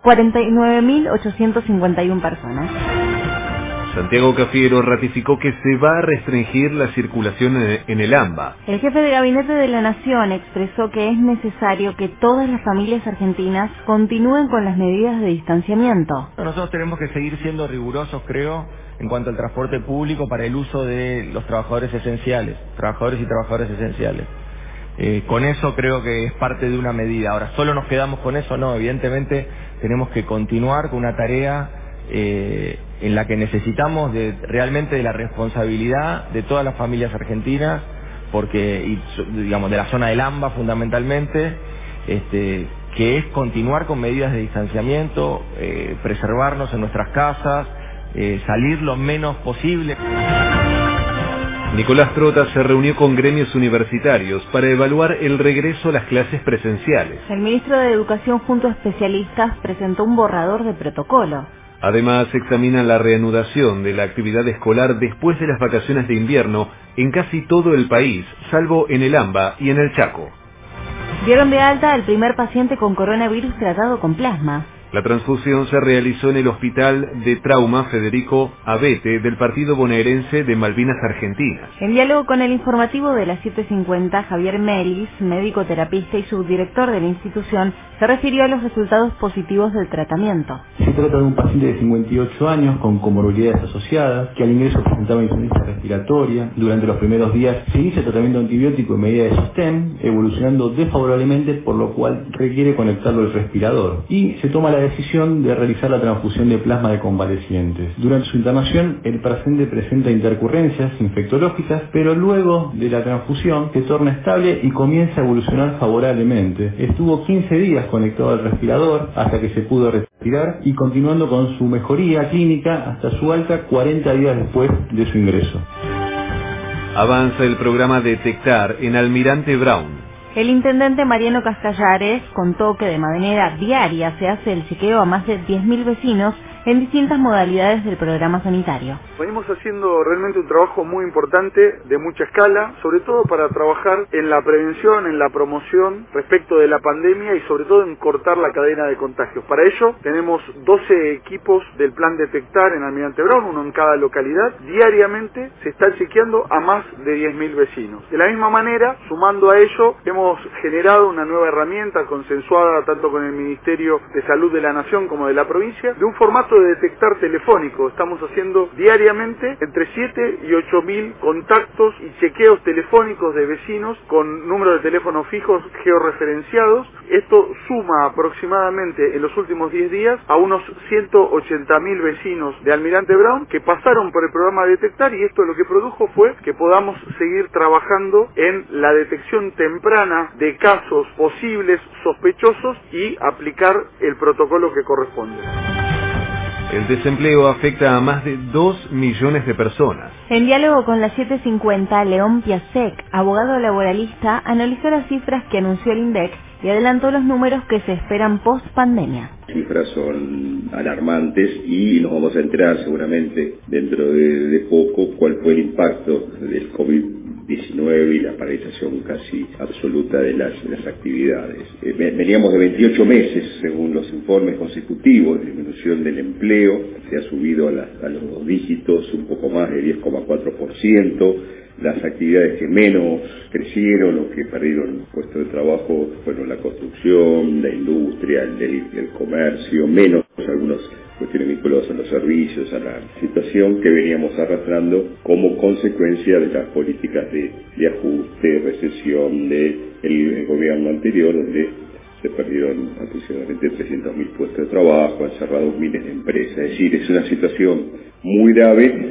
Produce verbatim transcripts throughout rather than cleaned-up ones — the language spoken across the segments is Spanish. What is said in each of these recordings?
cuarenta y nueve mil ochocientos cincuenta y uno personas. Santiago Cafiero ratificó que se va a restringir la circulación en el AMBA. El jefe de gabinete de la Nación expresó que es necesario que todas las familias argentinas continúen con las medidas de distanciamiento. Nosotros tenemos que seguir siendo rigurosos, creo, en cuanto al transporte público para el uso de los trabajadores esenciales, trabajadores y trabajadoras esenciales. Eh, con eso creo que es parte de una medida. Ahora, ¿solo nos quedamos con eso? No, evidentemente tenemos que continuar con una tarea eh, en la que necesitamos de, realmente de la responsabilidad de todas las familias argentinas, porque, y, digamos, de la zona del AMBA fundamentalmente, este, que es continuar con medidas de distanciamiento, eh, preservarnos en nuestras casas, eh, salir lo menos posible. Nicolás Trota se reunió con gremios universitarios para evaluar el regreso a las clases presenciales. El ministro de Educación junto a especialistas presentó un borrador de protocolo. Además, examina la reanudación de la actividad escolar después de las vacaciones de invierno en casi todo el país, salvo en el AMBA y en el Chaco. Dieron de alta al primer paciente con coronavirus tratado con plasma. La transfusión se realizó en el Hospital de Trauma Federico Abete del Partido Bonaerense de Malvinas Argentinas. En diálogo con el informativo de las siete cincuenta, Javier Melis, médico terapista y subdirector de la institución, se refirió a los resultados positivos del tratamiento. Se trata de un paciente de cincuenta y ocho años con comorbilidades asociadas, que al ingreso presentaba insuficiencia respiratoria. Durante los primeros días se inicia tratamiento antibiótico en medida de sostén, evolucionando desfavorablemente, por lo cual requiere conectarlo al respirador. Y se toma la decisión de realizar la transfusión de plasma de convalecientes. Durante su internación, el paciente presenta intercurrencias infectológicas, pero luego de la transfusión se torna estable y comienza a evolucionar favorablemente. Estuvo quince días conectado al respirador hasta que se pudo respirar y continuando con su mejoría clínica hasta su alta cuarenta días después de su ingreso. Avanza el programa Detectar en Almirante Brown. El intendente Mariano Cascallares contó que de manera diaria se hace el chequeo a más de diez mil vecinos en distintas modalidades del programa sanitario. Venimos haciendo realmente un trabajo muy importante, de mucha escala, sobre todo para trabajar en la prevención, en la promoción respecto de la pandemia y sobre todo en cortar la cadena de contagios. Para ello tenemos doce equipos del plan Detectar en Almirante Brown, uno en cada localidad. Diariamente se está chequeando a más de diez mil vecinos. De la misma manera, sumando a ello, hemos generado una nueva herramienta consensuada tanto con el Ministerio de Salud de la Nación como de la provincia, de un formato de detectar telefónico. Estamos haciendo diariamente entre siete y ocho mil contactos y chequeos telefónicos de vecinos con números de teléfonos fijos georreferenciados. Esto suma aproximadamente en los últimos diez días a unos ciento ochenta mil vecinos de Almirante Brown que pasaron por el programa Detectar, y esto lo que produjo fue que podamos seguir trabajando en la detección temprana de casos posibles sospechosos y aplicar el protocolo que corresponde. El desempleo afecta a más de dos millones de personas. En diálogo con las siete cincuenta, León Piasek, abogado laboralista, analizó las cifras que anunció el INDEC y adelantó los números que se esperan post pandemia. Las cifras son alarmantes y nos vamos a enterar seguramente dentro de, de poco cuál fue el impacto del COVID diecinueve y la paralización casi absoluta de las, de las actividades. Eh, veníamos de veintiocho meses, según los informes consecutivos, de disminución del empleo, se ha subido a, la, a los dos dígitos, un poco más de diez coma cuatro por ciento. Las actividades que menos crecieron o que perdieron puestos de trabajo fueron la construcción, la industria, el, el, el comercio, menos algunas cuestiones vinculadas a los servicios, a la situación que veníamos arrastrando como consecuencia de las políticas de, de ajuste, recesión del de el gobierno anterior, donde se perdieron aproximadamente trescientos mil puestos de trabajo, han cerrado miles de empresas. Es decir, es una situación muy grave.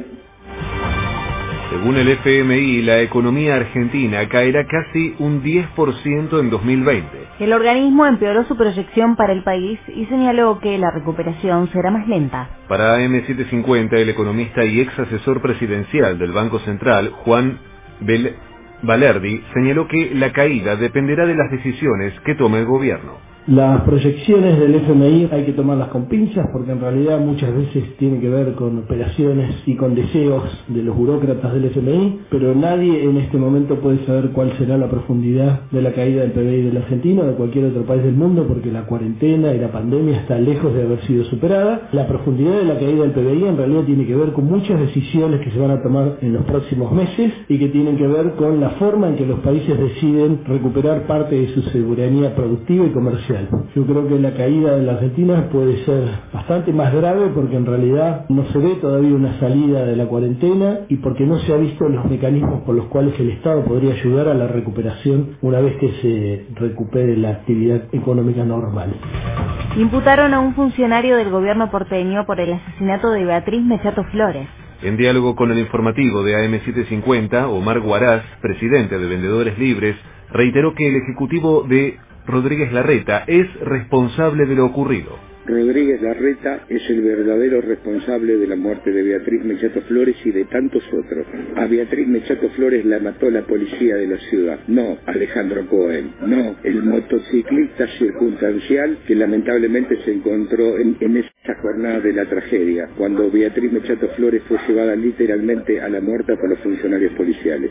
Según el F M I, la economía argentina caerá casi un diez por ciento en dos mil veinte. El organismo empeoró su proyección para el país y señaló que la recuperación será más lenta. Para A M setecientos cincuenta, el economista y ex asesor presidencial del Banco Central, Juan Valerdi, señaló que la caída dependerá de las decisiones que tome el gobierno. Las proyecciones del F M I hay que tomarlas con pinzas porque en realidad muchas veces tiene que ver con operaciones y con deseos de los burócratas del F M I, pero nadie en este momento puede saber cuál será la profundidad de la caída del P B I de la Argentina o de cualquier otro país del mundo porque la cuarentena y la pandemia está lejos de haber sido superada. La profundidad de la caída del P B I en realidad tiene que ver con muchas decisiones que se van a tomar en los próximos meses y que tienen que ver con la forma en que los países deciden recuperar parte de su soberanía productiva y comercial. Yo creo que la caída de la Argentina puede ser bastante más grave porque en realidad no se ve todavía una salida de la cuarentena y porque no se ha visto los mecanismos por los cuales el Estado podría ayudar a la recuperación una vez que se recupere la actividad económica normal. Imputaron a un funcionario del gobierno porteño por el asesinato de Beatriz Mechato Flores. En diálogo con el informativo de A M setecientos cincuenta, Omar Huaraz, presidente de Vendedores Libres, reiteró que el ejecutivo de Rodríguez Larreta es responsable de lo ocurrido. Rodríguez Larreta es el verdadero responsable de la muerte de Beatriz Mechato Flores y de tantos otros. A Beatriz Mechato Flores la mató la policía de la ciudad, no Alejandro Cohen, no el motociclista circunstancial que lamentablemente se encontró en, en esa jornada de la tragedia, cuando Beatriz Mechato Flores fue llevada literalmente a la muerte por los funcionarios policiales.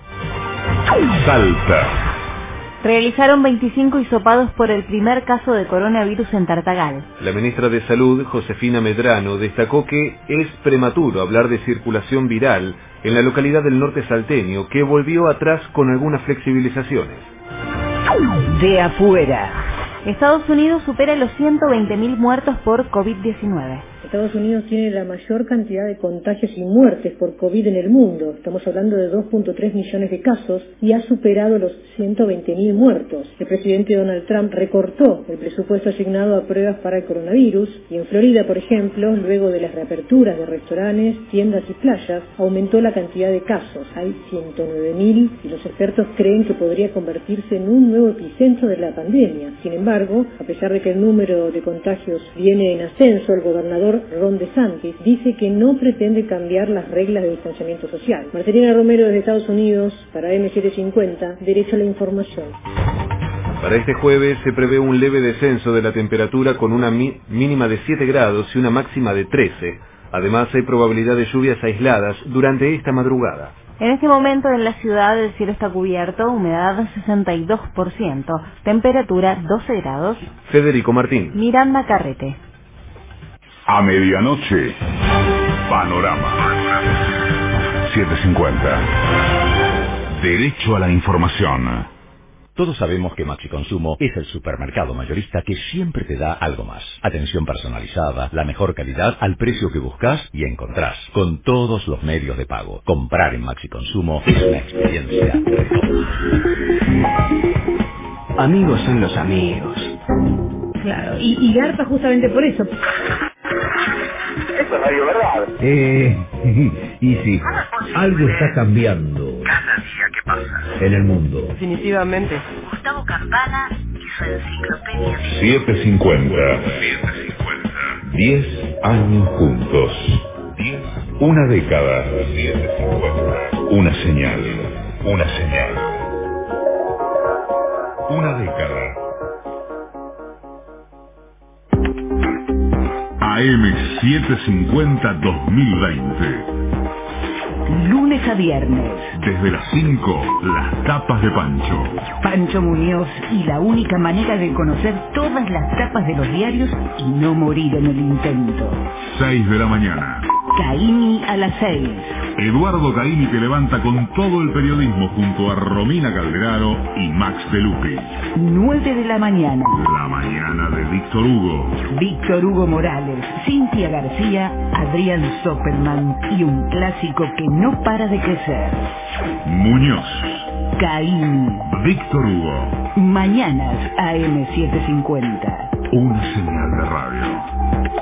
Salta. Realizaron veinticinco hisopados por el primer caso de coronavirus en Tartagal. La ministra de Salud, Josefina Medrano, destacó que es prematuro hablar de circulación viral en la localidad del norte salteño, que volvió atrás con algunas flexibilizaciones. De afuera. Estados Unidos supera los ciento veinte mil muertos por COVID diecinueve. Estados Unidos tiene la mayor cantidad de contagios y muertes por COVID en el mundo. Estamos hablando de dos punto tres millones de casos y ha superado los ciento veinte mil muertos. El presidente Donald Trump recortó el presupuesto asignado a pruebas para el coronavirus y en Florida, por ejemplo, luego de las reaperturas de restaurantes, tiendas y playas, aumentó la cantidad de casos. Hay ciento nueve mil y los expertos creen que podría convertirse en un nuevo epicentro de la pandemia. Sin embargo, a pesar de que el número de contagios viene en ascenso, el gobernador Ron DeSantis dice que no pretende cambiar las reglas de distanciamiento social. Marcelina Romero desde Estados Unidos, para M setecientos cincuenta, Derecho a la Información. Para este jueves se prevé un leve descenso de la temperatura con una mi- mínima de siete grados y una máxima de trece. Además hay probabilidad de lluvias aisladas durante esta madrugada. En este momento en la ciudad el cielo está cubierto, humedad sesenta y dos por ciento, temperatura doce grados. Federico Martín. Miranda Carrete. A medianoche, Panorama setecientos cincuenta. Derecho a la información. Todos sabemos que Maxi Consumo es el supermercado mayorista que siempre te da algo más. Atención personalizada, la mejor calidad al precio que buscas y encontrás, con todos los medios de pago. Comprar en Maxi Consumo es una experiencia de todos. Amigos son los amigos. Claro, y, y garpa justamente por eso. Esto es radio verdad. Eh, y sí, algo está cambiando. Cada día que pasa. En el mundo. Definitivamente. Gustavo Campana y su enciclopedia. setecientos cincuenta. Diez años juntos. Una década. Una señal. Una señal. Una década. A M setecientos cincuenta dos mil veinte. Lunes a viernes. Desde las cinco, las tapas de Pancho. Pancho Muñoz y la única manera de conocer todas las tapas de los diarios y no morir en el intento. seis de la mañana. Caini a las seis. Eduardo Caini te levanta con todo el periodismo junto a Romina Calderaro y Max De Lupi. nueve de la mañana. La mañana de Víctor Hugo. Víctor Hugo Morales, Cintia García, Adrián Zoppelman y un clásico que no para de crecer. Muñoz. Caini. Víctor Hugo. Mañanas A M setecientos cincuenta. Una señal de radio.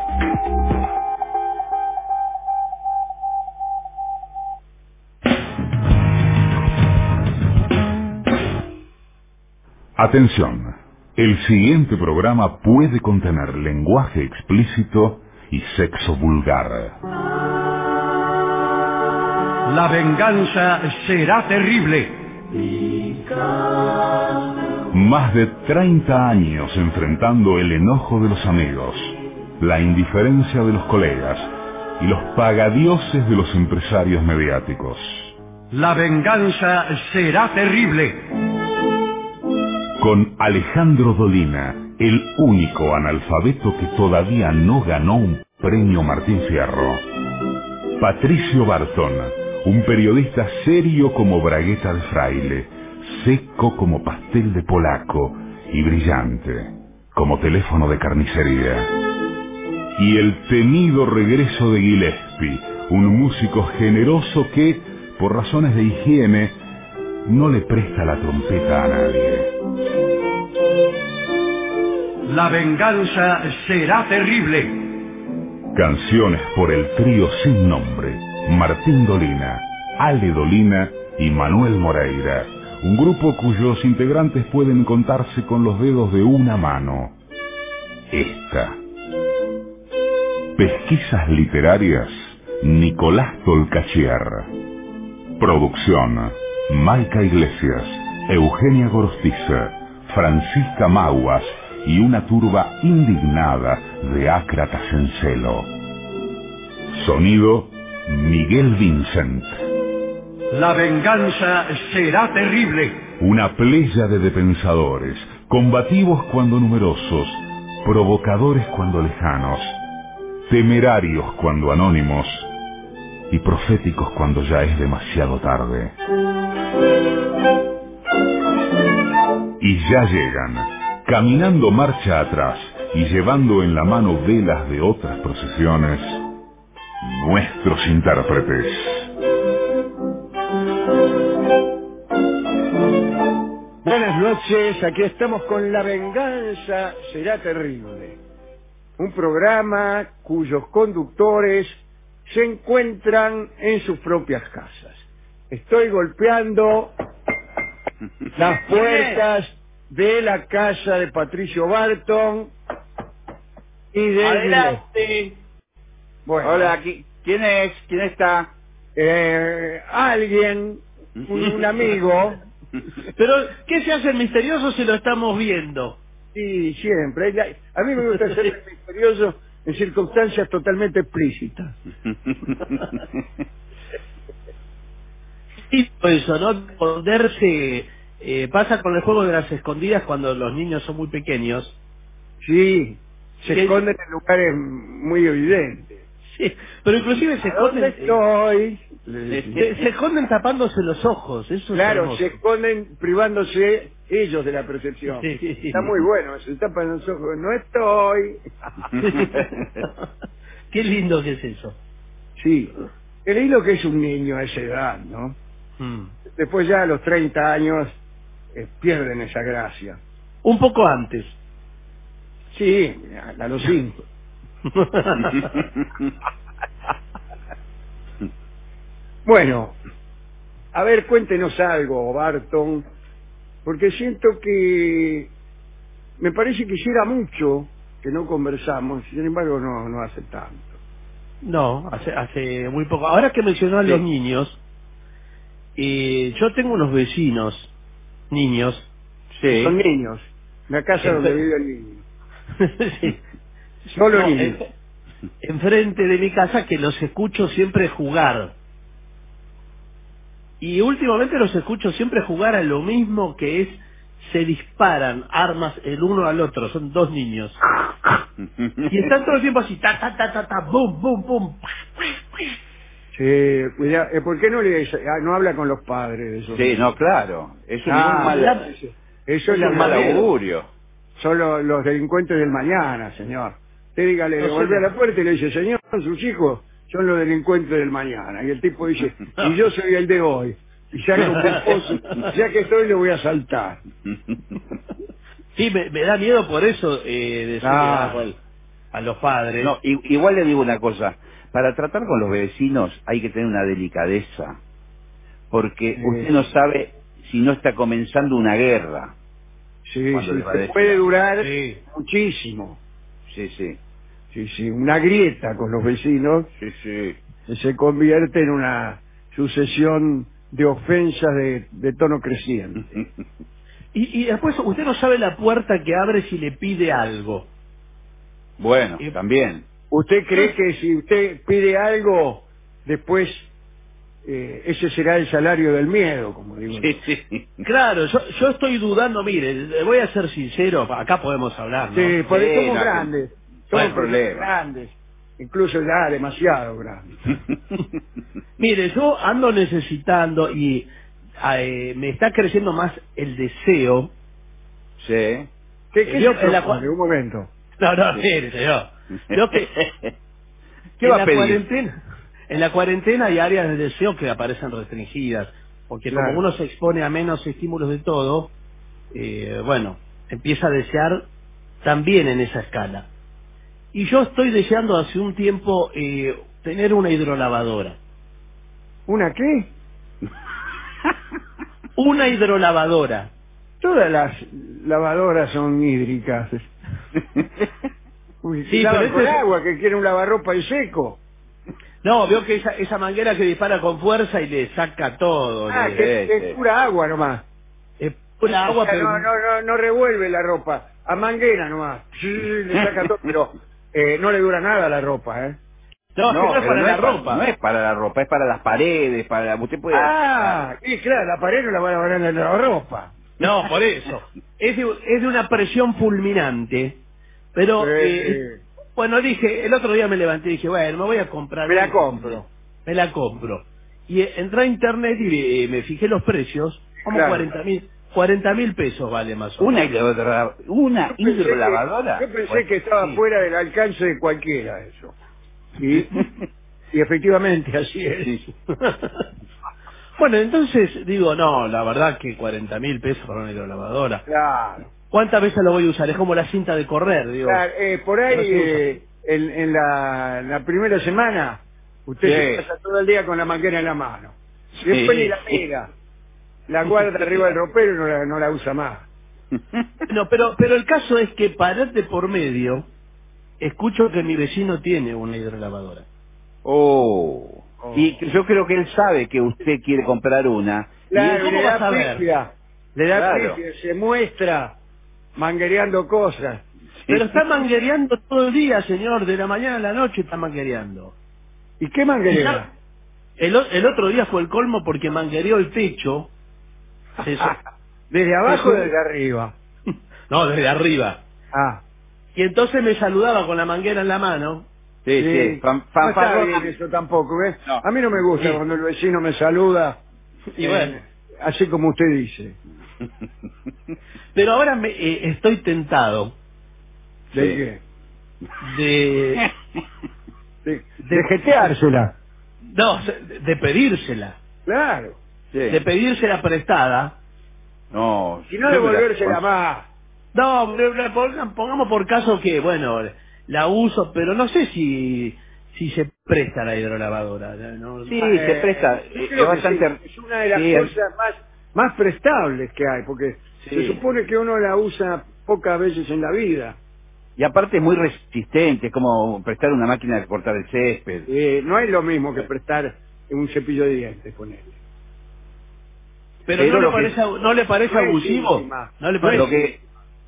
Atención, el siguiente programa puede contener lenguaje explícito y sexo vulgar. La venganza será terrible. Más de treinta años enfrentando el enojo de los amigos, la indiferencia de los colegas y los pagadioses de los empresarios mediáticos. La venganza será terrible. Con Alejandro Dolina, el único analfabeto que todavía no ganó un premio Martín Fierro. Patricio Barton, un periodista serio como bragueta de fraile, seco como pastel de polaco y brillante como teléfono de carnicería. Y el temido regreso de Gillespie, un músico generoso que, por razones de higiene, no le presta la trompeta a nadie. La venganza será terrible. Canciones por el trío sin nombre, Martín Dolina, Ale Dolina y Manuel Moreira, un grupo cuyos integrantes pueden contarse con los dedos de una mano. Esta. Pesquisas literarias, Nicolás Tolcachier. Producción, Maica Iglesias, Eugenia Gorostiza, Francisca Maguas y una turba indignada de ácratas en celo. Sonido, Miguel Vincent. La venganza será terrible. Una pléyade de pensadores, combativos cuando numerosos, provocadores cuando lejanos, temerarios cuando anónimos y proféticos cuando ya es demasiado tarde. Y ya llegan, caminando marcha atrás y llevando en la mano velas de otras procesiones, nuestros intérpretes. Buenas noches, aquí estamos con La venganza será terrible. Un programa cuyos conductores se encuentran en sus propias casas. Estoy golpeando las puertas de la casa de Patricio Barton y de... Adelante. Bueno. Hola, aquí, ¿quién es? ¿Quién está? Eh, alguien, un, un amigo. Pero, ¿qué se hace el misterioso si lo estamos viendo? Sí, siempre. A mí me gusta ser misterioso en circunstancias totalmente explícitas. Y eso, ¿no? Esconderse, eh, pasa con el juego de las escondidas cuando los niños son muy pequeños. Sí, se esconden en lugares muy evidentes. Sí, pero inclusive se esconden... ¿Dónde estoy? Se, se esconden tapándose los ojos, eso Claro, es se esconden privándose ellos de la percepción. Sí, sí, sí. Está muy bueno, se tapan los ojos, no estoy. Qué lindo que es eso. Sí, qué lindo que es un niño a esa edad, ¿no? Mm. Después ya a los treinta años eh, pierden esa gracia. Un poco antes. Sí, a, a los cinco. Bueno, a ver, cuéntenos algo, Barton, porque siento que me parece que hiciera mucho que no conversamos, sin embargo no, no hace tanto. No, hace, hace muy poco. Ahora que mencionó a los Sí. niños, eh, yo tengo unos vecinos, niños. Sí. Son niños, la casa Enfer- donde viven niños. Sí. Solo No, niños. en- enfrente de mi casa que los escucho siempre jugar. Y últimamente los escucho siempre jugar a lo mismo, que es, se disparan armas el uno al otro, son dos niños. Y están todo el tiempo así, ta, ta, ta, ta, ta, boom, boom, boom. Sí, cuida, eh, ¿por qué no le ah, no habla con los padres de esos Sí, niños? no, claro. Es un, Ah, muy mal, eso, eso eso es es un mal verdadero. augurio. Son los, los delincuentes del mañana, señor. Usted dígale, No, vuelve a señor. la puerta y le dice, señor, sus hijos son los delincuentes del mañana. Y el tipo dice, y yo soy el de hoy. Y ya que, esposo, ya que estoy le voy a saltar. Sí, me, me da miedo por eso eh, decirle Ah. a, a los padres. No, i- igual le digo una cosa. Para tratar con los vecinos hay que tener una delicadeza. Porque Sí. usted no sabe si no está comenzando una guerra. Sí, Cuando sí, le va a que decir puede algo. durar Sí. muchísimo. Sí, sí. Sí, sí, una grieta con los vecinos Sí, sí. que se convierte en una sucesión de ofensas de, de tono creciente. Y, y después usted no sabe la puerta que abre si le pide algo. Bueno, Y- también. ¿Usted cree que si usted pide algo, después eh, ese será el salario del miedo, como digo? Sí, sí. Claro, yo, yo estoy dudando, mire, le voy a ser sincero, acá podemos hablar, ¿no? Sí, porque Sí, somos no, grandes, no somos hay problema. grandes, incluso ya demasiado grandes. Mire, yo ando necesitando y eh, me está creciendo más el deseo. Sí. ¿Qué, qué Yo- se en la propone? cua- Un momento. No, no, mire, señor. Yo que ¿Qué en va a la pedir? cuarentena, en la cuarentena hay áreas de deseo que aparecen restringidas, porque Claro. como uno se expone a menos estímulos de todo, eh, bueno, empieza a desear también en esa escala. Y yo estoy deseando hace un tiempo eh, tener una hidrolavadora. ¿Una qué? Una hidrolavadora. Todas las lavadoras son hídricas. Uy, Sí, lavan pero con este es- agua, que quiere un lavarropa y seco. No, veo que esa, esa manguera que dispara con fuerza y le saca todo. Ah, le- que, que sí. es pura agua nomás. es pura agua, O sea, pero... no, no, no, no revuelve la ropa, a manguera nomás. Sí, le saca todo, pero eh, no le dura nada la ropa, ¿eh? No, No, que no es pero para no la es pa- ropa. no es para la ropa, es para las paredes, para usted puede. Ah, y claro, la pared no la va a lavar en la lavarropa. No, por eso. Es de, es de una presión fulminante. Pero, Sí, eh, sí. bueno, dije, el otro día me levanté y dije, bueno, me voy a comprar. Me la una. compro. Me la compro. Y eh, entré a internet y eh, me fijé los precios. Como Claro. cuarenta mil. cuarenta mil pesos vale más o Una menos. hidrolavadora. Una Yo pensé hidrolavadora. que, yo pensé Pues, que estaba sí. fuera del alcance de cualquiera eso. Y, y efectivamente así es. Sí. Bueno, entonces digo, no, la verdad que cuarenta mil pesos para una hidrolavadora. Claro. ¿Cuántas veces lo voy a usar? Es como la cinta de correr, digo. Claro, eh, por ahí, No se usa. eh, en, en la, la primera semana, usted Sí. se pasa todo el día con la manguera en la mano. Y Sí. después ni la mira. La guarda arriba del ropero y no la, no la usa más. No, pero, pero el caso es que parate por medio, escucho que mi vecino tiene una hidrolavadora. Oh. Y yo creo que él sabe que usted quiere comprar una. Claro, ¿Y y cómo le vas da a ver? pifia. Le da Claro. pifia, se muestra manguereando cosas. Pero está manguereando todo el día, señor, de la mañana a la noche está manguereando. ¿Y qué manguerea? El, o- el otro día fue el colmo porque manguereó el techo. Se so- ¿Desde abajo o Eso- desde arriba? no, desde arriba. Ah, Y entonces me saludaba con la manguera en la mano. Sí, sí. sí. Fan- No está fanfarrón. bien eso tampoco, ¿ves? No. A mí no me gusta Sí. cuando el vecino me saluda, Y eh, bueno. así como usted dice. Pero ahora me, eh, estoy tentado ¿De Sí. qué? de... De, De- de jeteársela. No, de pedírsela. Claro. Sí. De pedírsela prestada. No. Y no yo me la- devolvérsela más. No, le- le ponga- pongamos por caso que, bueno, la uso, pero no sé si si se presta la hidrolavadora. ¿no? Sí, Eh, se presta. yo eh, creo es que bastante. sí. Es una de las sí, cosas más, más prestables que hay, porque Sí. se supone que uno la usa pocas veces en la vida. Y aparte es muy resistente, es como prestar una máquina de cortar el césped. Eh, no es lo mismo que prestar un cepillo de dientes, ponele. Pero, Pero no, le lo que- parece, ¿no le parece No es abusivo? íntima. ¿No le No es parece? Lo que,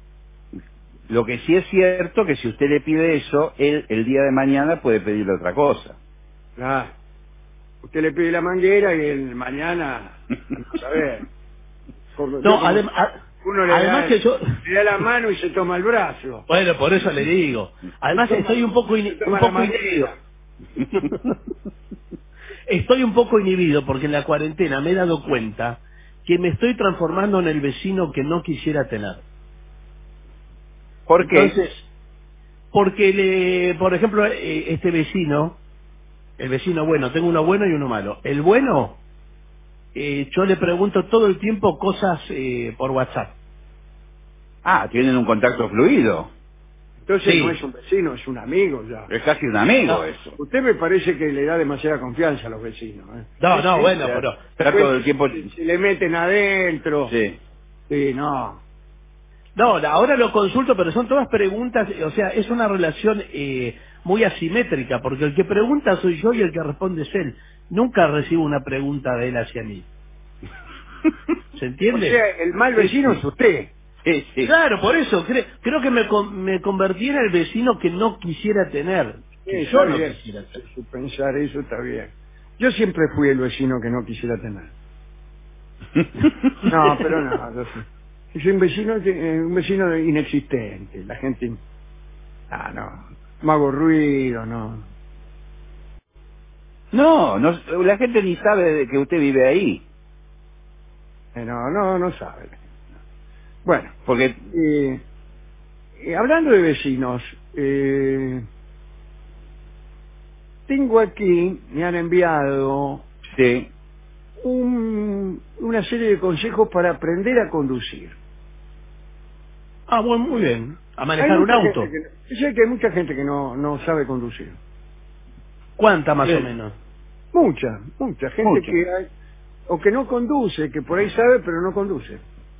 lo que sí es cierto que si usted le pide eso, él el día de mañana puede pedirle otra cosa. Claro. Usted le pide la manguera y el mañana, a ver. como- yo No, como- adem- a- uno le además da, que yo... le da la mano y se toma el brazo. Bueno, por eso le digo. Además Se toma- estoy un poco, ini- se toma un la poco manguera. inhibido. Estoy un poco inhibido porque en la cuarentena me he dado cuenta que me estoy transformando en el vecino que no quisiera tener. ¿Por qué? Entonces, porque, le, por ejemplo, eh, este vecino, el vecino bueno, tengo uno bueno y uno malo. El bueno, eh, yo le pregunto todo el tiempo cosas eh, por WhatsApp. Ah, tienen un contacto fluido. Entonces Sí. no es un vecino, es un amigo ya. Es casi un amigo No. eso. Usted me parece que le da demasiada confianza a los vecinos. ¿eh? No, Sí, no, sí, bueno, o sea, pero... Está todo el tiempo. Se, se le meten adentro. Sí. Sí, no. No, la- ahora lo consulto, pero son todas preguntas, eh, o sea, es una relación eh, muy asimétrica, porque el que pregunta soy yo y el que responde es él. Nunca recibo una pregunta de él hacia mí. ¿Se entiende? O sea, el mal vecino Sí, sí. es usted. Sí, sí. Claro, por eso cre- creo que me, con- me convertí en el vecino que no quisiera tener. Sí, Que está yo no bien. quisiera tener. Su pensar eso está bien. Yo siempre fui el vecino que no quisiera tener. No, pero no, yo soy, yo soy un vecino que- eh, un vecino inexistente. La gente, ah, no, no hago ruido, no. No, no, la gente ni sabe de que usted vive ahí. Eh, no, no, no sabe. Bueno, Porque, eh, eh, hablando de vecinos, eh, tengo aquí, me han enviado sí, un- una serie de consejos para aprender a conducir. Ah, bueno, muy bien. A Hay manejar un mucha auto. gente que- yo sé que hay mucha gente que no, no sabe conducir. ¿Cuánta más Sí. o menos? Mucha, mucha gente Mucha. que hay, o que no conduce, que por ahí sabe pero no conduce.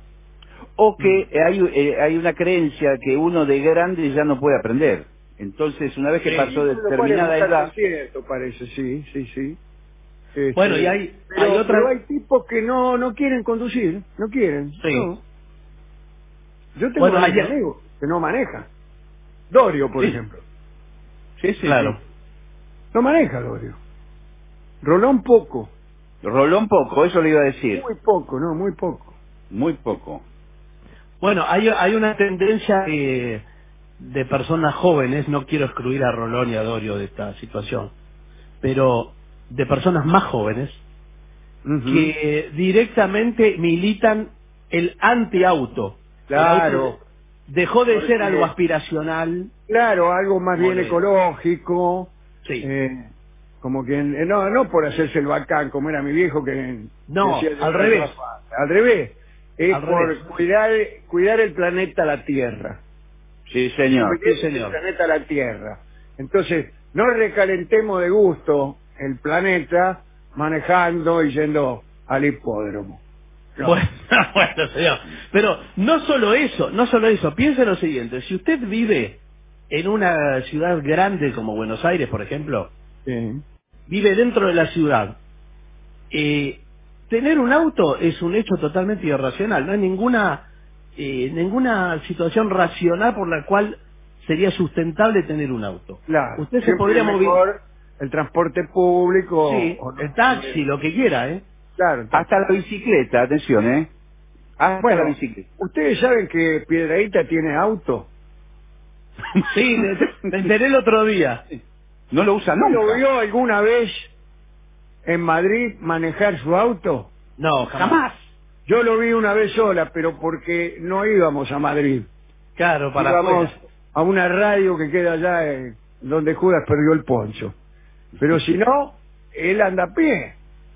o que hay, eh, hay una creencia que uno de grande ya no puede aprender. Entonces, una vez que Sí. pasó de Lo cual es determinada bastante edad, cierto, parece, sí, sí, sí. Este, Bueno, y hay- pero, hay otra- pero hay tipos que no no quieren conducir, no quieren. Sí. No. Yo tengo Bueno, un hay- amigo que no maneja. Dorio, por Sí. ejemplo. sí, sí, Claro. sí. No maneja Dorio. Rolón poco. Roló un poco, eso le iba a decir. Muy poco, no, muy poco. Muy poco. Bueno, hay, hay una tendencia eh, de personas jóvenes, no quiero excluir a Rolón y a Dorio de esta situación, pero de personas más jóvenes Ujú. que directamente militan el antiauto. El Claro. auto dejó de Porque- ser algo aspiracional. Claro, algo más bien Molero. ecológico. Sí. eh, como que, eh, no, no por hacerse el bacán, como era mi viejo que No, decía de al otra revés. parte. Al revés. Es Al por revés. cuidar cuidar el planeta, la Tierra. Sí, señor. Cuidemos sí, señor. el planeta, la Tierra. Entonces, no recalentemos de gusto el planeta manejando y yendo al hipódromo. No. Bueno, bueno, señor. Pero no solo eso, no solo eso. Piense lo siguiente, si usted vive en una ciudad grande como Buenos Aires, por ejemplo, Sí. vive dentro de la ciudad, eh, tener un auto es un hecho totalmente irracional. No hay ninguna eh, ninguna situación racional por la cual sería sustentable tener un auto. Claro. Usted se Siempre podría es mover, mejor el transporte público. sí, o no. el taxi, lo que quiera, ¿eh? Claro, está- Hasta la bicicleta, atención, ¿eh? Hasta Bueno, la bicicleta. ¿ustedes saben que Piedradita tiene auto? Sí, me, me enteré el otro día. No lo usa ¿No nunca. lo vio alguna vez en Madrid manejar su auto? No, jamás. Yo lo vi una vez sola, pero porque no íbamos a Madrid. Claro, para Íbamos afuera. a una radio que queda allá eh, donde Judas perdió el poncho. Pero si no, él anda a pie.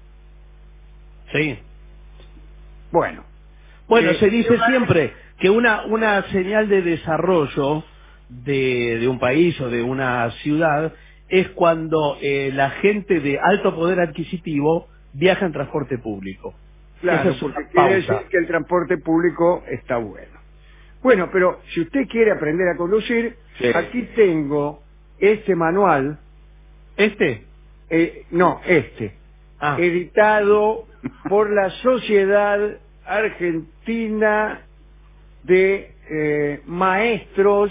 Sí. Bueno. Bueno, Eh, se dice una- siempre que una, una señal de desarrollo de, de un país o de una ciudad es cuando eh, la gente de alto poder adquisitivo viaja en transporte público. Claro, Esa es porque una quiere pauta. decir que el transporte público está bueno. Bueno, pero si usted quiere aprender a conducir, Sí. aquí tengo este manual, ¿Este? eh, no, este, Ah. editado por la Sociedad Argentina de eh, Maestros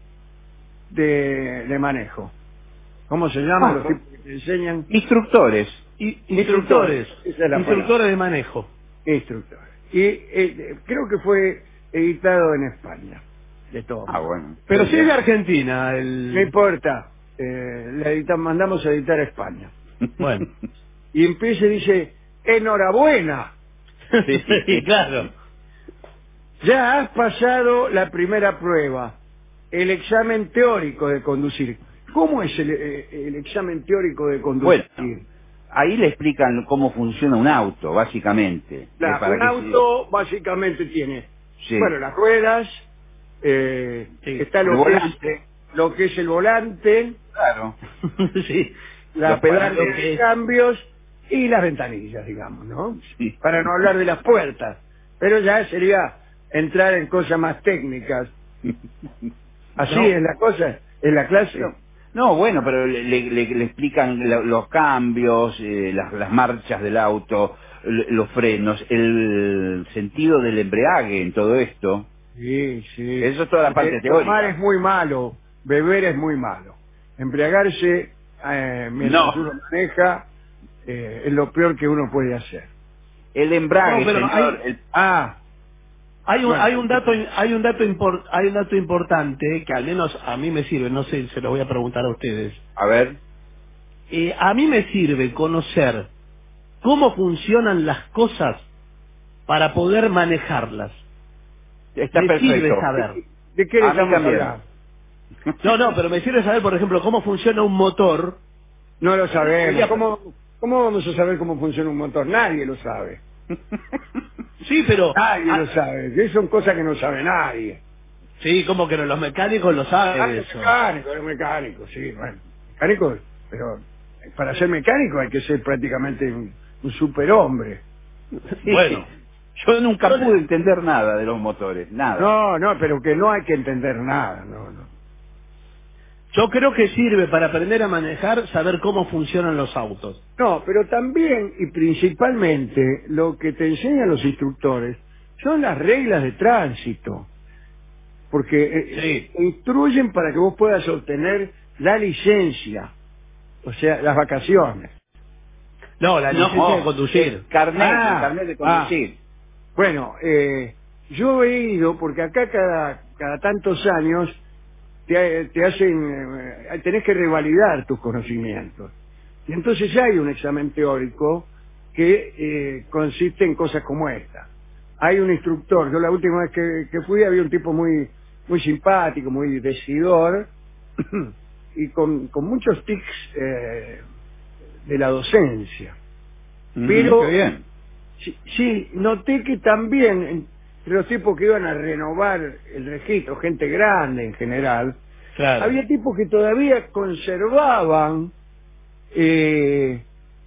de, de Manejo. ¿Cómo se llama? Ah, Los tipos que te enseñan. Instructores. Y- instructores. Esa es la Instructores de manejo. Instructores. Y eh, creo que fue editado en España, de todo. Ah, bueno. Pero si es de Argentina, el... No importa, eh, le edita- mandamos a editar a España. Bueno. Y empieza y dice, enhorabuena, Sí, Sí, claro. ya has pasado la primera prueba, el examen teórico de conducir. ¿Cómo es el, eh, el examen teórico de conducir? Bueno, ahí le explican cómo funciona un auto, básicamente. La- Eh, para un que auto básicamente tiene, Sí. bueno, las ruedas, eh, Sí, está el lo que, es, volante. lo que es el volante, Claro. Sí. la Los palanca pedales de que- cambios y las ventanillas, digamos, ¿no? Sí. Para no hablar de las puertas. Pero ya sería entrar en cosas más técnicas. Así No. es la cosa, en la clase. No, No, bueno, pero le, le- le- le explican lo- los cambios, eh, las, las marchas del auto, l- los frenos, el sentido del embriague en todo esto. Sí, sí. Eso es toda la parte Porque tomar teórica. es muy malo, beber es muy malo. Embriagarse eh, mientras No. uno maneja eh, es lo peor que uno puede hacer. El embrague, No, pero señor. hay- el- Ah, Hay un, Bueno. hay un dato, hay un dato impor- hay un dato importante que al menos a mí me sirve, no sé, se lo voy a preguntar a ustedes. A ver. Eh, a mí me sirve conocer cómo funcionan las cosas para poder manejarlas. Está me perfecto. sirve saber. ¿de qué le A mí estamos también. hablando? No, no, pero me sirve saber, por ejemplo, cómo funciona un motor. No lo sabemos. Oiga, ¿Cómo, ¿Cómo vamos a saber cómo funciona un motor? Nadie lo sabe. Sí, pero... Nadie ah, lo sabe. Que son cosas que no sabe nadie. sí, como que no, los mecánicos lo saben Ah, los eso. mecánicos, los mecánicos, sí, bueno. Mecánicos, pero para ser mecánico hay que ser prácticamente un, un superhombre. Bueno. Yo nunca pude entender nada de los motores, nada. No, no, pero que no hay que entender nada, no, no. Yo creo que sirve para aprender a manejar saber cómo funcionan los autos. No, pero también y principalmente lo que te enseñan los instructores son las reglas de tránsito. Porque eh, te instruyen para que vos puedas obtener la licencia, o sea, las vacaciones. No, la licencia No, de conducir. el carnet, Ah, el carnet de conducir. Bueno, eh, yo he ido, porque acá cada, cada tantos años te, te hacen, eh, tenés que revalidar tus conocimientos. Y entonces hay un examen teórico que eh, consiste en cosas como esta. Hay un instructor, yo la última vez que, que fui había un tipo muy muy simpático, muy decidor, y con, con muchos tics eh, de la docencia. Ujú, Pero qué bien. sí, sí, noté que también entre los tipos que iban a renovar el registro, gente grande en general, Claro. había tipos que todavía conservaban eh,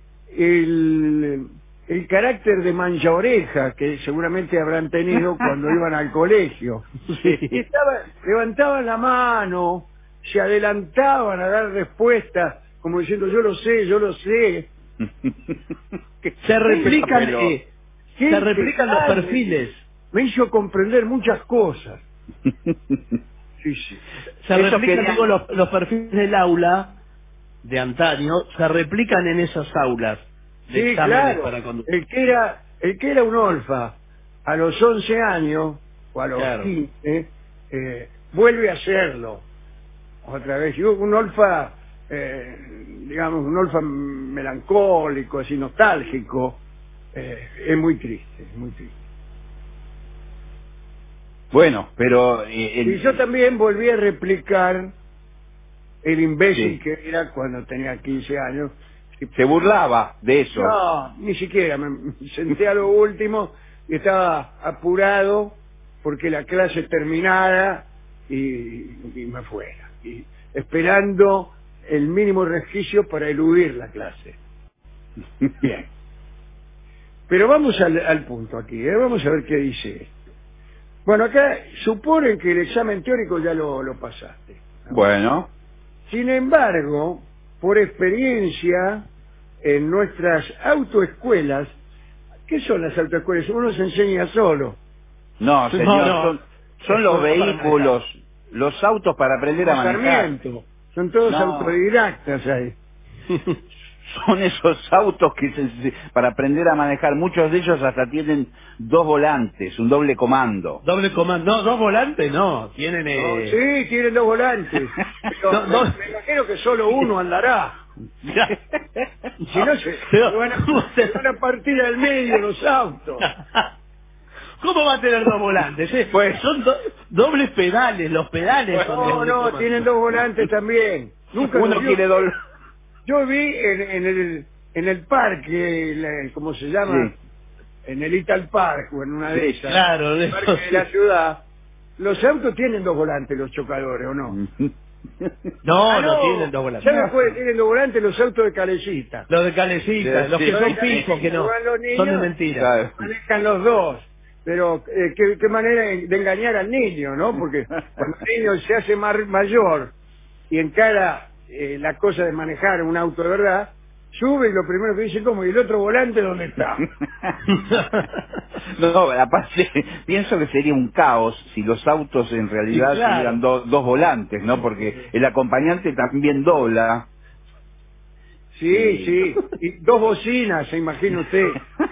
el, el carácter de mancha oreja que seguramente habrán tenido cuando iban al colegio. Y estaba, levantaban la mano, se adelantaban a dar respuestas, como diciendo yo lo sé, yo lo sé. Se replican, Pero, eh, ¿qué se replican los detalle? perfiles. Me hizo comprender muchas cosas. Sí, sí. Se Eso replican, quería- digo, los, los perfiles del aula de antaño, se replican en esas aulas de Sí, exámenes claro. para conducir. El que era, el que era un olfa a los once años o a los Claro. quince, eh, vuelve a hacerlo otra vez. Y un olfa, eh, digamos, un olfa melancólico, así nostálgico, eh, es muy triste, es muy triste. Bueno, pero... eh, el- Y yo también volví a replicar el imbécil Sí. que era cuando tenía quince años. se burlaba de eso. No, ni siquiera. Me senté a lo último y estaba apurado porque la clase terminara y, y me fuera. Y esperando el mínimo resquicio para eludir la clase. Bien. Pero vamos al, al punto aquí, ¿eh? Vamos a ver qué dice esto. Bueno, acá suponen que el examen teórico ya lo, lo pasaste. ¿no? Bueno, Sin embargo, por experiencia, en nuestras autoescuelas, ¿qué son las autoescuelas? Uno se enseña solo. no, señor, No, no. son, son los Esfuerzo para vehículos, los autos para aprender a Como manejar. Sarmiento. Son todos No. autodidactas ahí. Son esos autos que se- se- para aprender a manejar, muchos de ellos hasta tienen dos volantes, un doble comando. Doble comando. No, dos volantes no. Tienen... No, Eh... sí, tienen dos volantes. Pero No, no. Me, me imagino que solo uno andará. Si no, se, Pero- se van a, se van a partir al medio los autos. ¿Cómo va a tener dos volantes? eh? Pues- Son do- dobles pedales, los pedales son No, doble no, comando. tienen dos volantes también. Nunca Uno lo vio. quiere doble... Yo vi en, en el en el parque, la- ¿cómo se llama? Sí. En el Ital Park o en una de Sí, esas. claro, de el parque eso de sí. la ciudad. Los autos tienen dos volantes, los chocadores, ¿o no? No, Ah, no, tienen dos volantes. ¿Sabes cuáles tienen dos volantes? Los autos de calecita. Los de calecita, Sí, los sí. que Los son de calecita, fijos, que no. van los niños, Son de mentira. Claro. Manejan los dos. Pero eh, qué, qué manera de engañar al niño, ¿no? Porque cuando el niño se hace mar- mayor y encara eh, la cosa de manejar un auto de verdad, sube y lo primero que dice, ¿cómo? ¿Y el otro volante dónde está? No, aparte, pienso que sería un caos si los autos en realidad Sí, claro. tuvieran do- dos volantes, ¿no? Porque el acompañante también dobla. Sí, sí, y dos bocinas, se imagina usted.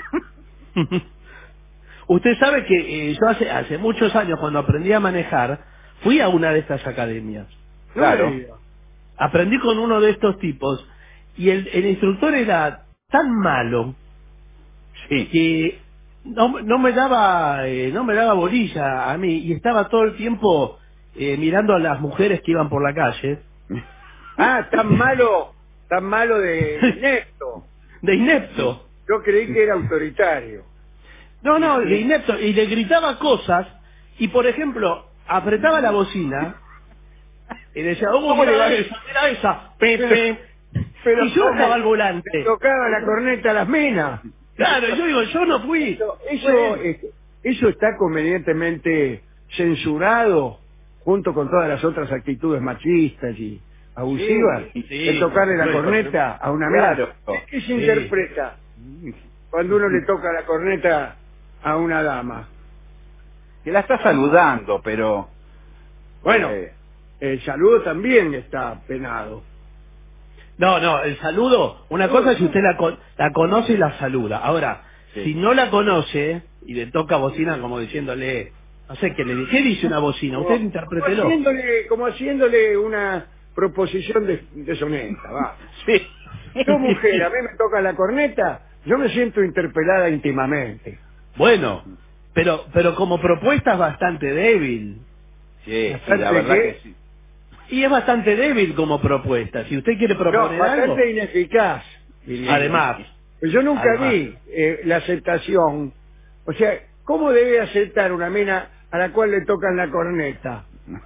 Usted sabe que eh, yo hace, hace muchos años, cuando aprendí a manejar, fui a una de estas academias. No me Claro. diga. Aprendí con uno de estos tipos y el, el instructor era tan malo Sí. que no, no me daba eh, no me daba bolilla a mí y estaba todo el tiempo eh, mirando a las mujeres que iban por la calle. Ah, tan malo, tan malo de inepto. De inepto. Yo creí que era autoritario. No, no, de inepto. Y le gritaba cosas y, por ejemplo, apretaba la bocina y decía, oh, ¿Cómo le mira va? esa, mira esa, Pepe. Pero Y yo ¿cómo? estaba al Le volante. tocaba la corneta a las minas. Claro, yo digo, yo no fui. Eso, eso, Bueno. eh, eso está convenientemente censurado junto con todas las otras actitudes machistas y abusivas. Sí, sí, de tocarle la por supuesto. corneta a una mina. Claro. ¿Qué se Sí. interpreta cuando uno le toca la corneta a una dama? Que la está saludando, pero... Bueno, eh, el saludo también está penado. No, no, el saludo, una cosa es si usted la, con- la conoce y la saluda. Ahora, Sí. si no la conoce y le toca bocina como diciéndole, no sé qué le dice, ¿qué dice una bocina? Usted Como interprételo. haciéndole, como haciéndole una proposición des- deshonesta, va. sí. Yo, mujer, a mí me toca la corneta, yo me siento interpelada íntimamente. Bueno, pero pero como propuesta es bastante débil. Sí, sí, Bastante la verdad que- que sí. Y es bastante débil como propuesta. Si usted quiere No, proponer algo, bastante ineficaz. diría. además, Pues yo nunca además. vi eh, la aceptación. O sea, ¿cómo debe aceptar una mina a la cual le tocan la corneta?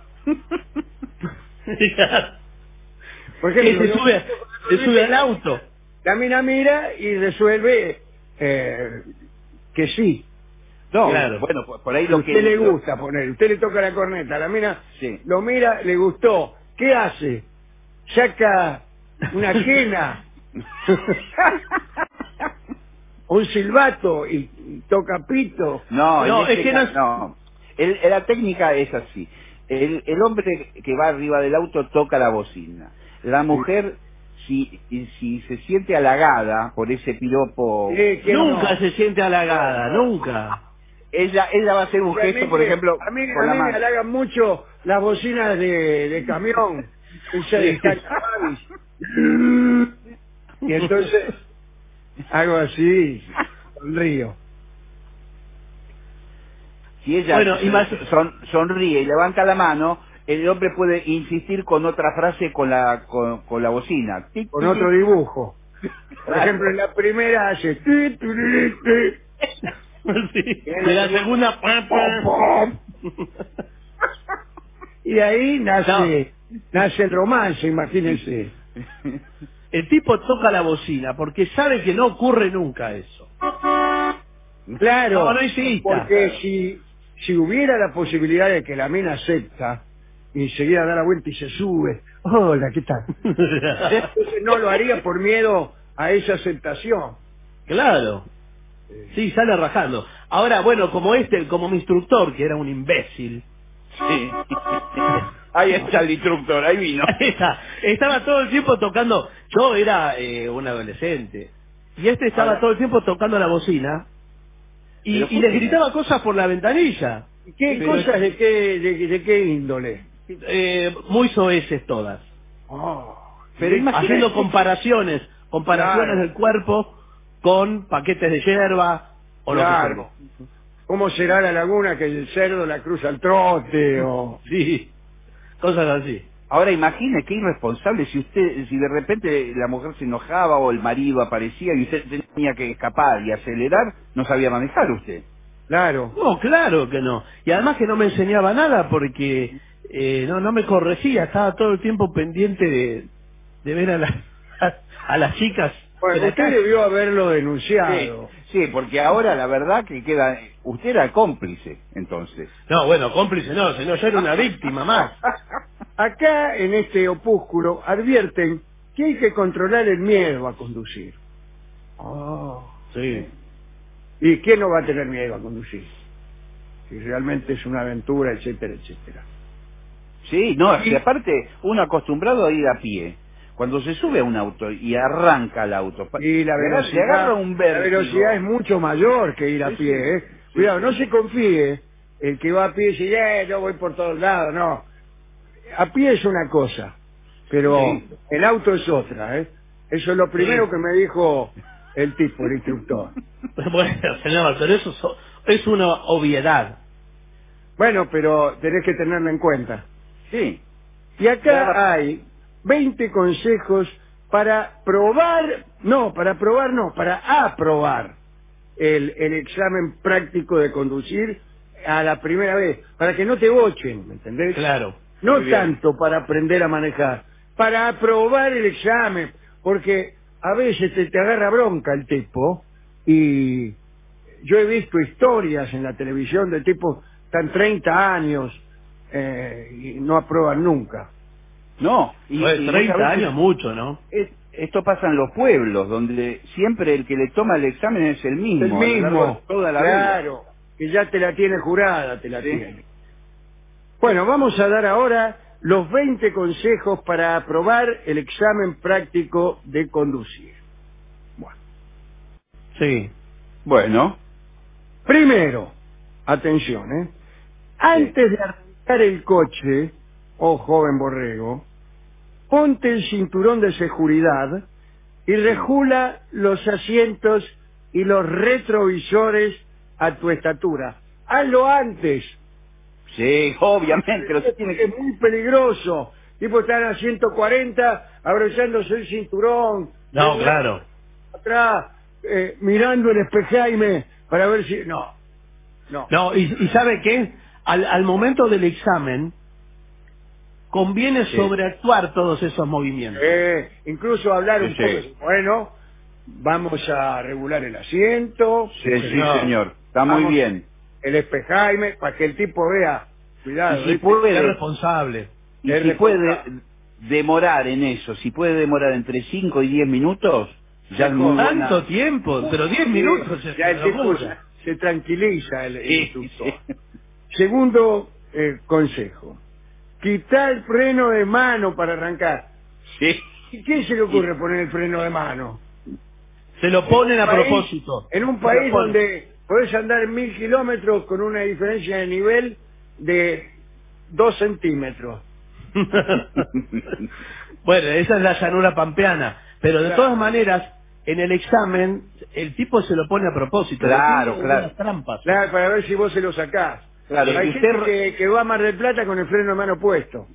Por que ejemplo, se yo- sube, se sube al auto. la mina mira y resuelve eh, que sí. No, Claro. bueno, por, por ahí A lo que... usted le lo- gusta poner, usted le toca la corneta, la mina Sí. lo mira, le gustó. ¿Qué hace? Saca una quena, un silbato y, y toca pito. No, No, en este es que no caso, es- no. El- la técnica es así. El, el hombre que va arriba del auto toca la bocina. La mujer, si, si se siente halagada por ese piropo, Eh, que Nunca no. se siente halagada, nunca. ella, ella va a hacer un gesto, por Realmente, ejemplo, a mí, con a la mí me mano. halagan mucho las bocinas de, de camión. Esa de Cachamavis. Y entonces hago así, sonrío. Si ella Bueno, y más- son- sonríe y levanta la mano, el hombre puede insistir con otra frase con la, con, con la bocina. Tic, Con tic, otro tic. dibujo. Por Claro. ejemplo, en la primera hace... ti, tu, ri, ti. Sí. Y la segunda, pa, pa. Y ahí nace, nace el romance, imagínense. El tipo toca la bocina porque sabe que no ocurre nunca eso. Claro, No, no insista. porque si, si hubiera la posibilidad de que la mina acepta y enseguida da la vuelta y se sube, hola, ¿qué tal? Entonces no lo haría por miedo a esa aceptación. Claro. Sí, sale rajando. Ahora, bueno, como este, como mi instructor, que era un imbécil. Sí. Ahí está el instructor, ahí vino. Esta- estaba todo el tiempo tocando. Yo era eh, un adolescente. Y este estaba Ahora- todo el tiempo tocando la bocina. Y, Pero y ¿por les qué? gritaba cosas por la ventanilla. ¿Y qué Pero- cosas de qué, de, de qué índole? Eh, muy soeces todas. Oh, Pero y- imagínate- Haciendo comparaciones. Comparaciones Claro. del cuerpo con paquetes de hierba o Claro. lo que sea. ¿Cómo será la laguna que el cerdo la cruza al trote? O... Sí, cosas así. Ahora imagine qué irresponsable si usted, si de repente la mujer se enojaba o el marido aparecía y usted tenía que escapar y acelerar, no sabía manejar usted. Claro. No, claro que no. Y además que no me enseñaba nada porque eh, no no me corregía. Estaba todo el tiempo pendiente de, de ver a, las a las chicas. de Bueno, la usted calle. debió haberlo Sí, denunciado. sí, porque ahora la verdad que queda, usted era cómplice, entonces. No, bueno, cómplice no, sino yo era una víctima más. acá en este opúsculo advierten que hay que controlar el miedo a conducir. Oh, sí. ¿Y quién no va a tener miedo a conducir? Si realmente es una aventura, etcétera, etcétera. Sí, no, y aparte, uno acostumbrado a ir a pie. Cuando se sube a un auto y arranca el auto, y la le agarra- velocidad, le agarra un la vértigo. velocidad es mucho mayor que ir a Sí, pie, sí. ¿eh? Cuidado, no se confíe. El que va a pie dice, eh, yo voy por todos lados, no. A pie es una cosa, pero Sí. el auto es otra, ¿eh? Eso es lo primero Sí. que me dijo el tipo, el instructor. Bueno, señor, pero eso so- es una obviedad. Bueno, pero tenés que tenerlo en cuenta. Sí. Y acá hay veinte consejos para probar, no, para probar no, para aprobar el, el examen práctico de conducir a la primera vez, para que no te bochen, ¿me entendés? Claro. No Muy bien. tanto para aprender a manejar, para aprobar el examen, porque a veces te, te agarra bronca el tipo, y yo he visto historias en la televisión de tipos tan treinta años eh, y no aprueban nunca. No, y, Pues, y treinta muchas veces años mucho, ¿no? es- esto pasa en los pueblos, donde siempre el que le toma el examen es el mismo. El a lo largo de mismo, toda la vida. claro, que ya te la tiene jurada, te la Sí. tiene. Bueno, vamos a dar ahora los veinte consejos para aprobar el examen práctico de conducir. Bueno. Sí. Bueno. Primero, atención, ¿eh? Antes de arrancar el coche, oh joven borrego, ponte el cinturón de seguridad y regula los asientos y los retrovisores a tu estatura. Hazlo antes. Sí, obviamente, lo tiene Es que... muy peligroso. Tipo están a ciento cuarenta abrochándose el cinturón. No, de- claro. Atrás, eh, mirando el espejaime para ver si... No, no. No, y, y ¿sabe qué? Al, al momento del examen, conviene Sí. sobreactuar todos esos movimientos. Eh, incluso hablar Sí, un sí. poco. así, Bueno, vamos a regular el asiento. Sí, sí, señor. señor. Está muy Vamos- bien. El espejaime para que el tipo vea. Cuidado, Y si ¿viste? puede- Es responsable. Y Es si puede responsable. demorar en eso, si puede demorar entre cinco y diez minutos, ya es muy Mejor. buena. Tanto tiempo, pero diez Sí, minutos es ya el una tipo locura. se, se tranquiliza el, el Sí, instructor. sí. Segundo eh, consejo. Quitar el freno de mano para arrancar. Sí. ¿Y quién se le ocurre poner el freno de mano? Se lo ponen a En un país- propósito. En un Se lo país ponen. donde podés andar mil kilómetros con una diferencia de nivel de dos centímetros. Bueno, esa es la llanura pampeana. Pero de Claro. todas maneras, en el examen, el tipo se lo pone a propósito. Claro, le tiene claro. unas trampas. Claro, para ver si vos se lo sacás. Claro, Hay y gente usted- que, que va a Mar del Plata con el freno de mano puesto.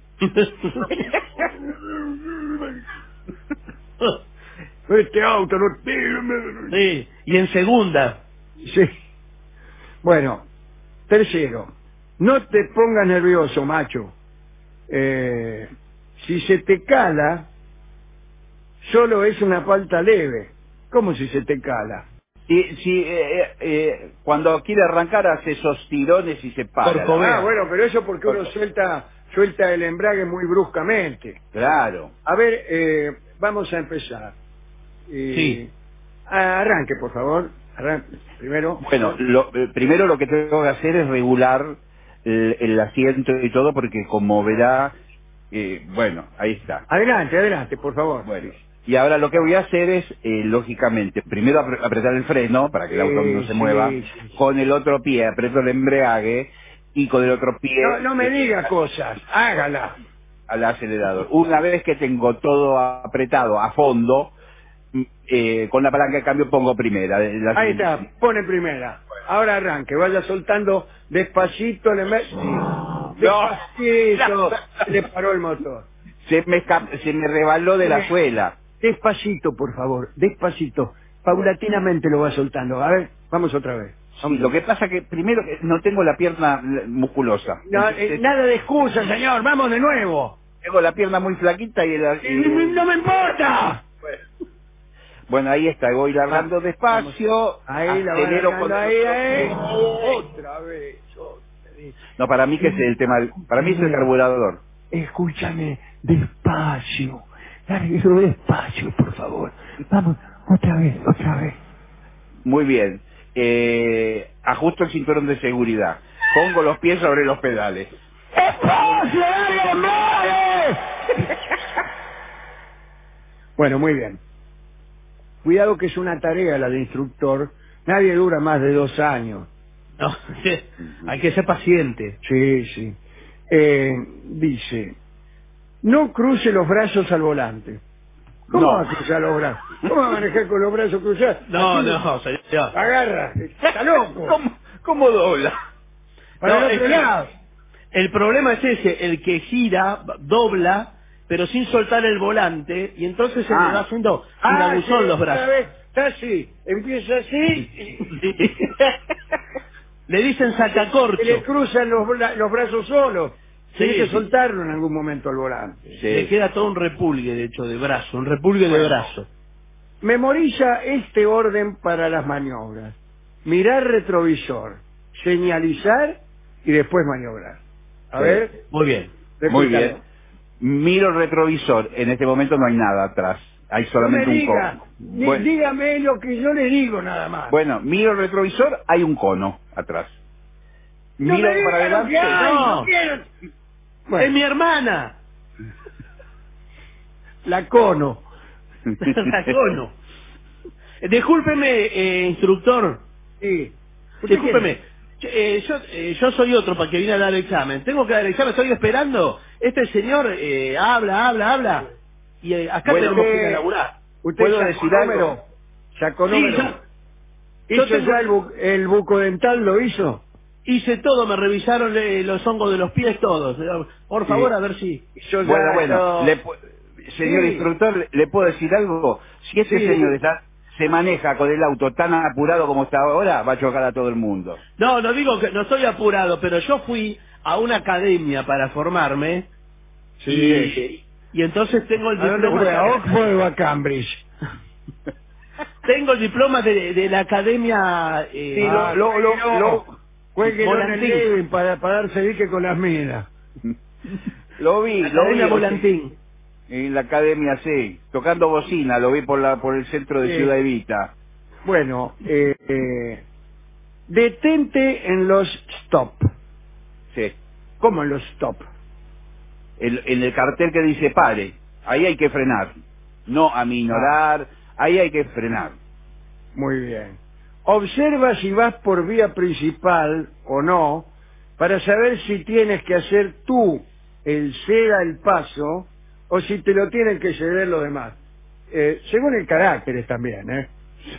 Este auto no tiene... Sí, y en segunda. Sí. Bueno, tercero, no te pongas nervioso, macho. Eh, si se te cala, solo es una falta leve. ¿Cómo si se te cala? Y si eh, eh, eh, cuando quiere arrancar hace esos tirones y se para. Corcovea. Ah, bueno, pero eso porque uno Correcto. suelta suelta el embrague muy bruscamente. Claro. A ver, eh, vamos a empezar. Eh, Sí. Arranque, por favor. Arranque. Primero. Bueno, lo, eh, primero lo que tengo que hacer es regular el, el asiento y todo, porque como verá, eh, bueno, ahí está. Adelante, adelante, por favor. Bueno, y ahora lo que voy a hacer es, eh, lógicamente, primero apre- apretar el freno para que el auto no Sí, se sí, mueva, sí, sí. con el otro pie aprieto el embrague y con el otro pie No, no me eh, diga cosas, hágala. al acelerador. Una vez que tengo todo apretado a fondo, mm, eh, con la palanca de cambio pongo primera. la- Ahí está, pone primera. Ahora arranque, vaya soltando despacito. Le me... Despacito, se le paró el motor. Se me, esca- se me rebaló de la suela. Despacito, por favor, despacito. Paulatinamente lo va soltando. A ver, vamos otra vez. Sí, lo que pasa que primero que no tengo la pierna eh, musculosa. No, Entonces, eh, nada de excusa, señor, vamos de nuevo. tengo la pierna muy flaquita y, el, y- ¡No me importa! bueno, ahí está, voy largando despacio, Ahí la va acelero largando, con ahí, el- ahí. Otra vez, otra vez. No, para mí que es el tema, del- para mí es el carburador. escúchame, despacio. Dale, pero despacio, por favor. Vamos, otra vez, otra vez. Muy bien. Eh, ajusto el cinturón de seguridad. Pongo los pies sobre los pedales. ¡Despacio, dale, madre! Bueno, muy bien. Cuidado que es una tarea la de instructor. Nadie dura más de dos años. No, hay que ser paciente. Sí, sí. Eh, dice, no cruce los brazos al volante. ¿Cómo No. va a cruzar los brazos? ¿Cómo va a manejar con los brazos cruzados? No, Aquí no, señor. Agarra, está loco. ¿Cómo, cómo dobla? Para No, el otro es que- lado. El problema es ese, el que gira, dobla, pero sin soltar el volante, y entonces se Ah. le va haciendo Ah, tirabuzón sí, los otra brazos. vez, está así, empieza así y, Le dicen y le sacacorcho. cruzan los, bra- los brazos solos. Sí, Tiene que sí. soltarlo en algún momento al volante. Le queda todo un repulgue, de hecho, de brazo, un repulgue de Bueno. brazo. Memoriza este orden para las maniobras. Mirar retrovisor, señalizar y después maniobrar. A Sí. ver, Muy bien. Muy repítalo. bien. Miro el retrovisor. En este momento no hay nada atrás. Hay No solamente me un diga, cono. ni- Bueno, dígame lo que yo le digo nada más. bueno, miro el retrovisor. Hay un cono atrás. no Miro me diga para lo adelante. que hay, No. no quiero. Es Bueno, mi hermana. la cono. La cono. Discúlpeme, eh, instructor. Sí. ¿Usted Discúlpeme. Eh, yo, eh, yo soy otro para que vine a dar el examen. Tengo que dar el examen, estoy esperando. Este señor eh, habla, habla, habla. Y eh, acá Bueno, tenemos que ir a usted- laburar. ¿Usted ¿Puedo sacó decir número? algo? ¿Sacó Sí, número? yo- ¿Hizo yo tengo- ya el, bu- el bucodental? ¿Lo hizo? Hice todo, me revisaron eh, los hongos de los pies todos. Por favor, Sí. a ver si... Hizo ya Bueno, bueno. lo- le pu- señor Sí. instructor, ¿le- ¿le puedo decir algo? Si este Sí. señor está, se maneja con el auto tan apurado como está ahora, va a chocar a todo el mundo. No, no digo que no estoy apurado, pero yo fui a una academia para formarme. Sí. Y, y entonces tengo el ¿A dónde diploma... fue? ¿A Oxford o a Cambridge? Tengo el diploma de, de la academia... eh, Sí, lo- lo- lo- lo- Cuélguelo en el Volantín. living para, para darse dique con las minas. Lo vi, la lo vi. academia Volantín. En la academia, sí. Tocando bocina, lo vi por la por el centro de Sí. Ciudad Evita. Bueno, eh, eh, detente en los stop. Sí. ¿Cómo en los stop? El- en el cartel que dice pare, ahí hay que frenar. No aminorar, ahí hay que frenar. Muy bien. Observa si vas por vía principal o no, para saber si tienes que hacer tú el ceda el paso o si te lo tienen que ceder los demás. Eh, según el carácter también, ¿eh?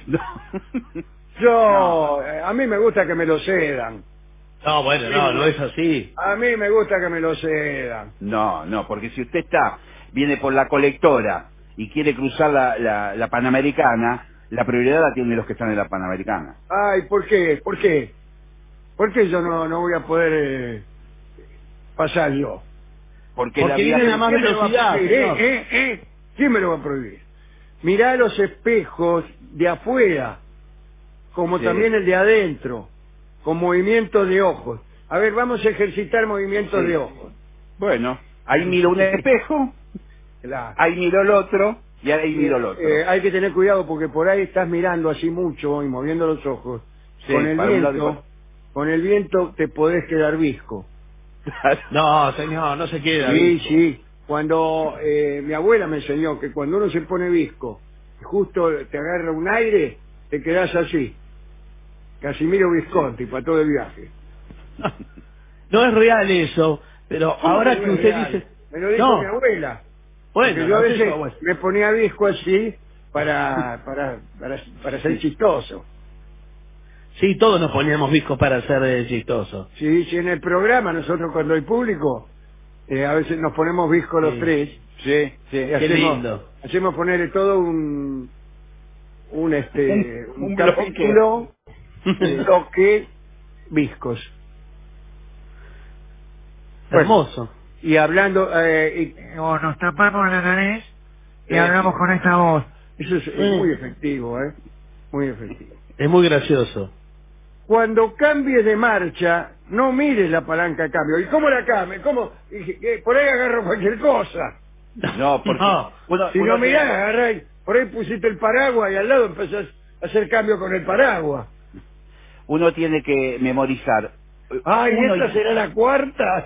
Yo, eh, a mí me gusta que me lo cedan. No, bueno, no, no es así. A mí me gusta que me lo cedan. No, no, porque si usted está, viene por la colectora y quiere cruzar la, la, la Panamericana, la prioridad la tienen los que están en la Panamericana. Ay, ¿por qué? ¿Por qué? ¿Por qué yo no, no voy a poder eh, pasar yo? Porque, Porque la vía- vienen a más ¿Quién me lo va a velocidad, prohibir? señor. ¿Eh, eh, eh? ¿Quién me lo va a prohibir? Mirá los espejos de afuera, como Sí. también el de adentro, con movimientos de ojos. A ver, vamos a ejercitar movimientos Sí. de ojos. Bueno, ahí miro un espejo, Claro. ahí miro el otro y ahí miro el otro. Eh, hay que tener cuidado porque por ahí estás mirando así mucho y moviendo los ojos. Sí, con el para un lado y viento, con el viento te podés quedar visco. No, señor, no se queda. Sí, visco. sí. Cuando eh, mi abuela me enseñó que cuando uno se pone visco y justo te agarra un aire, te quedás así. Casimiro Visconti para todo el viaje. No es real eso, pero ahora No que es usted real. dice... Me lo dijo No. mi abuela. Bueno, Porque yo a no sé veces yo, bueno. me ponía visco así para, para, para, para ser chistoso. Sí, todos nos poníamos viscos para ser eh, chistosos. Sí, sí, en el programa nosotros cuando hay público, eh, a veces nos ponemos visco los Sí. tres. Sí, sí. Y Qué hacemos, lindo. hacemos ponerle todo un un este Un- un, un bloque. capítulo un bloque viscos. Bueno, Hermoso. y hablando eh, y, o nos tapamos la nariz y Eh, hablamos con esta voz. Eso es, es Mm. muy efectivo, ¿eh? Muy efectivo. Es muy gracioso. cuando cambies de marcha, no mires la palanca de cambio. ¿Y cómo la cambio? ¿Cómo? Y, que por ahí agarro cualquier cosa. No, porque No. uno- Si uno no mirás, tiene- agarrás, por ahí pusiste el paraguas y al lado empezás a hacer cambio con el paraguas. uno tiene que memorizar. Ay, Uno ¿esta y- será la cuarta?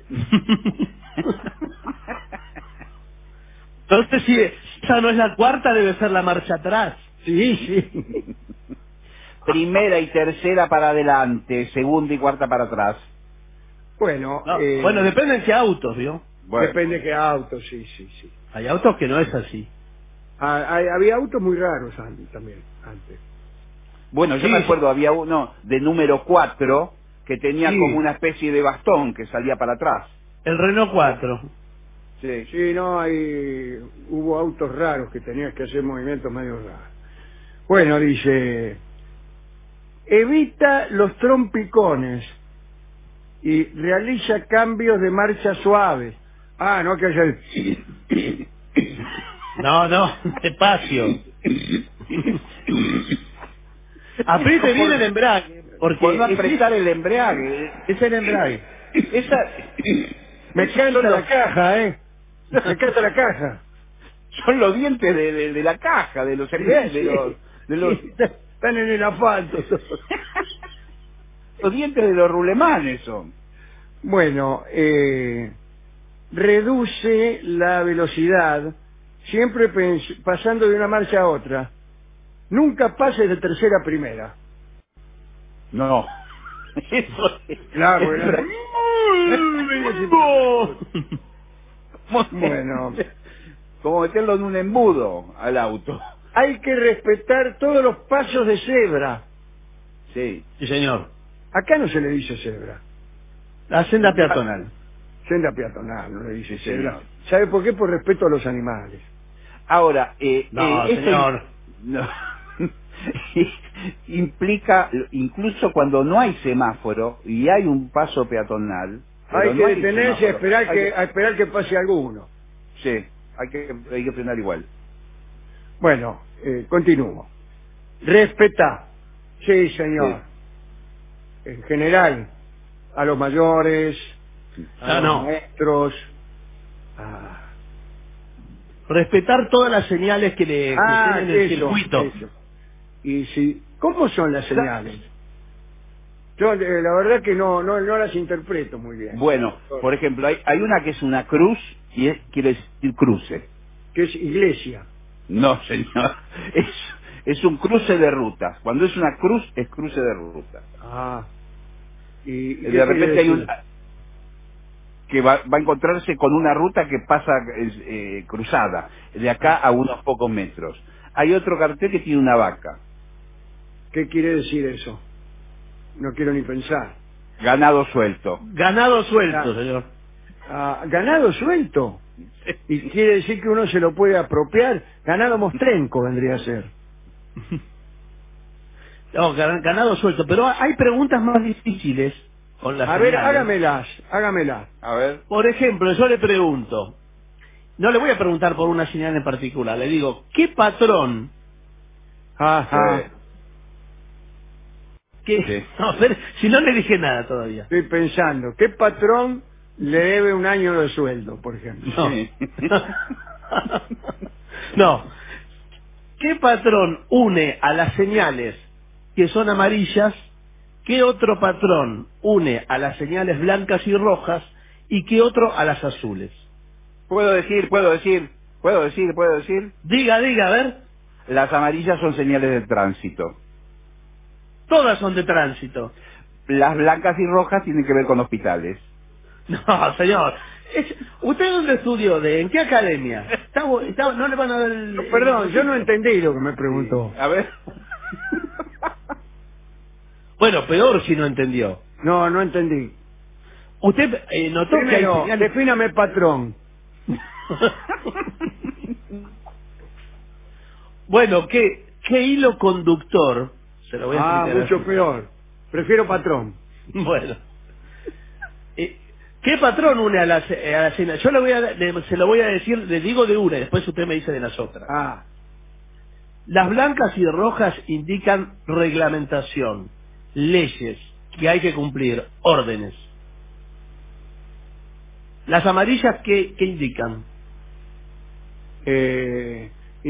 Entonces, si esa no es la cuarta, debe ser la marcha atrás. Sí, sí. Primera y tercera para adelante, segunda y cuarta para atrás. Bueno, No, eh, bueno, depende de qué autos, ¿vio? Bueno. depende qué auto, sí, sí, sí. Hay autos que no es así. Ah, hay- había autos muy raros antes, también, antes. Bueno, yo Sí, me acuerdo, había uno de número cuatro que tenía Sí. como una especie de bastón que salía para atrás. El Renault cuatro. Sí. Sí, no, hay, hubo autos raros que tenías que hacer movimientos medio raros. Bueno, dice, evita los trompicones y realiza cambios de marcha suaves. Ah, no que haya el... No, no, despacio. Apriete bien el embrague, porque Por no es, apretar el embrague. es el embrague. Esa, Me esos canta son la los, caja, ¿eh? Me canta la caja. son los dientes de, de- de la caja, de los embragues, de los, de los, Sí, están en el asfalto. los dientes de los rulemanes son. Bueno, eh, reduce la velocidad siempre pens- pasando de una marcha a otra. Nunca pases de tercera a primera. No. Eso es. Claro, es- era- Bueno, Como meterlo en un embudo al auto. hay que respetar todos los pasos de cebra. Sí. Sí, señor. Acá no se le dice cebra. La senda peatonal. Senda peatonal, no le dice Sí, cebra. señor. ¿Sabe por qué? Por respeto a los animales. Ahora, eh, No, eh, esto señor. no. implica, incluso cuando no hay semáforo y hay un paso peatonal, pero Hay no que hay detenerse a semáforo, esperar hay que, a esperar que pase alguno. Sí, hay que, hay que frenar igual. Bueno, eh, continúo. Respeta. Sí, señor. En general, a los mayores, a Ah, los no. maestros. a- Respetar todas las señales que le que Ah, estén en el eso, circuito. eso. Y si, ¿cómo son las señales? Yo eh, la verdad que no, no, no las interpreto muy bien. Bueno, por ejemplo, hay, hay una que es una cruz y es, quiere decir cruce. Que es iglesia. No, señor. Es, es un cruce de rutas. Cuando es una cruz, es cruce de rutas. Ah. Y, y ¿qué De repente quiere hay un... decir? que va, va a encontrarse con una ruta que pasa eh, cruzada, de acá a unos pocos metros. Hay otro cartel que tiene una vaca. ¿Qué quiere decir eso? No quiero ni pensar. Ganado suelto. Ganado suelto, Ah. señor. Ah, ganado suelto. Y quiere decir que uno se lo puede apropiar. Ganado mostrenco vendría a ser. No, gan- ganado suelto. Pero hay preguntas más difíciles con las A ver, señales. hágamelas, hágamelas. A ver. Por ejemplo, yo le pregunto, no le voy a preguntar por una señal en particular, le digo, ¿qué patrón? Ajá. Eh, ¿Qué? Sí. No, pero si no le dije nada todavía. Estoy pensando, ¿qué patrón le debe un año de sueldo, por ejemplo? No. Sí. No. ¿Qué patrón une a las señales que son amarillas? ¿Qué otro patrón une a las señales blancas y rojas? ¿Y qué otro a las azules? Puedo decir, puedo decir, puedo decir, puedo decir. Diga, diga, a ver. Las amarillas son señales de tránsito. Todas son de tránsito. Las blancas y rojas tienen que ver con hospitales. No, señor. Es- ¿Usted dónde estudió? ¿De en qué academia? Está bu- está- no le van a dar el... No, perdón, yo no entendí lo que me preguntó. A ver. Bueno, peor si no entendió. No, no entendí. Usted eh, notó que hay Primero, señales... defíname patrón. Bueno, ¿qué, ¿qué hilo conductor? Se lo voy a Ah, explicar mucho así. peor. Prefiero patrón. Bueno. Eh, ¿Qué patrón une a la, a la señal? Yo le voy a, le- se lo voy a decir, le digo de una y después usted me dice de las otras. Ah, Las blancas y rojas indican reglamentación. leyes que hay que cumplir, órdenes. Las amarillas, ¿qué, qué indican? Eh,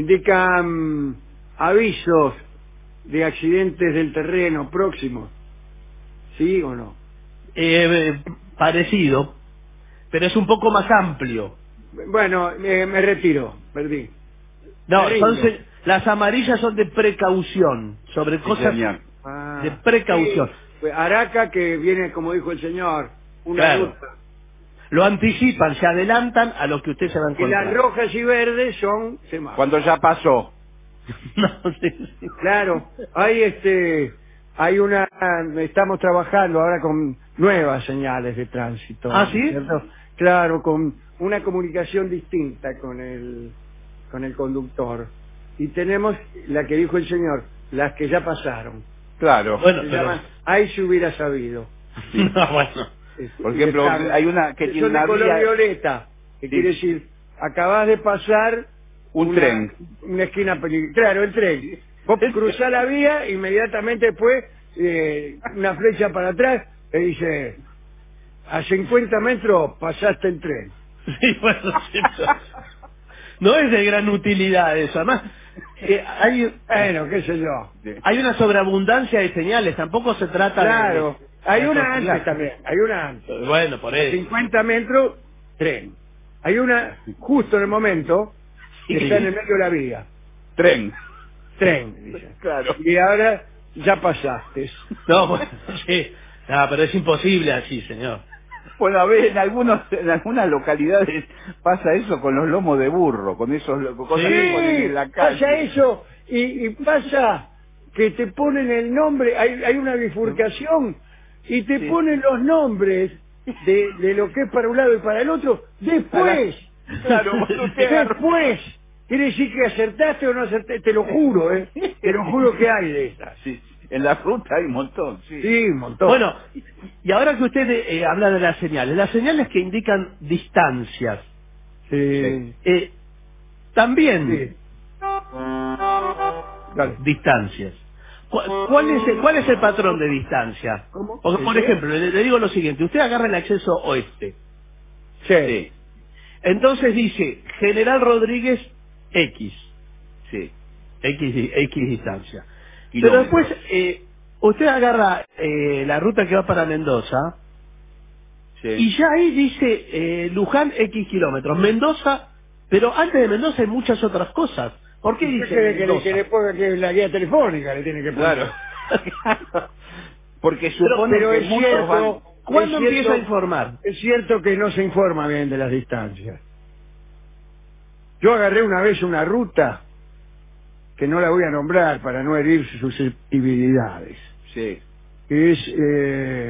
indican avisos de accidentes del terreno próximos. ¿Sí o no? Eh, parecido, pero es un poco más amplio. Bueno, me, me retiro, perdí. No, Me son rindo. se- las amarillas son de precaución, sobre cosas señor. Ah, de precaución. sí, pues Araca, que viene, como dijo el señor, una Claro. ruta. Lo anticipan, se adelantan a lo que usted se va a Y encontrar. las rojas y verdes son semáforos. Cuando ya pasó. No, sí, sí. Claro, hay este, hay una, estamos trabajando ahora con nuevas señales de tránsito. ¿Ah, sí? ¿cierto? Claro, con una comunicación distinta con el, con el conductor. Y tenemos la que dijo el señor, las que ya pasaron. Claro. Bueno, Se pero... llaman, ahí se hubiera sabido. No, bueno. Este, Por ejemplo, están- hay una que tiene son de una color vía- violeta, que Sí. quiere decir, acabás de pasar Un una, tren. una esquina peligrosa. Claro, el tren. Vos cruzás la vía, inmediatamente después, eh, una flecha para atrás, te dice, a cincuenta metros pasaste el tren. Sí, bueno, sí, pero- no es de gran utilidad eso. Además, eh, hay, Bueno, qué sé yo. hay una sobreabundancia de señales. Tampoco se trata de... Claro, hay de una atrocidad. antes también, hay una antes. Bueno, por eso. cincuenta metros, tren. Hay una justo en el momento que Sí. está en el medio de la vía. Tren. Tren, dice. Claro. Y ahora ya pasaste. No, bueno, sí. No, pero es imposible así, señor. Bueno, a ver, en algunos, en algunas localidades pasa eso con los lomos de burro, con esos lo- cosas que ponen Sí, en la calle. pasa eso. Y, y pasa que te ponen el nombre, hay, hay una bifurcación, y te Sí. ponen los nombres de, de lo que es para un lado y para el otro después. Claro, cuando usted agarra- Después. Quiere decir que acertaste o no acertaste, te lo juro, ¿eh? Te lo juro que hay de esas. Sí, en la ruta hay un montón, sí. Sí, un montón. Bueno, y ahora que usted eh, habla de las señales, las señales que indican distancias, Sí. eh, también Sí. Dale. distancias. ¿Cu- ¿Cuál es, el, ¿Cuál es el patrón de distancia? ¿Cómo? Porque, por ¿Sí? ejemplo, le, le digo lo siguiente, usted agarra el acceso oeste, Sí. entonces dice General Rodríguez X, Sí. X, di- X distancia. Pero Kilómetros. después, eh, usted agarra eh, la ruta que va para Mendoza, Sí. y ya ahí dice eh, Luján X kilómetros, Mendoza, pero antes de Mendoza hay muchas otras cosas. ¿Por qué ¿Usted dice quiere que le, Mendoza? que le ponga que la guía telefónica le tiene que poner? Claro. Porque Pero, supone pero que es muchos cierto, van... ¿Cuándo es cierto- empieza a informar? Es cierto que no se informa bien de las distancias. Yo agarré una vez una ruta que no la voy a nombrar para no herir susceptibilidades, Sí. que es eh,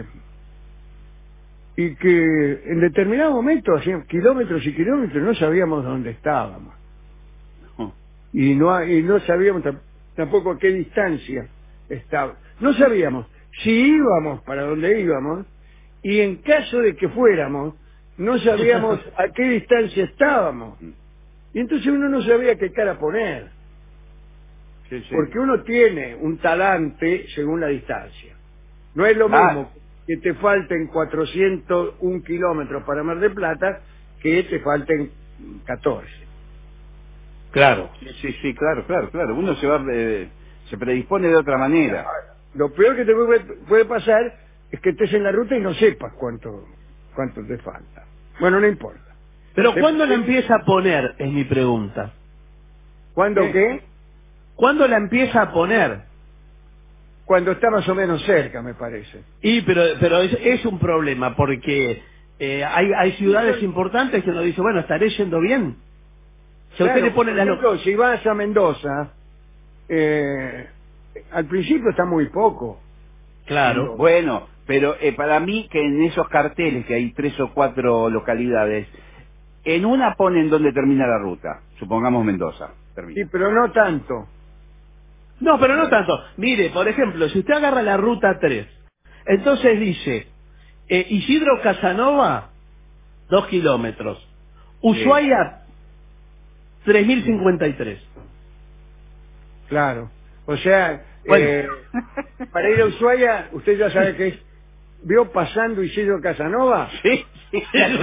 y que en determinado momento hacían kilómetros y kilómetros, no sabíamos dónde estábamos y no y no sabíamos tam- tampoco a qué distancia estaba. No sabíamos si íbamos para donde íbamos, y en caso de que fuéramos, no sabíamos a qué distancia estábamos. Y entonces uno no sabía qué cara poner, Sí, sí. porque uno tiene un talante según la distancia. No es lo Ah. mismo que te falten cuatrocientos un kilómetros para Mar del Plata que te falten catorce. Claro. Sí, sí, sí, claro, claro, claro. Uno se va, eh, se predispone de otra manera. Lo peor que te puede, puede pasar es que estés en la ruta y no sepas cuánto, cuánto te falta. Bueno, no importa. Pero Se- ¿cuándo la se- empieza a poner? Es mi pregunta. ¿Cuándo ¿Qué? qué? ¿Cuándo la empieza a poner? Cuando está más o menos cerca, me parece. Y pero pero es, es un problema porque eh, hay hay ciudades importantes que uno dice, bueno, estaré yendo bien. Si a usted Claro, le pone por las ejemplo, si vas a Mendoza, eh, al principio está muy poco. Claro. Bueno, pero eh, para mí que en esos carteles, que hay tres o cuatro localidades, en una ponen donde termina la ruta. Supongamos Mendoza. Termina. Sí, pero no tanto. No, pero no tanto. Mire, por ejemplo, si usted agarra la ruta tres, entonces dice eh, Isidro Casanova, dos kilómetros. Ushuaia, tres mil cincuenta y tres. Claro. O sea, Bueno. Eh, para ir a Ushuaia, usted ya sabe que es... ¿Vio pasando Isidro Casanova? Sí, sí,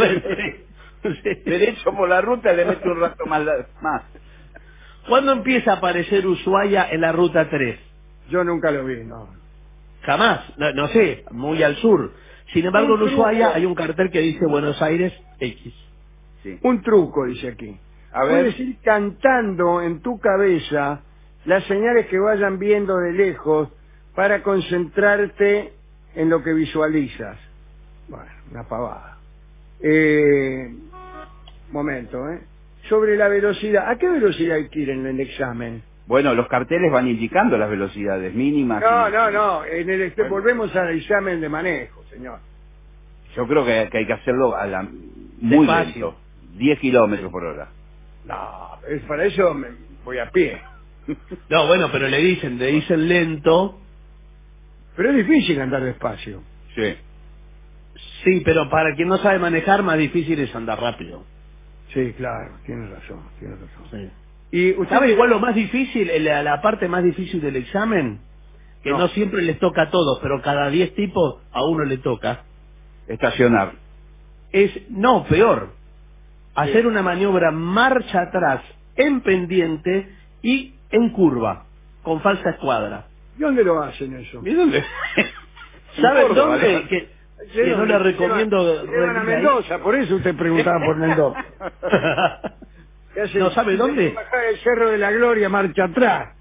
derecho por la ruta le mete un rato más. más. ¿Cuándo empieza a aparecer Ushuaia en la ruta tres? Yo nunca lo vi, no. Jamás, no, no sé, muy al sur. Sin embargo, en Un Ushuaia truco. hay un cartel que dice Buenos Aires X. Sí. Un truco, dice aquí. A ver. Puedes ir cantando en tu cabeza las señales que vayan viendo de lejos para concentrarte en lo que visualizas. Bueno, una pavada. Eh, momento, ¿eh? Sobre la velocidad. ¿A qué velocidad hay que ir en el examen? Bueno, los carteles van indicando las velocidades mínimas. No, y- no, no. En el este, Bueno. volvemos al examen de manejo, señor. Yo creo que, que hay que hacerlo a la muy Despacio. lento. diez kilómetros por hora. No, es para eso me voy a pie. No, bueno, pero le dicen, le dicen lento. Pero es difícil andar despacio. Sí. Sí, pero para quien no sabe manejar, más difícil es andar rápido. Sí, claro, tienes razón, tienes razón. Sí. Y usted ¿Sabe igual lo más difícil, la, la parte más difícil del examen? Que no. No. siempre les toca a todos, pero cada diez tipos a uno le toca. Estacionar. Es, no, peor. Hacer una maniobra marcha atrás, en pendiente y en curva, con falsa escuadra. ¿Y dónde lo hacen eso? ¿Y dónde? ¿Saben Córdoba, dónde? ¿no? Que, que no le recomiendo... Llevan, llevan a Mendoza, por eso usted preguntaba por Mendoza. ¿Qué hace? ¿No sabe dónde? Bajar el Cerro de la Gloria, marcha atrás.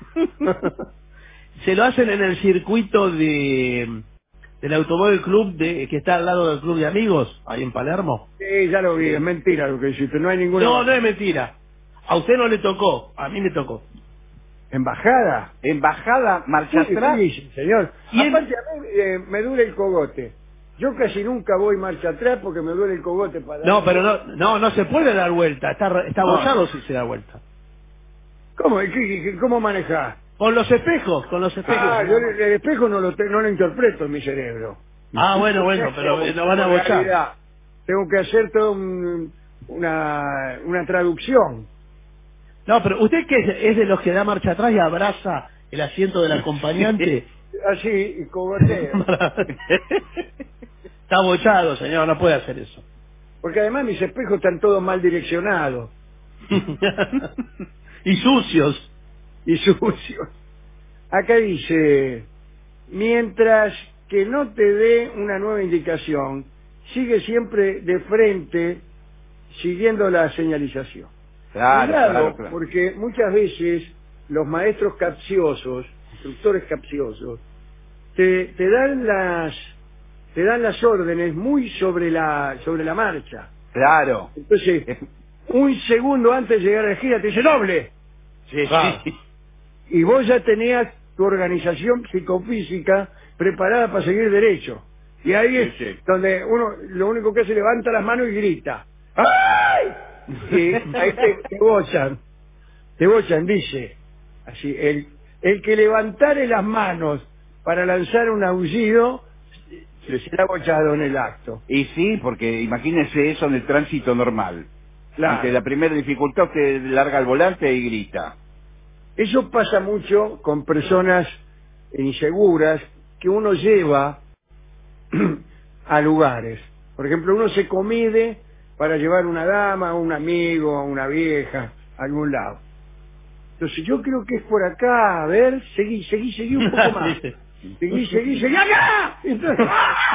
Se lo hacen en el circuito de del Automóvil Club de, que está al lado del Club de Amigos, ahí en Palermo. Sí, ya lo vi, Sí. es mentira lo que hiciste, no hay ninguna... No, no es mentira. A usted no le tocó, a mí me tocó. ¿Embajada? Embajada, marcha Sí, atrás. sí, señor. ¿Y en- Aparte a mí eh, me duele el cogote. Yo casi nunca voy marcha atrás porque me duele el cogote para... No, pero no, no, no se puede dar vuelta, está, está No. abollado si se da vuelta. ¿Cómo, ¿Qué- qué- cómo manejás? Con los espejos, con los espejos. Ah, yo el, el espejo no lo, te- no lo interpreto en mi cerebro. Ah, bueno, bueno, pero lo van a En abochar. realidad, tengo que hacer toda un- una, una traducción. No, pero usted que es, es de los que da marcha atrás y abraza el asiento del acompañante. Así, y cogoteo. Está abochado, señor, no puede hacer eso. Porque además mis espejos están todos mal direccionados Y sucios. y sucios. Acá dice, mientras que no te dé una nueva indicación, sigue siempre de frente siguiendo la señalización. Claro, Cuidado, claro, claro. porque muchas veces los maestros capciosos, instructores capciosos, te, te dan las te dan las órdenes muy sobre la sobre la marcha. Claro. Entonces, un segundo antes de llegar a la gira te dice doble. Sí, Ah. sí. Y vos ya tenías tu organización psicofísica preparada para seguir derecho. Y ahí es Sí, sí. donde uno lo único que hace es levanta las manos y grita. ¡Ay! Y ahí te, te bochan. Te bochan, dice. Así, el, el que levantare las manos para lanzar un aullido será bochado en el acto. Y sí, porque imagínese eso en el tránsito normal. Claro. Ante la primera dificultad usted larga el volante y grita. Eso pasa mucho con personas inseguras que uno lleva a lugares. Por ejemplo, uno se comide para llevar una dama, un amigo, una vieja, a algún lado. Entonces yo creo que es por acá, a ver, seguí, seguí, seguí un poco más. Seguí, seguí, seguí acá. Entonces,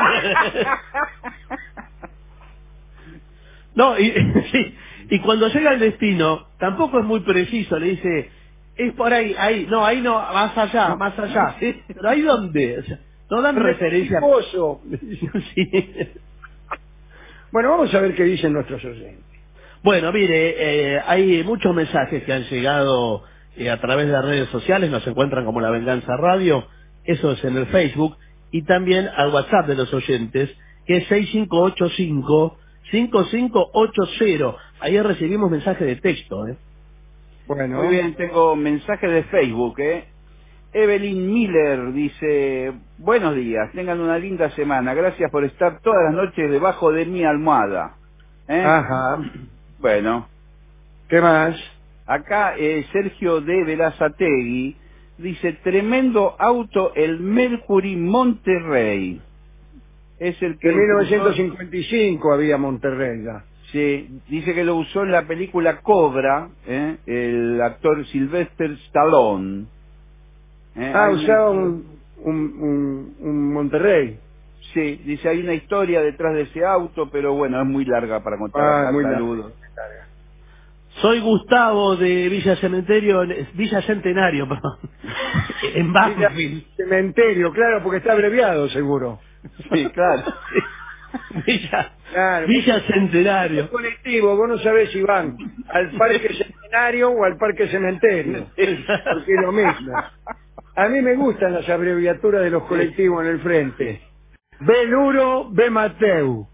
No, y, sí, y cuando llega al destino, tampoco es muy preciso, le dice, es por ahí, ahí, no, ahí no, más allá, más allá. Pero ahí dónde, o sea, no dan referencia. Pozo. Sí. Bueno, vamos a ver qué dicen nuestros oyentes. Bueno, mire, eh, hay muchos mensajes que han llegado eh, a través de las redes sociales, nos encuentran como La Venganza Radio, eso es en el Facebook, y también al WhatsApp de los oyentes, que es seis cinco ocho cinco, cinco cinco ocho cero. Ayer recibimos mensajes de texto, ¿eh? Bueno, Muy bien, tengo mensaje de Facebook, ¿eh? Evelyn Miller dice, buenos días, tengan una linda semana, gracias por estar todas las noches debajo de mi almohada. ¿Eh? Ajá. Bueno, ¿Qué más? acá eh, Sergio de Verazategui Dice, tremendo auto el Mercury Monterrey. Es el que... En mil novecientos cincuenta y cinco había Monterrey ya. Sí, dice que lo usó en la película Cobra, ¿eh? El actor Sylvester Stallone. ¿Eh? Ah, Hay usaba una- un, un, un, un Monterrey. Sí, dice, hay una historia detrás de ese auto, pero bueno, es muy larga para contar Ah, acá. muy larga. Saludos. Soy Gustavo de Villa Cementerio, Villa Centenario, perdón, en Banfield. Cementerio, claro, porque está abreviado seguro. Sí, claro. Villa, Claro, Villa porque Centenario. es colectivo, vos no sabés si van al Parque Centenario o al Parque Cementerio, porque es lo mismo. A mí me gustan las abreviaturas de los colectivos en el frente. B. Luro, B. Mateu.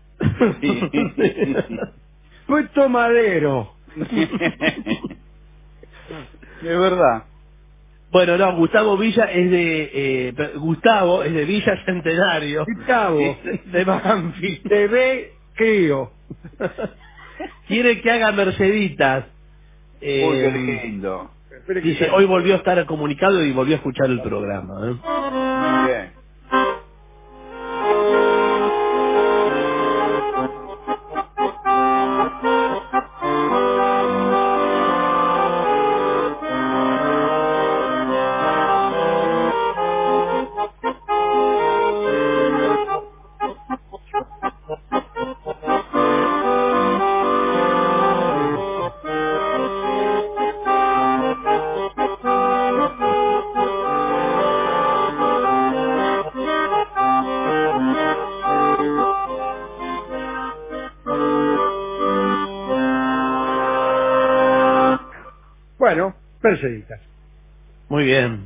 Puesto Madero. Es verdad. Bueno, no, Gustavo Villa es de... eh, per- Gustavo es de Villa Centenario. Gustavo. De Banfield. De B. Crío. Quiere que haga Merceditas. Eh, Uy, qué lindo. Dice, hoy volvió a estar comunicado y volvió a escuchar el programa. ¿eh? Bien. Bueno, Merceditas. Muy bien.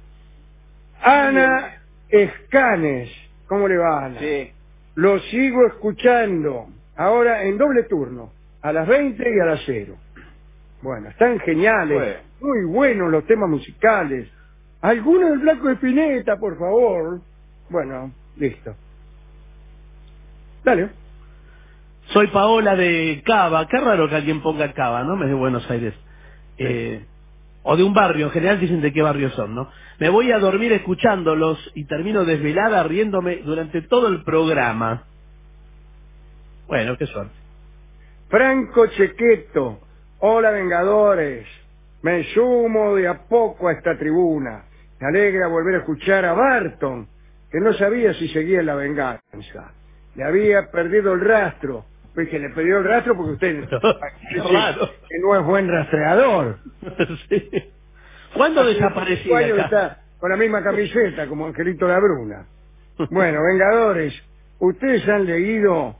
Ana Escanes. ¿Cómo le va, Ana? Sí. Lo sigo escuchando. Ahora en doble turno. A las veinte y a las cero. Bueno, están geniales. Bueno. Muy buenos los temas musicales. Alguno del Blanco de Spinetta, por favor. Bueno, listo. Dale. Soy Paola de Cava. Qué raro que alguien ponga Cava, ¿no? Es de Buenos Aires. Eh, o de un barrio. En general dicen de qué barrio son, ¿no? Me voy a dormir escuchándolos y termino desvelada riéndome durante todo el programa. Bueno, qué suerte. Franco Chequeto. Hola, Vengadores. Me sumo de a poco a esta tribuna. Me alegra volver a escuchar a Barton, que no sabía si seguía en la venganza. Le había perdido el rastro. Pues que le perdió el rastro porque usted Qué raro. que no es buen rastreador. Sí. ¿Cuándo Hace desaparecí cinco años de acá? está con la misma camiseta como Angelito Labruna. Bueno, Vengadores, ustedes han leído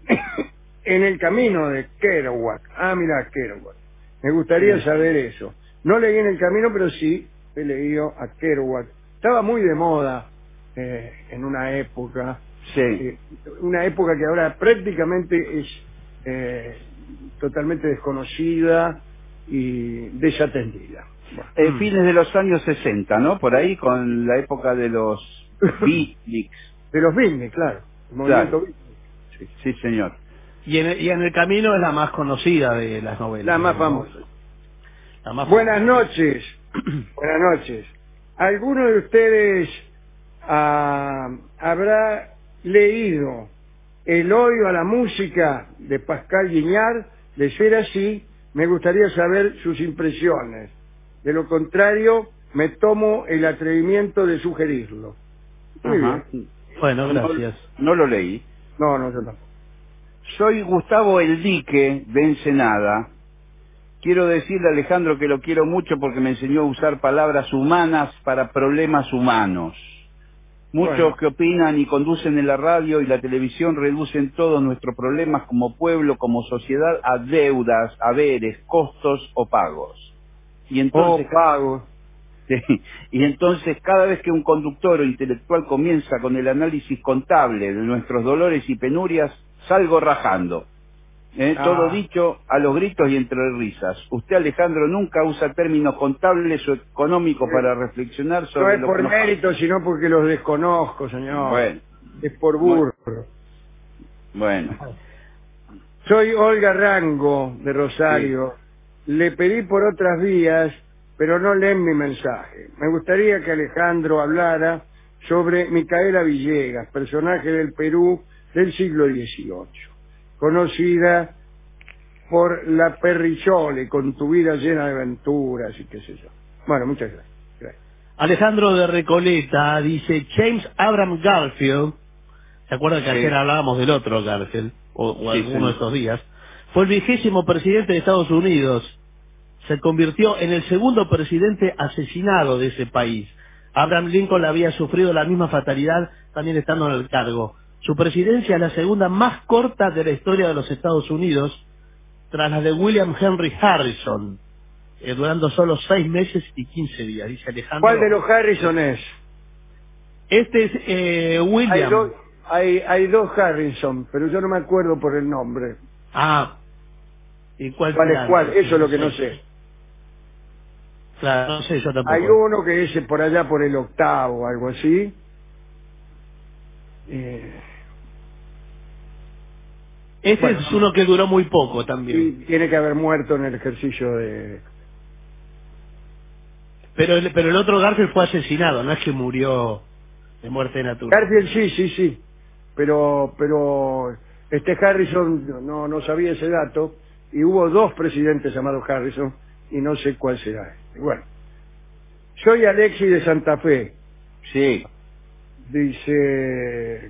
En el camino de Kerouac. Ah, mira, Kerouac. Me gustaría Sí. saber eso. No leí En el camino, pero sí he leído a Kerouac. Estaba muy de moda eh, en una época. Sí. Eh, una época que ahora prácticamente es eh, totalmente desconocida y desatendida. Bueno. Eh, fines de los años sesenta, ¿no? Por ahí, con la época de los beatniks. De los Beatniks, claro. El movimiento Claro. Sí, sí, señor. Y en, y en el camino es la más conocida de las novelas. La más ¿no? famosa. La más Buenas famosa. noches. Buenas noches. ¿Alguno de ustedes ah, habrá leído El odio a la música de Pascal Guignard? De ser así, me gustaría saber sus impresiones. De lo contrario, me tomo el atrevimiento de sugerirlo. Muy Ajá. bien. Bueno, gracias. No, no lo leí. No, no, yo tampoco. Soy Gustavo El Dique, de Ensenada. Quiero decirle a Alejandro que lo quiero mucho porque me enseñó a usar palabras humanas para problemas humanos. Muchos Bueno. que opinan y conducen en la radio y la televisión reducen todos nuestros problemas como pueblo, como sociedad, a deudas, haberes, costos o pagos. Y entonces, Oh, pago. Sí, y entonces cada vez que un conductor o intelectual comienza con el análisis contable de nuestros dolores y penurias, salgo rajando. ¿Eh? Ah. Todo dicho a los gritos y entre risas. Usted, Alejandro, nunca usa términos contables o económicos para reflexionar No sobre es lo por que nos mérito, sino porque los desconozco, señor. Bueno. Es por burro. Bueno, Soy Olga Rango, de Rosario. Le pedí por otras vías pero no leen mi mensaje. Me gustaría que Alejandro hablara sobre Micaela Villegas, personaje del Perú del siglo dieciocho, conocida por la Perrichole, con tu vida llena de aventuras y qué sé yo. Bueno, muchas gracias. gracias. Alejandro de Recoleta dice, James Abraham Garfield, ¿se acuerdan que Sí. ayer hablábamos del otro Garfield? O, o Sí, alguno sí. de estos días. Fue el vigésimo presidente de Estados Unidos. Se convirtió en el segundo presidente asesinado de ese país. Abraham Lincoln había sufrido la misma fatalidad también estando en el cargo. Su presidencia es la segunda más corta de la historia de los Estados Unidos, tras la de William Henry Harrison, eh, durando solo seis meses y quince días, dice Alejandro. ¿Cuál de los Harrison es? Este es eh, William. Hay, do, hay, hay dos Harrison, pero yo no me acuerdo por el nombre. Ah, ¿y cuál, ¿Cuál es será? cuál? Eso es lo que no sé. Claro, no sé, yo tampoco. Hay uno que es por allá por el octavo, algo así. Eh, Este bueno, es uno que duró muy poco también. y tiene que haber muerto en el ejercicio de... Pero el, pero el otro Garfield fue asesinado, no es que murió de muerte natural. Garfield sí, sí, sí. Pero, pero este Harrison no, no sabía ese dato y hubo dos presidentes llamados Harrison y no sé cuál será. Bueno, soy Alexis de Santa Fe. Sí. Dice,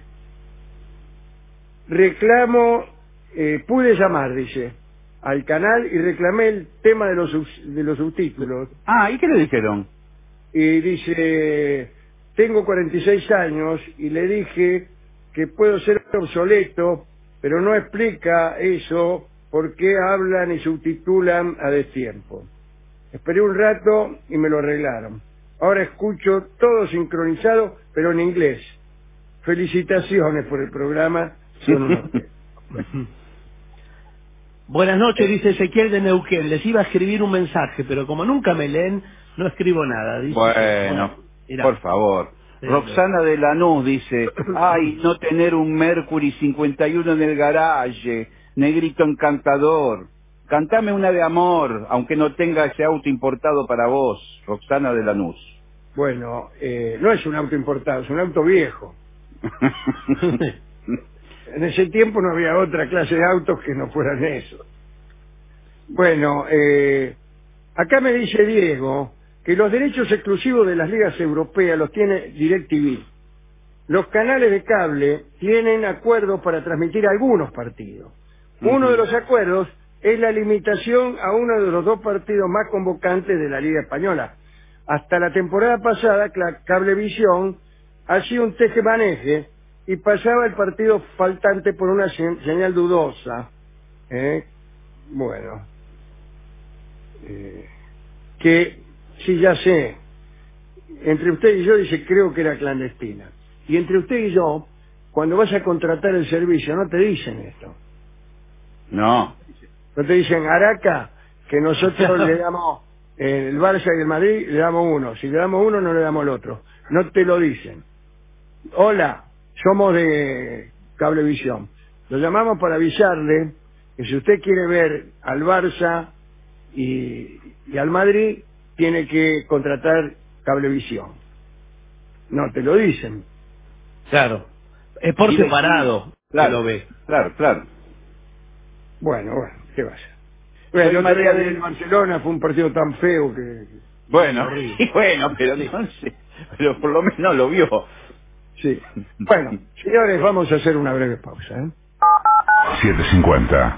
reclamo, eh, pude llamar, dice, al canal y reclamé el tema de los, sub- de los subtítulos. Ah, ¿y qué le dijeron? Y dice, tengo cuarenta y seis años y le dije que puedo ser obsoleto, pero no explica eso por qué hablan y subtitulan a destiempo. Esperé un rato y me lo arreglaron. Ahora escucho todo sincronizado, pero en inglés. Felicitaciones por el programa. Son unos... Buenas noches, dice Ezequiel de Neuquén. Les iba a escribir un mensaje, pero como nunca me leen, no escribo nada. Dice, Bueno, mirá. por favor. Sí, Roxana de Lanús dice, ay, no tener un Mercury cincuenta y uno en el garaje, negrito encantador. Cantame una de amor, aunque no tenga ese auto importado para vos, Roxana de Lanús. Bueno, eh, no es un auto importado, es un auto viejo. En ese tiempo no había otra clase de autos que no fueran esos. Bueno, eh, acá me dice Diego que los derechos exclusivos de las ligas europeas los tiene DirecTV. Los canales de cable tienen acuerdos para transmitir algunos partidos. Uno de los acuerdos es la limitación a uno de los dos partidos más convocantes de la Liga Española. Hasta la temporada pasada, la Cablevisión hacía un teje-maneje y pasaba el partido faltante por una señal dudosa. ¿eh? Bueno, eh, que sí, ya sé, entre usted y yo dice, creo que era clandestina. Y entre usted y yo, cuando vas a contratar el servicio, no te dicen esto. No. No te dicen, Araca, que nosotros le damos, eh, el Barça y el Madrid, le damos uno. Si le damos uno, no le damos el otro. No te lo dicen. Hola, somos de Cablevisión. Lo llamamos para avisarle que si usted quiere ver al Barça y, y al Madrid, tiene que contratar Cablevisión. No te lo dicen. Claro. Es por Sí, separado claro, que lo ve. Claro, claro. Bueno, bueno, ¿qué va a ser? Bueno, el otro día del Barcelona fue un partido tan feo que... Bueno, y bueno, pero entonces, pero por lo menos lo vio. Sí. Bueno, señores, vamos a hacer una breve pausa, ¿eh? siete cincuenta.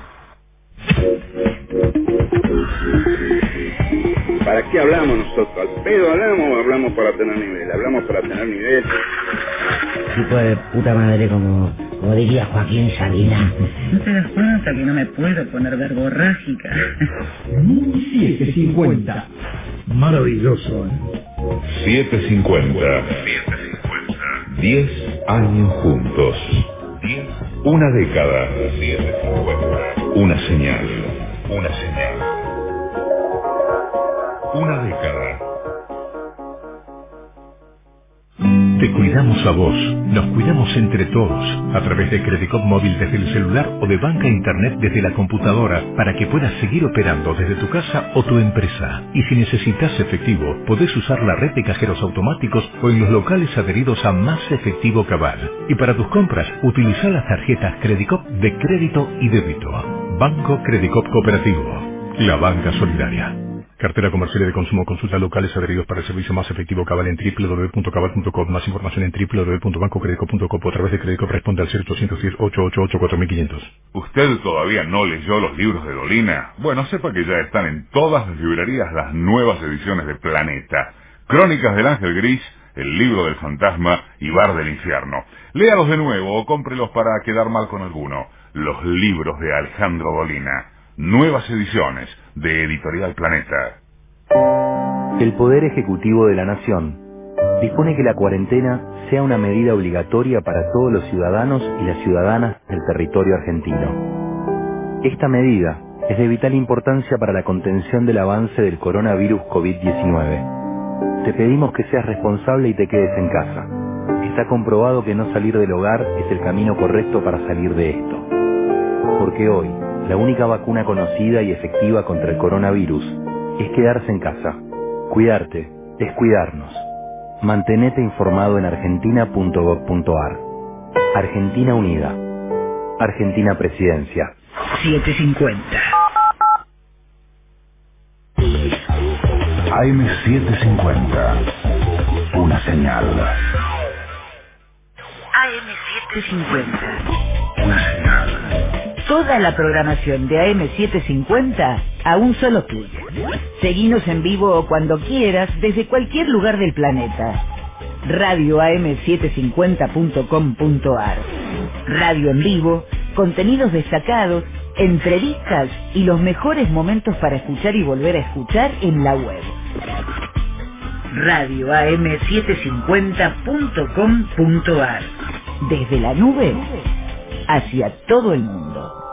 ¿Para qué hablamos nosotros? ¿Al pedo hablamos o hablamos para tener nivel? Hablamos para tener nivel. Tipo de puta madre, como, como diría Joaquín Sabina. ¿No te das cuenta que no me puedo poner verborrágica? siete cincuenta. Maravilloso, ¿eh? siete cincuenta. diez años juntos. Una década. Una señal. Una señal. Una década. Te cuidamos a vos, nos cuidamos entre todos, a través de Credicop Móvil desde el celular o de banca internet desde la computadora, para que puedas seguir operando desde tu casa o tu empresa. Y si necesitas efectivo, podés usar la red de cajeros automáticos o en los locales adheridos a Más Efectivo Cabal. Y para tus compras, utiliza las tarjetas Credicop de crédito y débito. Banco Credicop Cooperativo, la banca solidaria. Cartera comercial y de consumo. Consulta locales adheridos para el servicio Más Efectivo Cabal en doble u doble u doble u punto cabal punto com. Más información en doble u doble u doble u punto banco credicop punto com o a través de Credicop. Responde al cero ochocientos diez, ochocientos ochenta y ocho, cuatro mil quinientos. ¿Usted todavía no leyó los libros de Dolina? Bueno, sepa que ya están en todas las librerías las nuevas ediciones de Planeta. Crónicas del Ángel Gris, El Libro del Fantasma y Bar del Infierno. Léalos de nuevo o cómprelos para quedar mal con alguno. Los libros de Alejandro Dolina. Nuevas ediciones de Editorial Planeta. El Poder Ejecutivo de la Nación dispone que la cuarentena sea una medida obligatoria para todos los ciudadanos y las ciudadanas del territorio argentino. Esta medida es de vital importancia para la contención del avance del coronavirus COVID diecinueve. Te pedimos que seas responsable y te quedes en casa. Está comprobado que no salir del hogar es el camino correcto para salir de esto. Porque hoy, la única vacuna conocida y efectiva contra el coronavirus es quedarse en casa. Cuidarte es cuidarnos. Mantenete informado en argentina punto gob punto ar. Argentina Unida. Argentina Presidencia. setecientos cincuenta. A M setecientos cincuenta. Una señal. A M setecientos cincuenta. Una señal. Toda la programación de A M setecientos cincuenta a un solo clic. Seguinos en vivo o cuando quieras desde cualquier lugar del planeta. radio a m setecientos cincuenta punto com punto ar. Radio en vivo, contenidos destacados, entrevistas y los mejores momentos para escuchar y volver a escuchar en la web. radio a m setecientos cincuenta punto com punto ar. Desde la nube hacia todo el mundo.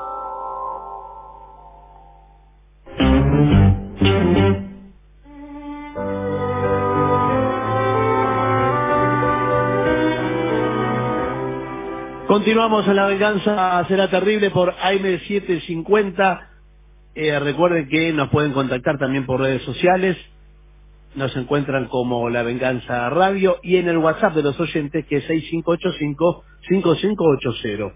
Continuamos en La Venganza Será Terrible por A M setecientos cincuenta. Eh, recuerden que nos pueden contactar también por redes sociales. Nos encuentran como La Venganza Radio y en el WhatsApp de los oyentes, que es seis cinco ocho cinco, cinco cinco ocho cero.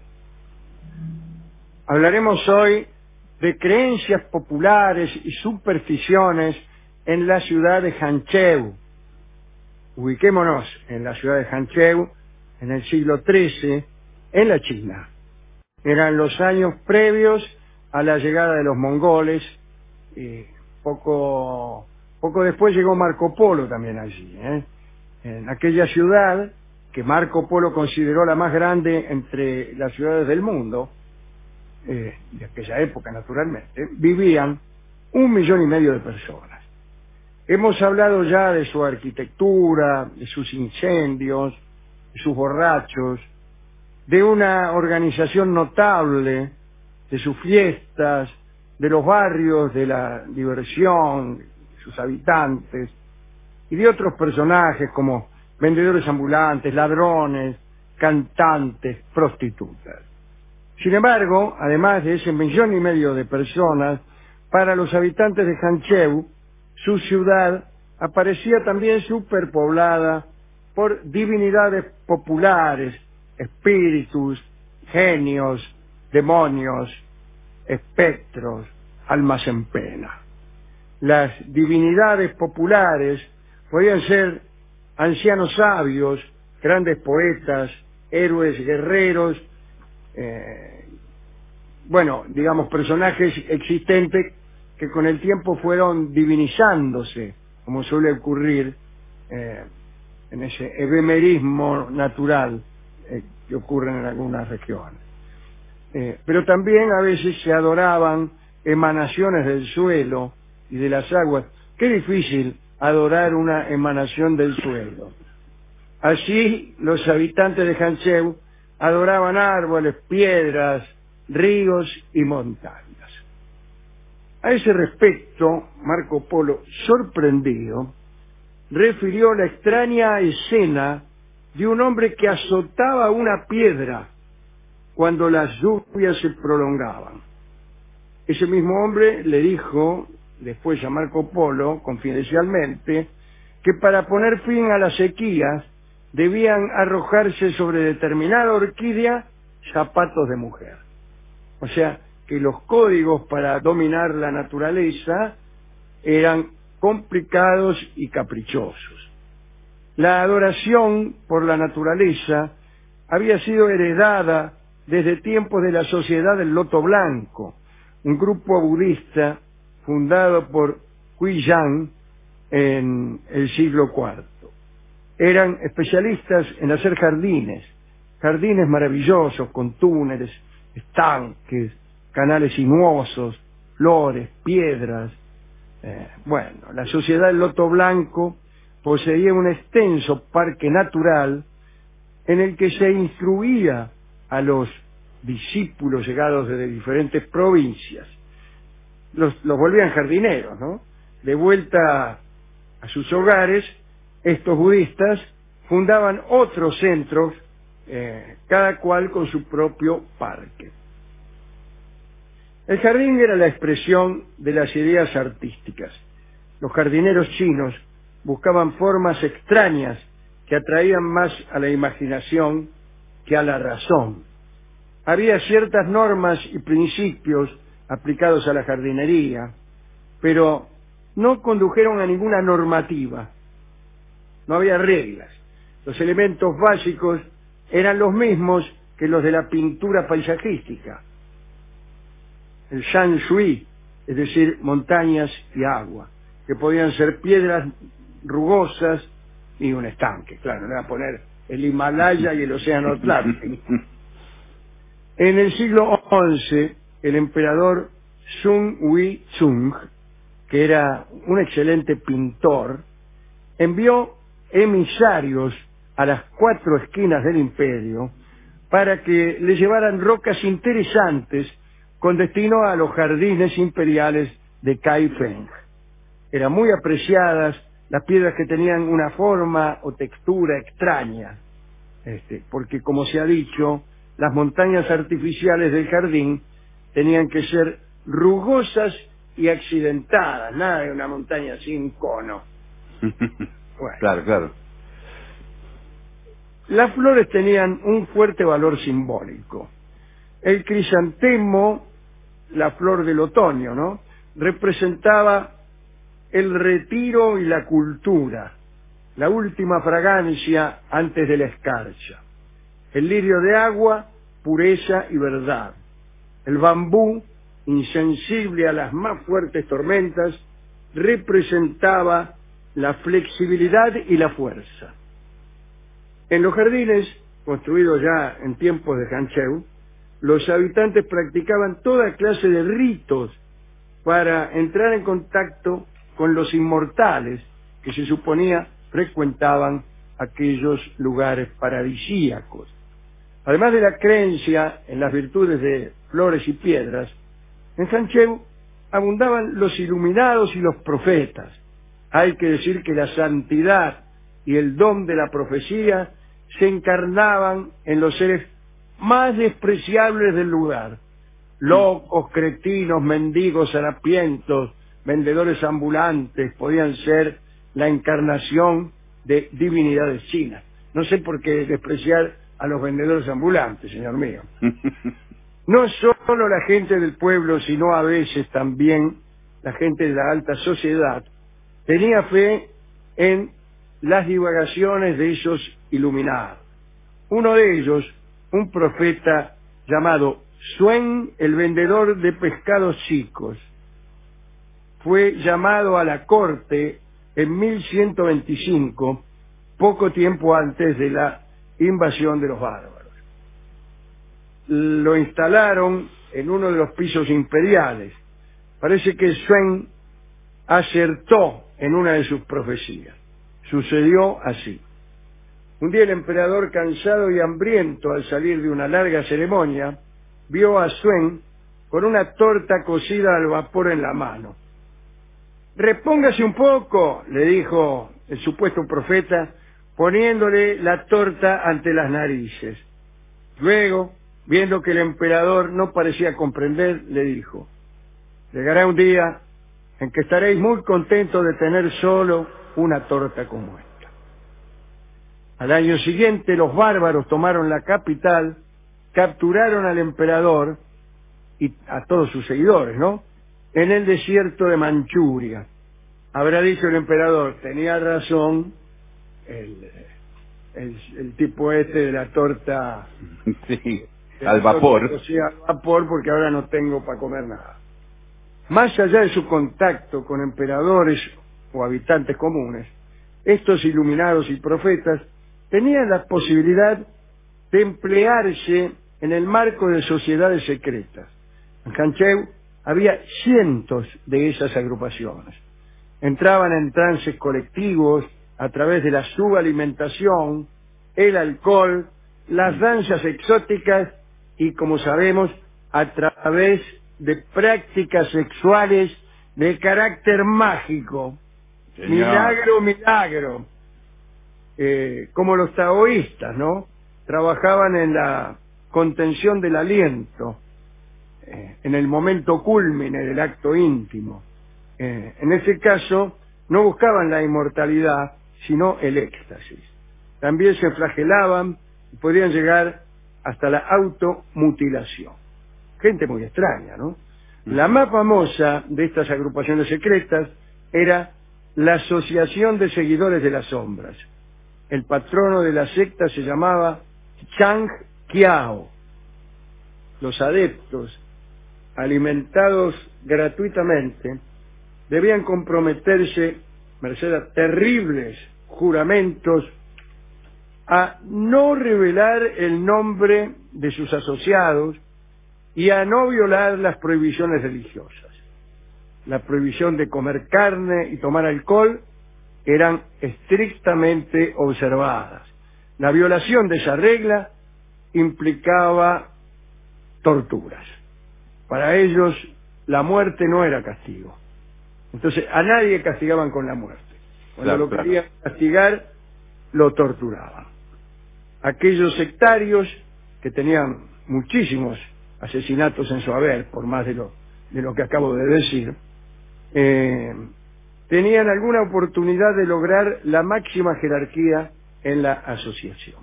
Hablaremos hoy de creencias populares y supersticiones en la ciudad de Hancheu. Ubiquémonos en la ciudad de Hancheu en el siglo trece, en la China. Eran los años previos a la llegada de los mongoles. Y poco, poco después llegó Marco Polo también allí, ¿eh? En aquella ciudad que Marco Polo consideró la más grande entre las ciudades del mundo, eh, de aquella época naturalmente, vivían un millón y medio de personas. Hemos hablado ya de su arquitectura, de sus incendios, de sus borrachos, de una organización notable, de sus fiestas, de los barrios, de la diversión, de sus habitantes, y de otros personajes como vendedores ambulantes, ladrones, cantantes, prostitutas. Sin embargo, además de ese millón y medio de personas, para los habitantes de Hancheu, su ciudad aparecía también superpoblada por divinidades populares, espíritus, genios, demonios, espectros, almas en pena. Las divinidades populares podían ser ancianos sabios, grandes poetas, héroes guerreros, eh, bueno, digamos, personajes existentes que con el tiempo fueron divinizándose, como suele ocurrir eh, en ese ebemerismo natural eh, que ocurre en algunas regiones. Eh, pero también a veces se adoraban emanaciones del suelo y de las aguas. Qué difícil adorar una emanación del suelo. Así los habitantes de Hancheu adoraban árboles, piedras, ríos y montañas. A ese respecto, Marco Polo, sorprendido, refirió la extraña escena de un hombre que azotaba una piedra cuando las lluvias se prolongaban. Ese mismo hombre le dijo después a Marco Polo, confidencialmente, que para poner fin a las sequías debían arrojarse sobre determinada orquídea zapatos de mujer. O sea, que los códigos para dominar la naturaleza eran complicados y caprichosos. La adoración por la naturaleza había sido heredada desde tiempos de la Sociedad del Loto Blanco, un grupo budista fundado por Huiyang en el siglo cuarto. Eran especialistas en hacer jardines, jardines maravillosos con túneles, estanques, canales sinuosos, flores, piedras. Eh, bueno, la Sociedad del Loto Blanco poseía un extenso parque natural en el que se instruía a los discípulos llegados de diferentes provincias. Los, los volvían jardineros, ¿no? De vuelta a sus hogares, estos budistas fundaban otros centros, eh, cada cual con su propio parque. El jardín era la expresión de las ideas artísticas. Los jardineros chinos buscaban formas extrañas que atraían más a la imaginación que a la razón. Había ciertas normas y principios aplicados a la jardinería, pero no condujeron a ninguna normativa. No había reglas. Los elementos básicos eran los mismos que los de la pintura paisajística. El shan shui, es decir, montañas y agua, que podían ser piedras rugosas y un estanque. Claro, le voy a poner el Himalaya y el Océano Atlántico. En el siglo once, el emperador Sun Hui Zung, que era un excelente pintor, envió emisarios a las cuatro esquinas del imperio para que le llevaran rocas interesantes con destino a los jardines imperiales de Kaifeng. Eran muy apreciadas las piedras que tenían una forma o textura extraña, este, porque como se ha dicho, las montañas artificiales del jardín tenían que ser rugosas y accidentadas, nada de una montaña sin cono. Bueno. Claro, claro. Las flores tenían un fuerte valor simbólico. El crisantemo, la flor del otoño, ¿no?, representaba el retiro y la cultura, la última fragancia antes de la escarcha. El lirio de agua, pureza y verdad. El bambú, insensible a las más fuertes tormentas, representaba la flexibilidad y la fuerza. En los jardines, construidos ya en tiempos de Hancheu, los habitantes practicaban toda clase de ritos para entrar en contacto con los inmortales que se suponía frecuentaban aquellos lugares paradisíacos. Además de la creencia en las virtudes de flores y piedras, en Hancheu abundaban los iluminados y los profetas. Hay que decir que la santidad y el don de la profecía se encarnaban en los seres más despreciables del lugar: locos, cretinos, mendigos, harapientos, vendedores ambulantes. Podían ser la encarnación de divinidades chinas. No sé por qué despreciar a los vendedores ambulantes, señor mío. No solo la gente del pueblo, sino a veces también la gente de la alta sociedad tenía fe en las divagaciones de esos iluminados. Uno de ellos, un profeta llamado Suen, el vendedor de pescados chicos, fue llamado a la corte en mil ciento veinticinco, poco tiempo antes de la invasión de los bárbaros. Lo instalaron en uno de los pisos imperiales. Parece que Suen acertó en una de sus profecías. Sucedió así. Un día el emperador, cansado y hambriento al salir de una larga ceremonia, vio a Suen con una torta cocida al vapor en la mano. «Repóngase un poco», le dijo el supuesto profeta, poniéndole la torta ante las narices. Luego, viendo que el emperador no parecía comprender, le dijo: llegará un día en que estaréis muy contentos de tener solo una torta como esta. Al año siguiente, los bárbaros tomaron la capital, capturaron al emperador y a todos sus seguidores, ¿no?, en el desierto de Manchuria. Habrá dicho el emperador: tenía razón el, el, el tipo este de la torta. Sí, al vapor. O sea, al vapor, porque ahora no tengo para comer nada. Más allá de su contacto con emperadores o habitantes comunes, estos iluminados y profetas tenían la posibilidad de emplearse en el marco de sociedades secretas. En Cancheu había cientos de esas agrupaciones. Entraban en trances colectivos a través de la subalimentación, el alcohol, las danzas exóticas y, como sabemos, a través de prácticas sexuales de carácter mágico. Señor. Milagro, milagro. Eh, como los taoístas, ¿no? Trabajaban en la contención del aliento, eh, en el momento cúlmine del acto íntimo. Eh, en ese caso, no buscaban la inmortalidad, sino el éxtasis. También se flagelaban y podían llegar hasta la automutilación. Gente muy extraña, ¿no? La más famosa de estas agrupaciones secretas era la Asociación de Seguidores de las Sombras. El patrono de la secta se llamaba Chang Kiao. Los adeptos, alimentados gratuitamente, debían comprometerse, merced a terribles juramentos, a no revelar el nombre de sus asociados y a no violar las prohibiciones religiosas. La prohibición de comer carne y tomar alcohol eran estrictamente observadas. La violación de esa regla implicaba torturas. Para ellos, la muerte no era castigo. Entonces, a nadie castigaban con la muerte. Cuando Claro, lo claro. querían castigar, lo torturaban. Aquellos sectarios que tenían muchísimos asesinatos en su haber, por más de lo, de lo que acabo de decir, eh, tenían alguna oportunidad de lograr la máxima jerarquía en la asociación.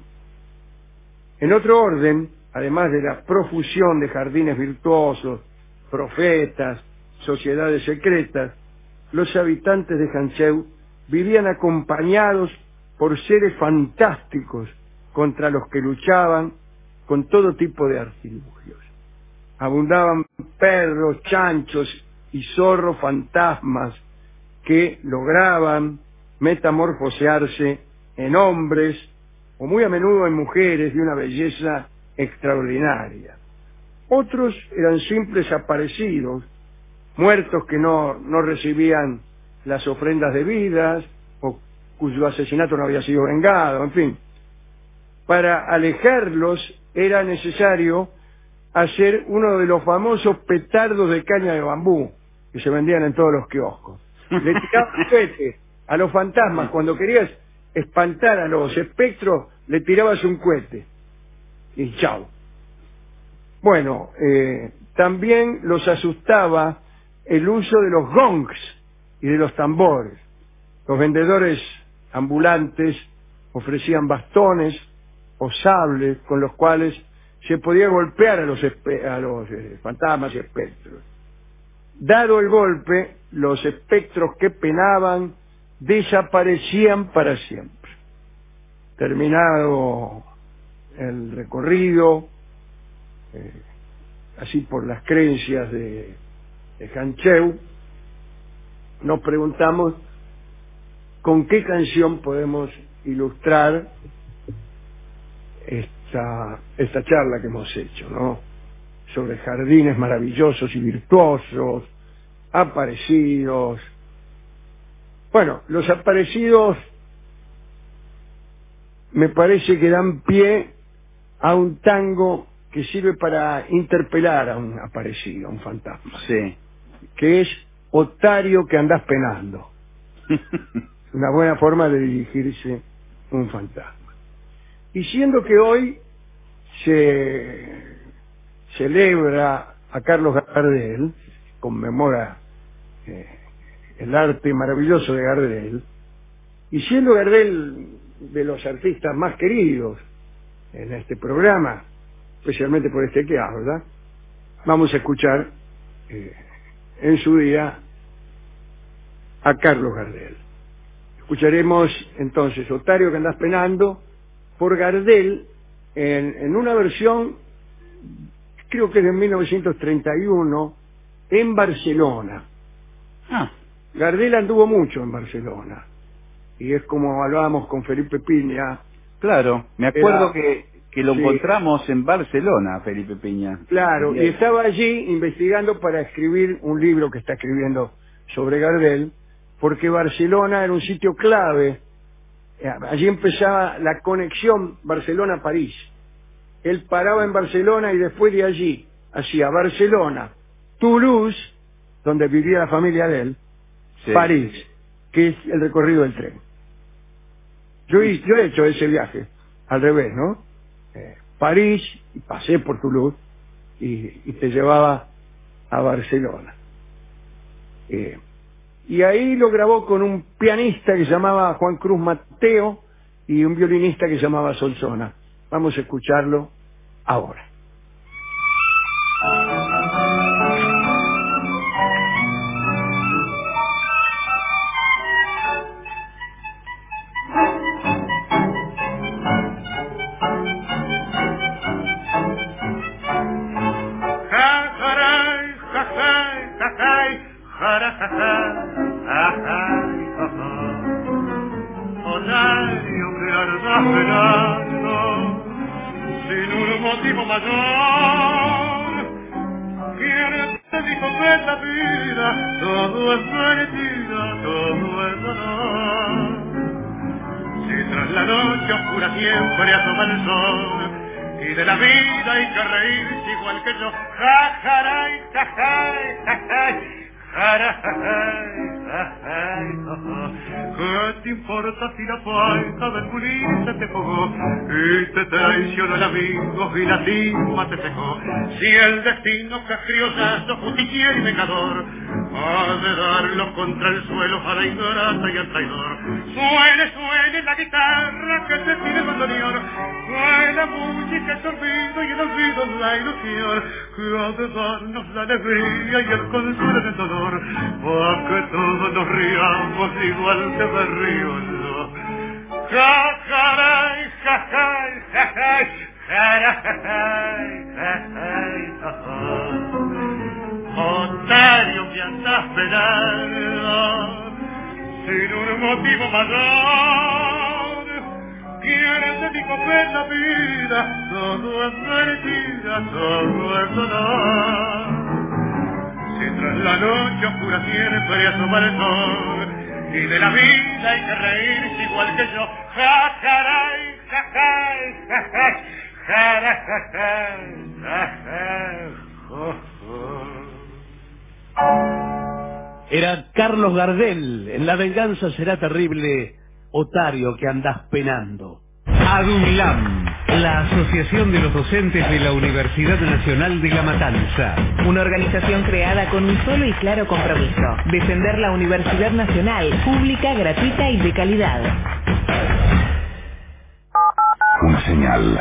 En otro orden, además de la profusión de jardines virtuosos, profetas, sociedades secretas, los habitantes de Cancheu vivían acompañados por seres fantásticos contra los que luchaban con todo tipo de artilugios. Abundaban perros, chanchos y zorros fantasmas que lograban metamorfosearse en hombres o muy a menudo en mujeres de una belleza extraordinaria. Otros eran simples aparecidos, muertos que no, no recibían las ofrendas debidas o cuyo asesinato no había sido vengado, en fin. Para alejarlos era necesario hacer uno de los famosos petardos de caña de bambú que se vendían en todos los kioscos. Le tiraban cohetes a los fantasmas. Cuando querías espantar a los espectros, le tirabas un cohete y chao. Bueno, eh, también los asustaba el uso de los gongs y de los tambores. Los vendedores ambulantes ofrecían bastones o sables con los cuales se podía golpear a los, espe- a los eh, fantasmas y espectros. Dado el golpe, los espectros que penaban desaparecían para siempre. Terminado el recorrido, eh, así por las creencias de, de Cancheu, nos preguntamos con qué canción podemos ilustrar esta, esta charla que hemos hecho, ¿no? Sobre jardines maravillosos y virtuosos, aparecidos. Bueno, los aparecidos me parece que dan pie a un tango que sirve para interpelar a un aparecido, a un fantasma. Sí. Que es Otario que andás penando. Una buena forma de dirigirse un fantasma. Y siendo que hoy se celebra a Carlos Gardel, conmemora eh, el arte maravilloso de Gardel, y siendo Gardel de los artistas más queridos en este programa, especialmente por este que habla, vamos a escuchar eh, en su día a Carlos Gardel. Escucharemos entonces Otario que andás penando por Gardel en, en una versión, creo que es de mil novecientos treinta y uno, en Barcelona. Ah. Gardel anduvo mucho en Barcelona, y es como hablábamos con Felipe Piña. Claro, me acuerdo Era, que, que lo sí, encontramos en Barcelona, Felipe Piña. Claro, y estaba allí investigando para escribir un libro que está escribiendo sobre Gardel, porque Barcelona era un sitio clave. Allí empezaba la conexión Barcelona-París. Él paraba en Barcelona y después de allí hacía Barcelona, Toulouse, donde vivía la familia de él, sí, París, que es el recorrido del tren. Yo, yo he hecho ese viaje al revés, ¿no? Eh, París, y pasé por Toulouse y, y te llevaba a Barcelona. Eh, y ahí lo grabó con un pianista que se llamaba Juan Cruz Mateo y un violinista que se llamaba Solsona. Vamos a escucharlo ahora. Sin un motivo mayor, ¿quién te dijo que la vida todo es mentira, todo es dolor? Si tras la noche oscura siempre asoma el sol, y de la vida hay que reírse igual que yo, ja, jaray, ja, jay, ja, jay. ¿Qué te importa si la falta del pulir se te jugó y te traicionó el amigo y la cima te secó? Si el destino que es criollazo, justiciero y vengador ha de darlos contra el suelo a la ignoranta y al traidor. Suene, suene la guitarra que te pide el bandoneón, suena música el olvido y el olvido la ilusión que ha de darnos la alegría y el consuelo del dolor. Pa' que todos nos riamos igual que me río yo. Ja, jaray, ja, jay, ja, jay, jaray, ja, jay, ja, jay. Otario que andas penando sin un motivo mayor, ¿quién te dijo que la vida todo es mentira, todo es dolor? Si tras la noche oscura siempre asoma el sol, y de la vida hay que reírse igual que yo, ja, jaray, ja, jay, ja, jay, jara, ja, jay, ja, jay, jo, jo. Era Carlos Gardel, en La venganza será terrible, Otario que andás penando. ADUNLAM, la Asociación de los Docentes de la Universidad Nacional de La Matanza. Una organización creada con un solo y claro compromiso: defender la Universidad Nacional, pública, gratuita y de calidad. Una señal.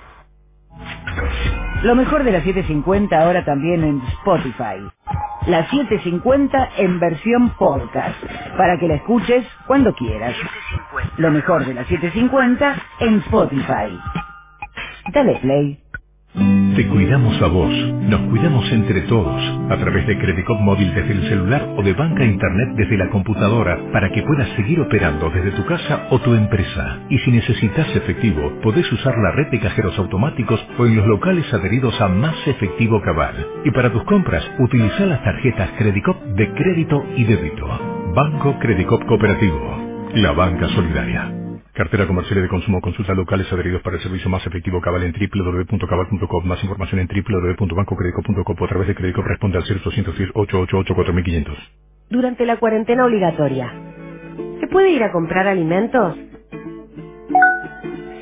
Lo mejor de la setecientos cincuenta ahora también en Spotify. La setecientos cincuenta en versión podcast, para que la escuches cuando quieras. Lo mejor de la setecientos cincuenta en Spotify. Dale play. Te cuidamos a vos, nos cuidamos entre todos, a través de Credicop Móvil desde el celular o de banca internet desde la computadora, para que puedas seguir operando desde tu casa o tu empresa. Y si necesitas efectivo, podés usar la red de cajeros automáticos o en los locales adheridos a Más Efectivo Cabal. Y para tus compras, utiliza las tarjetas Credicop de crédito y débito. Banco Credicop Cooperativo, la banca solidaria. Cartera comercial y de consumo. Consulta locales adheridos para el servicio Más Efectivo Cabal en doble u doble u doble u punto cabal punto com. Más información en doble u doble u doble u punto banco credicop punto com o a través de Credicop responde al cero ochocientos diez, ochocientos ochenta y ocho, cuatro mil quinientos. Durante la cuarentena obligatoria, ¿se puede ir a comprar alimentos?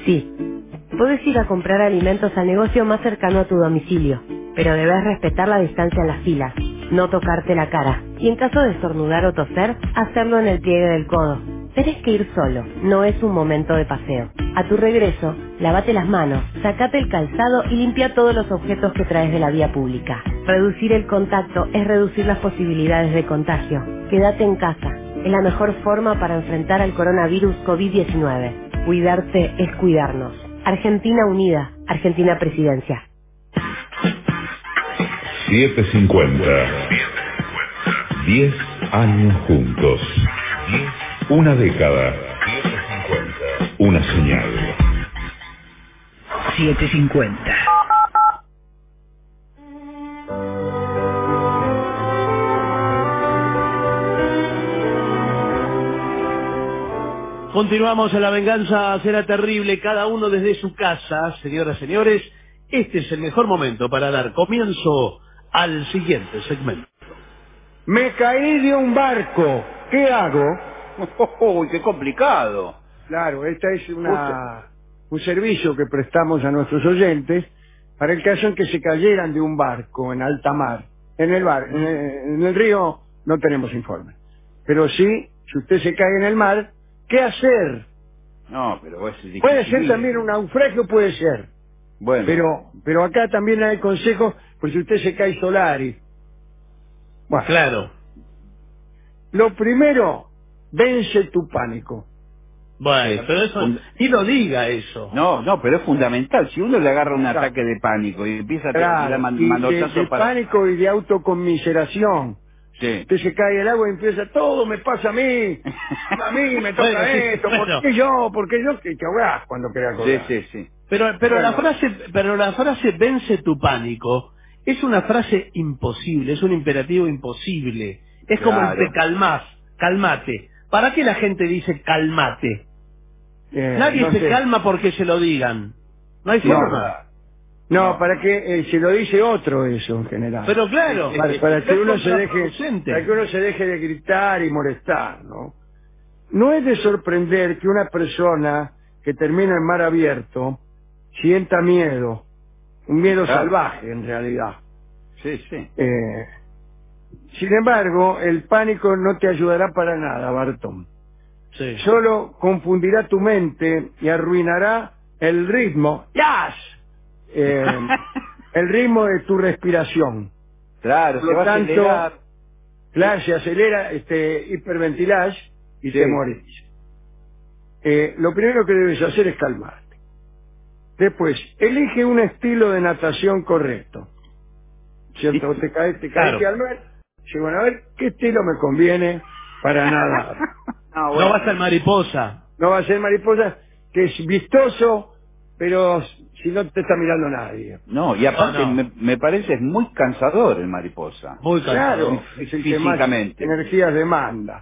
Sí, puedes ir a comprar alimentos al negocio más cercano a tu domicilio, pero debes respetar la distancia en las filas, no tocarte la cara, y en caso de estornudar o toser, hacerlo en el pliegue del codo. Tenés que ir solo, no es un momento de paseo. A tu regreso, lávate las manos, sacate el calzado y limpia todos los objetos que traes de la vía pública. Reducir el contacto es reducir las posibilidades de contagio. Quédate en casa, es la mejor forma para enfrentar al coronavirus COVID diecinueve. Cuidarte es cuidarnos. Argentina Unida, Argentina Presidencia. setecientos cincuenta. diez años juntos. Una década. Una señal. setecientos cincuenta. Continuamos en La Venganza Será Terrible, cada uno desde su casa. Señoras y señores, este es el mejor momento para dar comienzo al siguiente segmento. Me caí de un barco. ¿Qué hago? Uy, qué complicado. Claro, esta es una un servicio que prestamos a nuestros oyentes para el caso en que se cayeran de un barco en alta mar. En el bar, en el, en el río no tenemos informe. Pero sí, si usted se cae en el mar, ¿qué hacer? No, pero es difícil. Puede ser también un naufragio, puede ser. Bueno. Pero, pero acá también hay consejos, por si usted se cae solari. Bueno. Claro. Lo primero, vence tu pánico. Bueno, pero eso, ni lo diga eso. No, no, pero es fundamental. Si uno le agarra un claro. ataque de pánico y empieza a tirar man, manotazos de, de para... pánico y de autoconmiseración. Sí. Usted se cae al agua y empieza, todo me pasa a mí, a mí me toca bueno, esto, sí, bueno. ¿por qué yo? ¿Por qué yo? Que te ahogás cuando quedas colgado. Sí, sí, sí. Pero, pero bueno. la frase, pero la frase vence tu pánico es una frase imposible, es un imperativo imposible. Es claro. como el te calmás, calmate. ¿Para qué la gente dice calmate? Eh, Nadie no se sé. calma porque se lo digan. No hay forma. No, no, para que eh, se lo dice otro eso en general. Pero claro, para, para que uno se deje, para que uno se deje de gritar y molestar, ¿no? No es de sorprender que una persona que termina en mar abierto sienta miedo, un miedo claro. salvaje en realidad. Sí, sí. Eh, sin embargo, el pánico no te ayudará para nada, Bartón. Sí. Solo confundirá tu mente y arruinará el ritmo. ¡Yas! Eh, el ritmo de tu respiración. Claro, Por se lo va tanto, a acelerar. Claro, se acelera, este, hiperventilás y sí. te morís. Eh, lo primero que debes hacer es calmarte. Después, elige un estilo de natación correcto. ¿Cierto? Te caes, te caes claro. al mar. Dice, bueno, a ver, ¿qué estilo me conviene para nadar? No, bueno. no va a ser mariposa. No va a ser mariposa, que es vistoso, pero si no te está mirando nadie. No, y aparte no, no. Me, me parece es muy cansador el mariposa. Muy cansador. Claro, es el que más energías demanda.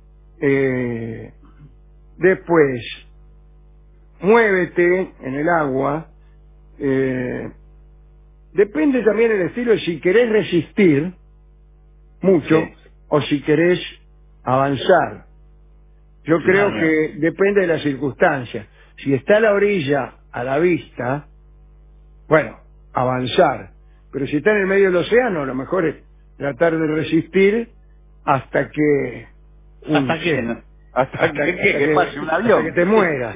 Eh, después, muévete en el agua. Eh, depende también el estilo, si querés resistir mucho sí. o si querés avanzar. Yo sí, creo no, que no. depende de las circunstancias. Si está a la orilla, a la vista, bueno, avanzar. Pero si está en el medio del océano, lo mejor es tratar de resistir hasta que... ¿Hasta qué? No, hasta, hasta que, que, que pase un avión. Hasta que te mueras.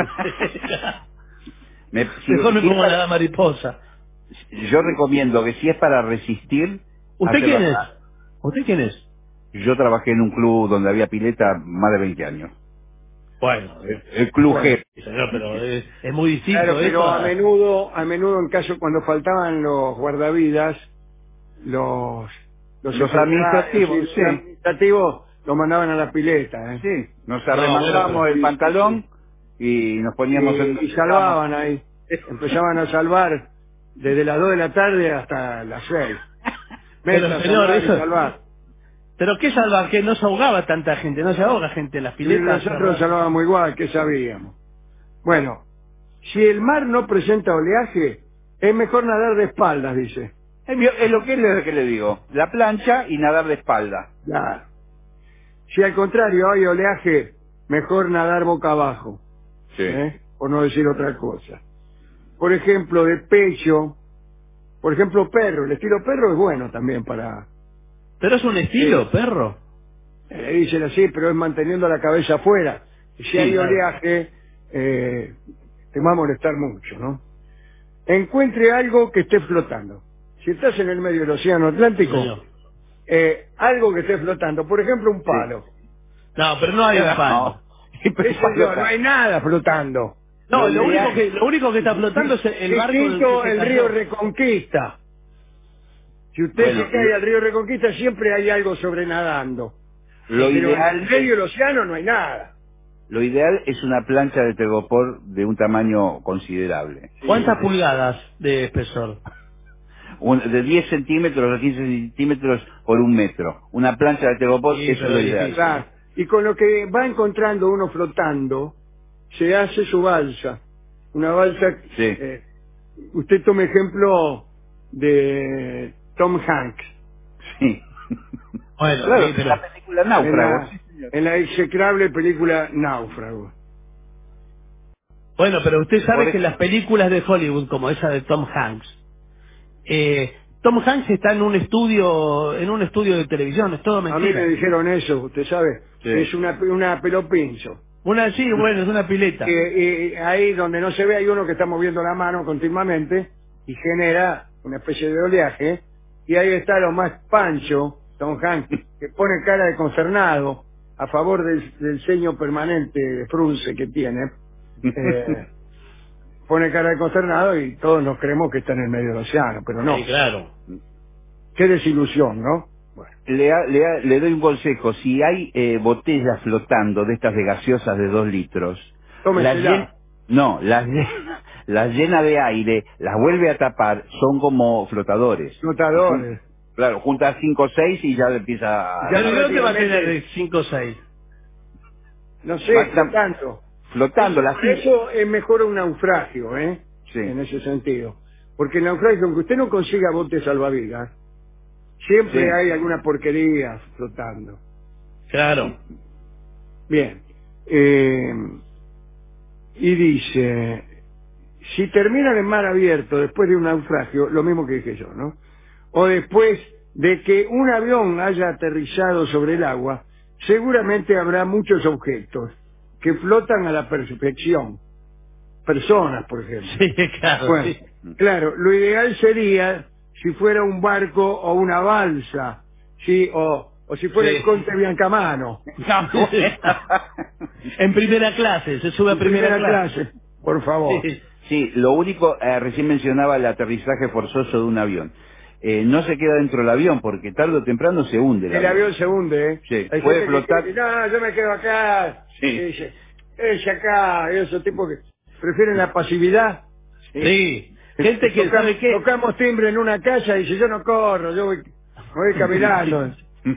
me, si, mejor me si pongo para, la mariposa. Yo recomiendo que si es para resistir... ¿Usted quién es? ¿Usted quién es? Yo trabajé en un club donde había pileta más de veinte años. Bueno, el, el club bueno, G. Señor, pero es, es muy distinto. Claro, pero eso a menudo, a menudo en caso cuando faltaban los guardavidas, los los, los administrativos, sí, sí. Los administrativos los mandaban a la pileta, ¿eh? Sí, nos arremangábamos no, bueno, el pantalón sí. y nos poníamos y, en... y salvaban ahí. Empezaban a salvar desde las dos de la tarde hasta las seis. Pero señor, eso... salvar. ¿Pero qué salvar? Que no se ahogaba tanta gente, no se ahoga gente en las piletas. Y nosotros salvábamos igual, ¿qué sabíamos? Bueno, si el mar no presenta oleaje, es mejor nadar de espaldas, dice. Es lo que le, que le digo, la plancha y nadar de espalda. Claro. Si al contrario hay oleaje, mejor nadar boca abajo. Sí. ¿Eh? por no decir otra cosa. Por ejemplo, de pecho, por ejemplo, perro. El estilo perro es bueno también para... Pero es un estilo, eh, perro. Le dicen así, pero es manteniendo la cabeza afuera. Y si Sí, hay claro. oleaje, eh, te va a molestar mucho, ¿no? Encuentre algo que esté flotando. Si estás en el medio del océano Atlántico, Señor. eh, algo que esté flotando, por ejemplo, un palo. No, pero no hay un palo. No, Ese no, no hay nada flotando. No, lo Donde único hay- que lo único que está flotando es el barco del Distinto que se el cayó. río Reconquista. Si usted Bueno, se cae al río Reconquista, siempre hay algo sobrenadando. Lo Pero ideal en el medio del océano no hay nada. Lo ideal es una plancha de telgopor de un tamaño considerable. ¿Cuántas pulgadas de espesor? Un- de diez centímetros a quince centímetros por un metro. Una plancha de telgopor, Sí, eso es pero lo es ideal. difícil. Claro. Y con lo que va encontrando uno flotando, se hace su balsa. Una balsa... Sí. eh, usted tome ejemplo de Tom Hanks. Sí. Bueno, Claro, sí, pero... la película Náufrago. En la, en la execrable película Náufrago. Bueno, pero usted sabe Por que ej- las películas de Hollywood, como esa de Tom Hanks, eh, Tom Hanks está en un estudio, en un estudio de televisión, es todo A mí mentira. me dijeron eso, usted sabe. Sí. Es una, una pelopincho. Una, sí, bueno, es una pileta. Y, y ahí donde no se ve hay uno que está moviendo la mano continuamente y genera una especie de oleaje. Y ahí está lo más pancho, Tom Hanks, que pone cara de concernado a favor del, del ceño permanente de frunce que tiene. Eh, pone cara de concernado y todos nos creemos que está en el medio del océano, pero no. Sí, claro. Qué desilusión, ¿no? Bueno, Le, ha- le, ha- le doy un consejo. Si hay eh, botellas flotando de estas de gaseosas de dos litros, tómesela. las llen- no, las, llena- las llena de aire, las vuelve a tapar, son como flotadores. Flotadores. Claro, juntas cinco o seis y ya empieza a... Ya Pero ¿y dónde va a prácticamente- tener de cinco o seis? No sé, Basta- flotando. Flotando, Eso, las eso es mejor un naufragio, ¿eh? Sí. En ese sentido. Porque el naufragio, aunque usted no consiga botes salvavidas, siempre Sí. hay alguna porquería flotando. Claro. Bien. Eh, y dice, si terminan en mar abierto después de un naufragio, lo mismo que dije yo, ¿no? O después de que un avión haya aterrizado sobre el agua, seguramente habrá muchos objetos que flotan a la perfección. Personas, por ejemplo. Sí, claro. Bueno, sí. claro, lo ideal sería si fuera un barco o una balsa, sí, o, o si fuera Sí. el Conte Biancamano. En primera clase, se sube a En primera, clase. clase, por favor. Sí. Sí, lo único, eh, recién mencionaba el aterrizaje forzoso de un avión. Eh, no se queda dentro del avión porque tarde o temprano se hunde el, El avión se hunde, ¿eh? Sí, Hay puede gente que flotar. dice, no, yo me quedo acá. Sí. Y dice, ella acá, y esos tipos que prefieren la pasividad. Sí. Gente que, Toca- ¿sabe qué? Tocamos timbre en una casa y dice, yo no corro, yo voy, voy caminando.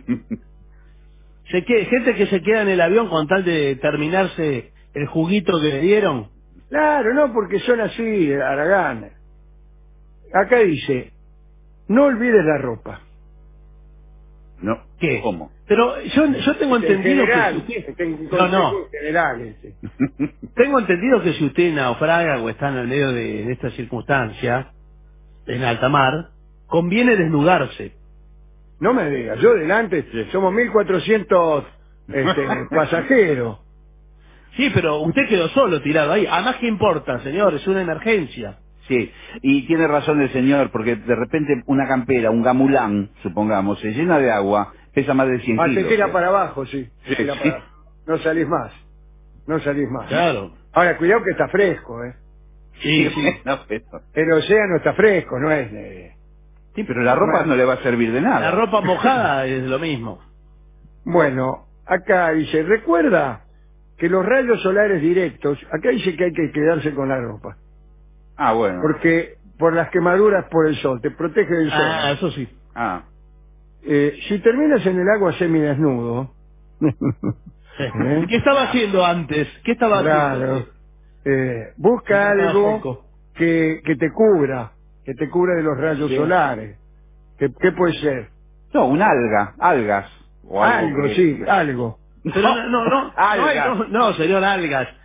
Se que, gente que se queda en el avión con tal de terminarse el juguito que le dieron. Claro, no, porque son así, Aragán. Acá dice, no olvides la ropa. No, ¿Qué? ¿cómo? Pero yo, yo tengo En entendido general, que si usted... este es un No, no. consejo general, este. Tengo entendido que si usted naufraga o está en el medio de, de esta circunstancia, en alta mar, conviene desnudarse. No me digas, yo delante, somos mil cuatrocientos este, pasajeros. Sí, pero usted quedó solo tirado ahí. Además, ¿qué importa, señor? Es una emergencia. Sí, y tiene razón el señor, porque de repente una campera, un gamulán, supongamos, se llena de agua, pesa más de cien Ah, te kilos. tira para abajo, sí. te Sí, tira sí. para abajo. No salís más. No salís más. Claro. Ahora, cuidado que está fresco, ¿eh? Sí, sí. No, pero, El océano está fresco, no es... eh, sí, pero la ropa no le va a servir de nada. La ropa mojada es lo mismo. Bueno, acá dice, recuerda que los rayos solares directos, acá dice que hay que quedarse con la ropa, Ah, bueno. porque por las quemaduras por el sol, te protege del sol. Ah, eso sí. Ah, Eh, si terminas en el agua semidesnudo, ¿eh? ¿Qué estaba haciendo antes? ¿Qué estaba Claro. haciendo? eh, busca Estaba algo seco. que, que te cubra, que te cubra de los rayos Sí. solares. ¿Qué, qué puede ser? no, un alga, algas. O algo, Algo, que- sí, algo. Pero no, no, no, no, hay- Algas. no, no, señor, algas.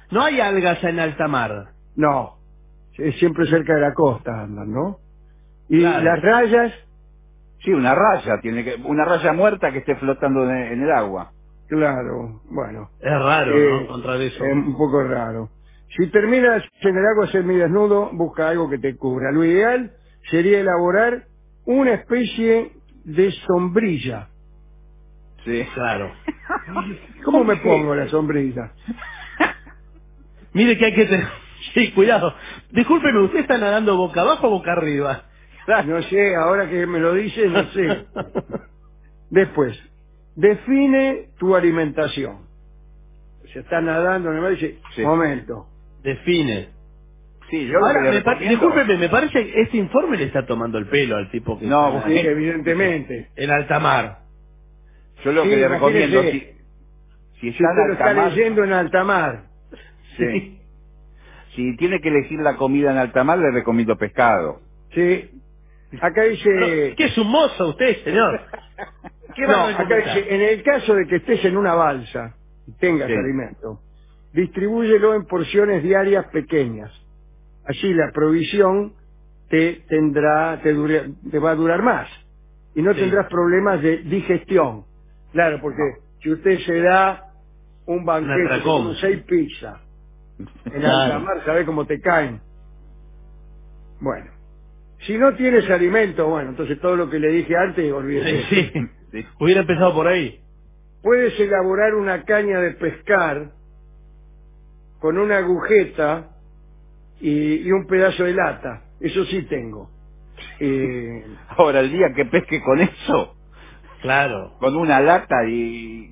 No hay algas en alta mar. No, es siempre cerca de la costa andan, ¿no? Y Claro. las rayas, Sí, una raya, tiene que, una raya muerta que esté flotando en, en el agua. claro, bueno. Es raro, eh, ¿no? Encontrar eso. Es un poco raro. Si terminas en el agua semidesnudo, busca algo que te cubra. Lo ideal sería elaborar una especie de sombrilla. Sí. Claro. ¿Cómo me pongo la sombrilla? Mire que hay que tener... Sí, cuidado. Discúlpeme, ¿usted está nadando boca abajo o boca arriba? No sé, ahora que me lo dices, no sé. Después, define tu alimentación. Se está nadando, me dice, Sí. momento. Define. Sí, yo Ahora, lo que le me pa- recomiendo... discúlpeme, me parece que este informe le está tomando el pelo al tipo que No, está Sí, bueno. evidentemente. en alta mar. Yo lo Sí, que le imagínese, recomiendo, si, si Si está usted en lo alta está mar, leyendo en alta mar. sí. Si tiene que elegir la comida en alta mar, le recomiendo pescado. Sí. Acá Pero, dice... ¿qué es un mozo usted, señor? ¿Qué va No, a acá recomendar? dice, en el caso de que estés en una balsa y tengas Sí. alimento, distribúyelo en porciones diarias pequeñas. Así la provisión te tendrá, te, dure- te va a durar más. Y no Sí. tendrás problemas de digestión. Claro, porque si usted se da un banquete, se atracón. come seis pizzas, en Claro. alta mar, ¿sabe cómo te caen? Bueno. Si no tienes alimento, bueno, entonces todo lo que le dije antes, olvídese. Sí, sí. Sí. Hubiera empezado por ahí. Puedes elaborar una caña de pescar con una agujeta y, y un pedazo de lata. Eso sí tengo. Eh, Ahora, el día que pesque con eso, Claro. con una lata y...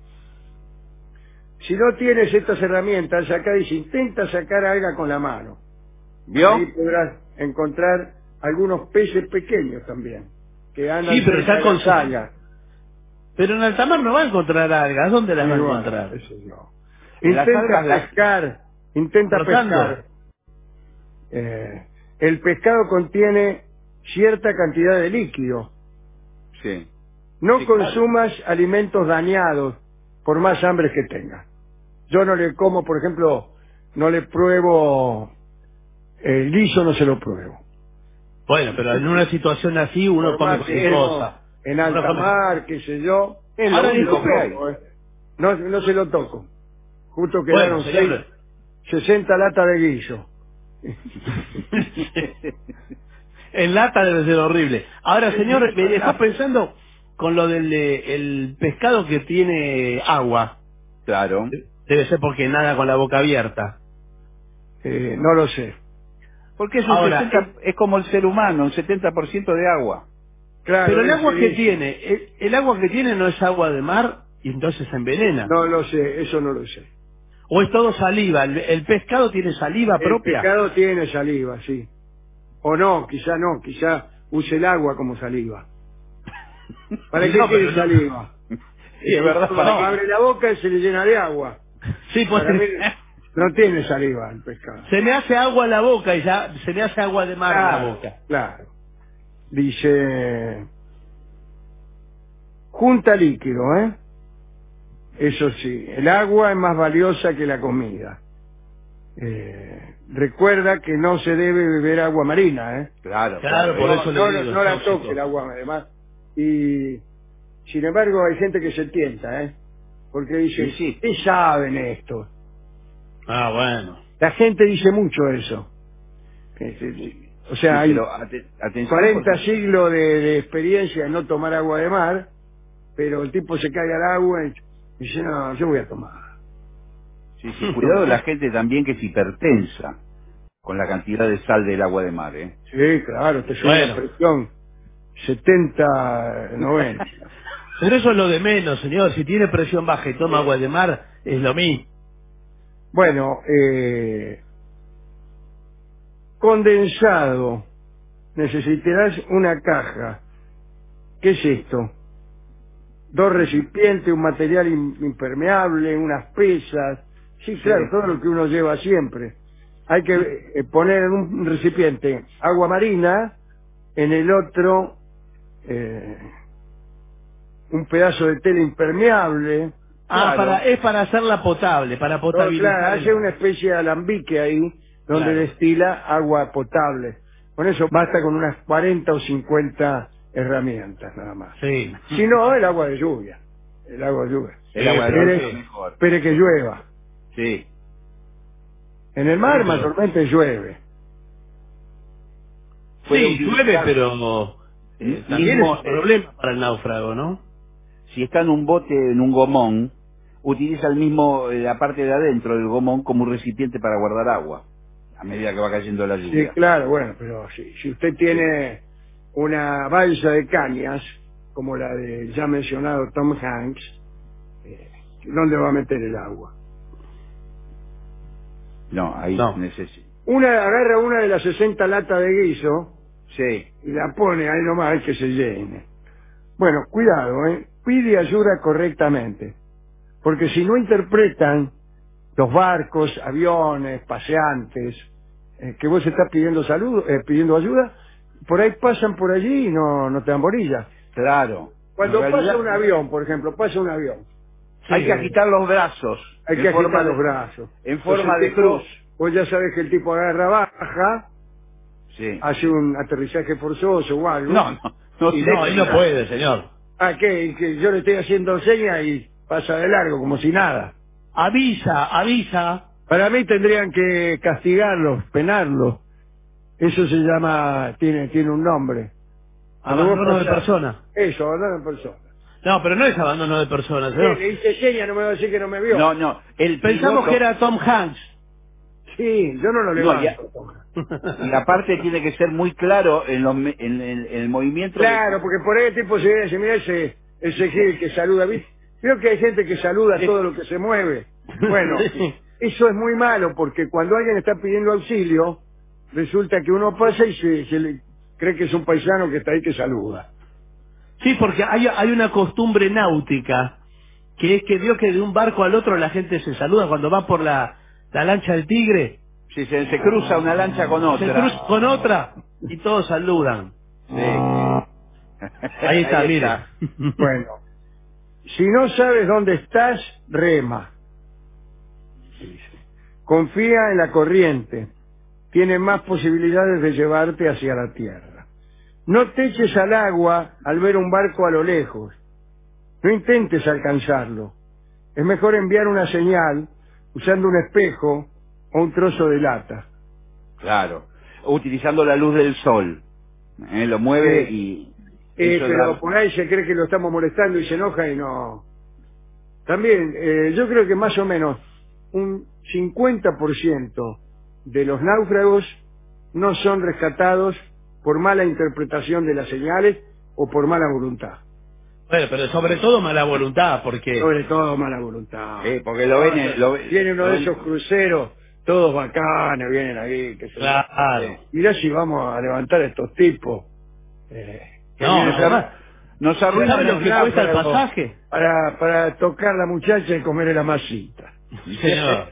si no tienes estas herramientas, acá dice, intenta sacar alga con la mano. ¿Vio? Ahí podrás encontrar algunos peces pequeños también, que andan Sí, pero cerca ya de con las su- algas. Pero en alta mar no va a encontrar algas. ¿Dónde las va a Y bueno, encontrar? eso no. En las Intenta algas las- pescar, intenta Flotando. pescar. Eh, el pescado contiene cierta cantidad de líquido. Sí. No Sí, claro. consumas alimentos dañados por más hambre que tengas. Yo no le como, por ejemplo, no le pruebo el guiso, no se lo pruebo. Bueno, pero en una situación así uno Por come más cualquier que cosa. en Uno alta come- mar, qué sé yo, Es lo Ahora único dijo- que hay. ¿eh? no, no se lo toco. Justo Bueno, quedaron seis, señor. sesenta latas de guiso. En lata debe ser horrible. Ahora, señor, me dejó pensando con lo del eh, el pescado que tiene agua. Claro. Debe ser porque nada con la boca abierta. Eh, no lo sé. Porque es un Ahora, sesenta, es como el ser humano, un setenta por ciento de agua. Claro, Pero el él agua se que dice. tiene, el, el agua que tiene no es agua de mar y entonces se envenena. No lo sé, eso no lo sé. O es todo saliva. El, el pescado tiene saliva El propia. pescado tiene saliva, sí. O no, quizá no, quizá use el agua como saliva. ¿Para qué No, quiere pero no. saliva? Sí, es verdad. Cuando para- abre la boca y se le llena de agua. Sí, pues, Para mí no tiene saliva el pescado. se me hace agua en la boca y ya se me hace agua de mar en la Claro, boca. claro. Dice, junta líquido, ¿eh? Eso sí, el agua es más valiosa que la comida. Eh, recuerda que no se debe beber agua marina, ¿eh? Claro, Claro, claro. por No, eso le no, digo, no la tóxico. toque el agua, además. Y, sin embargo, hay gente que se tienta, ¿eh? Porque dice, Sí, sí. ¿qué saben esto? Ah, bueno. La gente dice mucho eso. Que se- O sea, Sí, hay pero ate- atención cuarenta porque- siglos de, de experiencia en no tomar agua de mar, pero el tipo se cae al agua y dice, no, yo voy a tomar. Sí, sí, cuidado la gente también que es hipertensa con la cantidad de sal del agua de mar, ¿eh? Sí, claro, te sube Bueno. la presión setenta, noventa. Pero eso es lo de menos, señor. Si tiene presión baja y toma agua de mar, es lo mismo. Bueno, eh, condensado. Necesitarás una caja. ¿Qué es esto? Dos recipientes, un material im- impermeable, unas pesas. Sí, claro, todo lo que uno lleva siempre. Hay que eh, poner en un recipiente agua marina, en el otro eh, un pedazo de tela impermeable, Ah, Claro. para, es para hacerla potable, para No, potabilizar. claro, el hace agua. una especie de alambique ahí donde Claro. destila agua potable. Con eso basta con unas cuarenta o cincuenta herramientas nada más. Sí. Si no, el agua de lluvia. El agua de lluvia. El agua de Espere- lluvia es mejor. espere que llueva. Sí. En el mar Sí, pero- mayormente llueve. Puede Sí, llueve, utilizar- pero eh, también Mismo, es un problema para el náufrago, ¿no? Si está en un bote, en un gomón, utiliza el mismo, eh, la parte de adentro del gomón como un recipiente para guardar agua, a medida que va cayendo la Sí, lluvia. claro, bueno, pero si, si usted tiene una balsa de cañas, como la de ya mencionado Tom Hanks, eh, ¿dónde va a meter el agua? No, ahí No. necesita. Una agarra una de las sesenta latas de guiso Sí. y la pone ahí nomás que se llene. Bueno, cuidado, ¿eh? Pide ayuda correctamente, porque si no interpretan los barcos, aviones, paseantes, eh, que vos estás pidiendo salud, eh, pidiendo ayuda, por ahí pasan por allí y no, no te dan bolilla. Claro. Cuando En pasa realidad, un avión, por ejemplo, pasa un avión, hay que agitar los brazos. hay en que forma agitar de- los brazos. En forma Entonces, de el tipo- cruz. Vos ya sabés que el tipo agarra, baja, Sí. hace un aterrizaje forzoso o algo. No, no. No, Y sé. no, ahí no puede, señor. Ah, que, que yo le estoy haciendo señas y pasa de largo, como si nada. Avisa, avisa. Para mí tendrían que castigarlos, penarlos. Eso se llama, tiene, tiene un nombre. Cuando vos Abandono de pasás- persona. Eso, abandono de persona. No, pero no es abandono de persona, Sí, señor. le hice señas, no me va a decir que no me vio. No, no. El Pensamos piloto- que era Tom Hanks. Sí, yo no lo No, levanto. ya- Y aparte tiene que ser muy claro en, los me- en, en- en el movimiento. de- Claro, porque por ahí el tipo se dice, mira ese, ese Gil que saluda. ¿Viste? Creo que hay gente que saluda todo lo que se mueve. Bueno, Sí. eso es muy malo, porque cuando alguien está pidiendo auxilio, resulta que uno pasa y se, se le cree que es un paisano que está ahí que saluda. Sí, porque hay, hay una costumbre náutica que es que vio que de un barco al otro la gente se saluda cuando va por la, la lancha del Tigre. Si se, se cruza una lancha con Se otra. cruza con otra y todos saludan. Sí. Ahí está, mire. Bueno, si no sabes dónde estás, rema. Confía en la corriente. Tiene más posibilidades de llevarte hacia la tierra. No te eches al agua al ver un barco a lo lejos. No intentes alcanzarlo. Es mejor enviar una señal usando un espejo o un trozo de lata. Claro. Utilizando la luz del sol. Eh, Lo mueve Sí. y... Eh, eso pero da- por ahí se cree que lo estamos molestando y se enoja y no. También, eh, yo creo que más o menos un cincuenta por ciento de los náufragos no son rescatados por mala interpretación de las señales o por mala voluntad. Bueno, pero sobre todo mala voluntad, porque... Sobre todo mala voluntad. Sí, porque lo ven... en- Lo ven- Viene uno lo de ven- esos cruceros, todos bacanes, vienen ahí. Que se... Claro. Mirá si vamos a levantar a estos tipos. Eh, que No, vienen no, a- además, Nos ¿sabe arruinan lo los que cuesta el náufragos. pasaje? Para, para tocar la muchacha y comer la masita. Señor.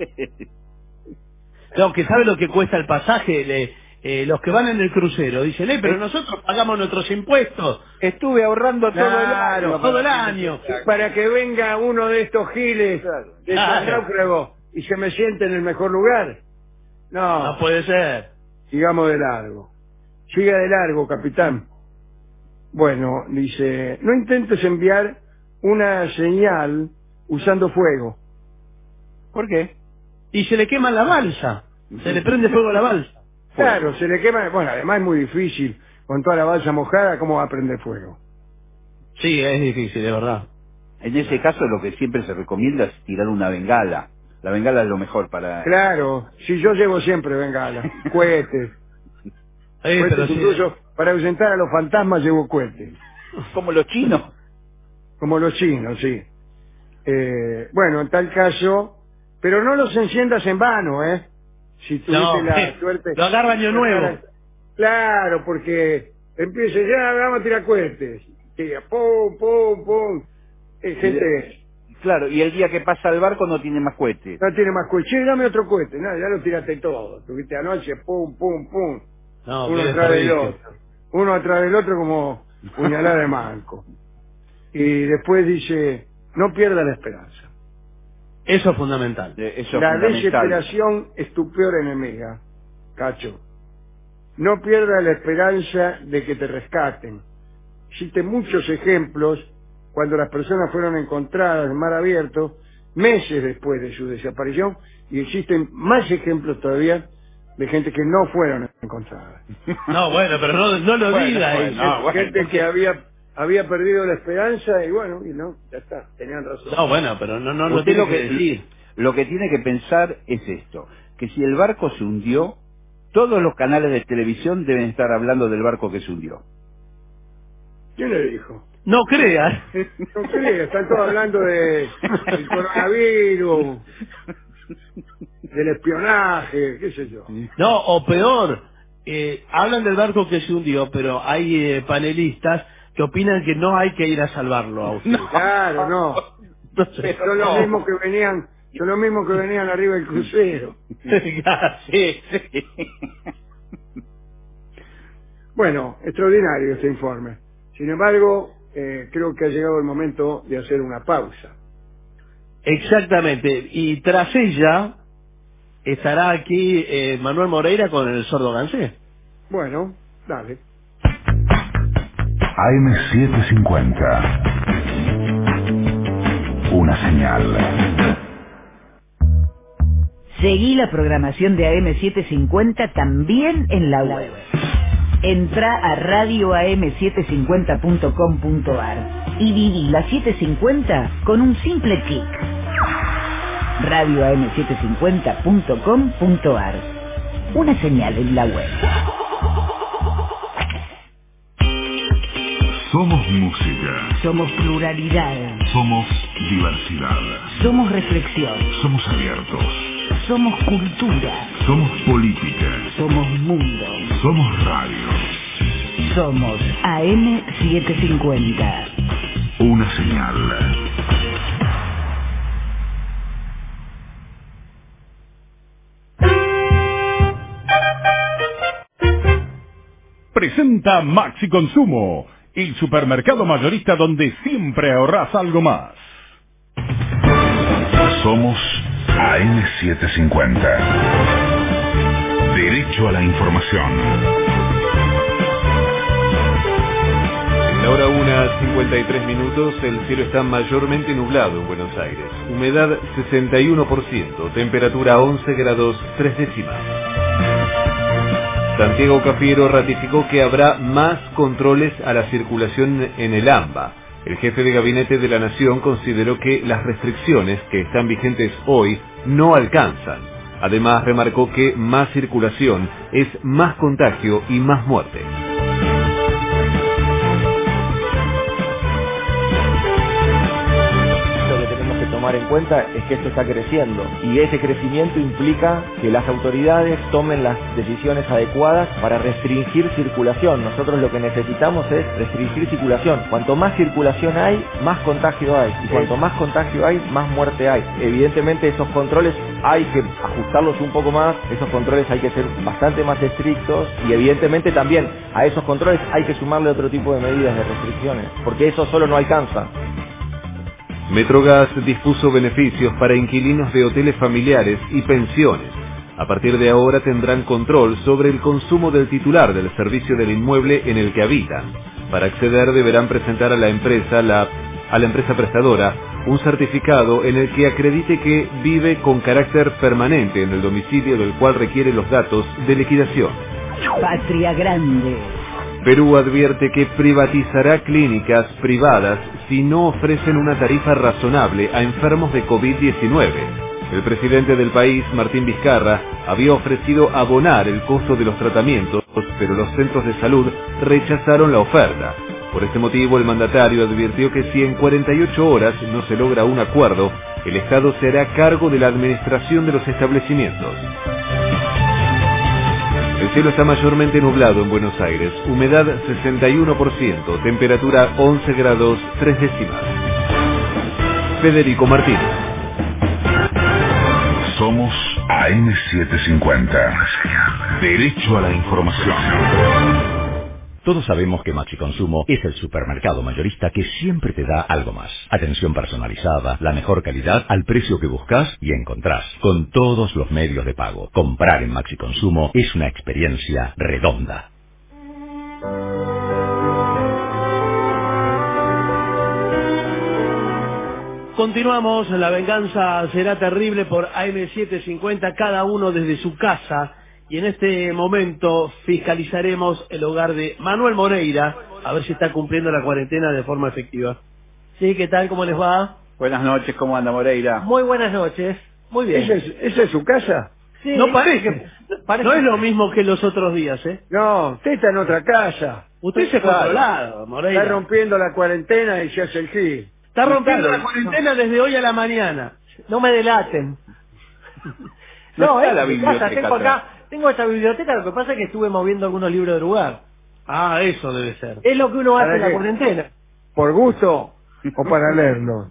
No, que sabe lo que cuesta el pasaje. Le- eh, los que van en el crucero dicen, eh, pero nosotros pagamos nuestros impuestos. Estuve ahorrando todo el Claro, año. todo el para- año. Para que venga uno de estos giles, de Claro. estos náufragos, y se me siente en el mejor lugar. No, No puede ser. sigamos de largo. Siga de largo, capitán. Bueno, dice, no intentes enviar una señal usando fuego. ¿Por qué? Y se le quema la balsa. Se le prende fuego a la balsa. Claro, se le quema, bueno, además es muy difícil, con toda la balsa mojada, ¿cómo va a prender fuego? Sí, es difícil, de verdad. En ese caso lo que siempre se recomienda es tirar una bengala. La bengala es lo mejor para... Claro, si yo llevo siempre bengala, cohetes. Eh, Cohetes, pero sí. incluso para ahuyentar a los fantasmas llevo cohetes. Como los chinos. Como los chinos, sí. Eh, bueno, en tal caso, pero no los enciendas en vano, ¿eh? Si tuviste No, la eh, suerte... lo agarra año nuevo. Claro, porque empieza ya, vamos a tirar cohetes. Tira, pum, pum, pum. Eh, gente Claro, y el día que pasa el barco no tiene más cohetes. no tiene más cohetes. Che, dame otro cohete. No, ya lo tiraste todo. Tuviste anoche, pum, pum, pum. No, Uno qué atrás del desperdicio. otro. Uno atrás del otro como puñalada de manco. Y después dice, no pierda la esperanza. Eso es fundamental. Eh, Eso es La fundamental. desesperación es tu peor enemiga, Cacho. No pierdas la esperanza de que te rescaten. Existen muchos ejemplos cuando las personas fueron encontradas en mar abierto meses después de su desaparición, y existen más ejemplos todavía de gente que no fueron encontradas. No, bueno, pero no, no lo Bueno, diga. bueno, eh. No, bueno, gente porque- que había había perdido la esperanza y bueno, y no, ya está, tenían razón. No, bueno, pero no, no lo Usted tiene lo que que, decir. lo que tiene que pensar es esto, que si el barco se hundió, todos los canales de televisión deben estar hablando del barco que se hundió. ¿Quién le dijo? No creas. No creo, están todos hablando de, del coronavirus, del espionaje, qué sé yo. No, o peor, eh, hablan del barco que se hundió, pero hay eh, panelistas que opinan que no hay que ir a salvarlo a usted. Claro, no. No sé, Son los no. mismos que venían, son los mismos que venían arriba del crucero. Sí, sí. Bueno, extraordinario este informe. Sin embargo, eh, creo que ha llegado el momento de hacer una pausa. Exactamente. Y tras ella estará aquí eh, Manuel Moreira con el sordo Gansé. Bueno, dale. A M setecientos cincuenta. Una señal. Seguí la programación de A M setecientos cincuenta también en la web. Entra a radio a m setecientos cincuenta punto com punto a r y viví la setecientos cincuenta con un simple clic. radio a m setecientos cincuenta punto com punto a r. Una señal en la web. Somos música. Somos pluralidad. Somos diversidad. Somos reflexión. Somos abiertos. Somos cultura. Somos política. Somos mundo. Somos radio. Somos A M setecientos cincuenta. Una señal. Presenta Maxi Consumo, el supermercado mayorista donde siempre ahorras algo más. Somos A M setecientos cincuenta. Derecho a la información. En la hora una, cincuenta y tres minutos, el cielo está mayormente nublado en Buenos Aires. Humedad sesenta y uno por ciento, temperatura once grados tres décimas. Santiago Cafiero ratificó que habrá más controles a la circulación en el AMBA. El jefe de gabinete de la Nación consideró que las restricciones que están vigentes hoy no alcanzan. Además, remarcó que más circulación es más contagio y más muerte. Tomar en cuenta es que esto está creciendo y ese crecimiento implica que las autoridades tomen las decisiones adecuadas para restringir circulación. Nosotros lo que necesitamos es restringir circulación. Cuanto más circulación hay, más contagio hay, y cuanto más contagio hay, más muerte hay. Evidentemente esos controles hay que ajustarlos un poco más, esos controles hay que ser bastante más estrictos y evidentemente también a esos controles hay que sumarle otro tipo de medidas de restricciones, porque eso solo no alcanza. Metrogas dispuso beneficios para inquilinos de hoteles familiares y pensiones. A partir de ahora tendrán control sobre el consumo del titular del servicio del inmueble en el que habitan. Para acceder deberán presentar a la empresa, la, a la empresa prestadora, un certificado en el que acredite que vive con carácter permanente en el domicilio del cual requiere los datos de liquidación. Patria Grande. Perú advierte que privatizará clínicas privadas si no ofrecen una tarifa razonable a enfermos de COVID diecinueve. El presidente del país, Martín Vizcarra, había ofrecido abonar el costo de los tratamientos, pero los centros de salud rechazaron la oferta. Por este motivo, el mandatario advirtió que si en cuarenta y ocho horas no se logra un acuerdo, el Estado se hará cargo de la administración de los establecimientos. El cielo está mayormente nublado en Buenos Aires, humedad sesenta y uno por ciento, temperatura once grados tres décimas. Federico Martínez. Somos A M setecientos cincuenta. Derecho a la información. Todos sabemos que Maxi Consumo es el supermercado mayorista que siempre te da algo más. Atención personalizada, la mejor calidad al precio que buscas y encontrás, con todos los medios de pago. Comprar en Maxi Consumo es una experiencia redonda. Continuamos, La Venganza Será Terrible por A M setecientos cincuenta, cada uno desde su casa. Y en este momento fiscalizaremos el hogar de Manuel Moreira, a ver si está cumpliendo la cuarentena de forma efectiva. Sí, ¿qué tal? ¿Cómo les va? Buenas noches, ¿cómo anda Moreira? Muy buenas noches. Muy bien. ¿Esa es, esa es su casa? Sí, no parece. parece. No es lo mismo que los otros días, ¿eh? No, usted está en otra casa. Usted se fue a otro lado, Moreira. Está rompiendo la cuarentena y se hace el gil. Está rompiendo la cuarentena desde hoy a la mañana. No me delaten. No, no está es la mi biblioteca casa, tengo atrás. acá, tengo esta biblioteca, lo que pasa es que estuve moviendo algunos libros de lugar. Ah, eso debe ser. Es lo que uno hace en la qué? cuarentena. ¿Por gusto o para leerlo?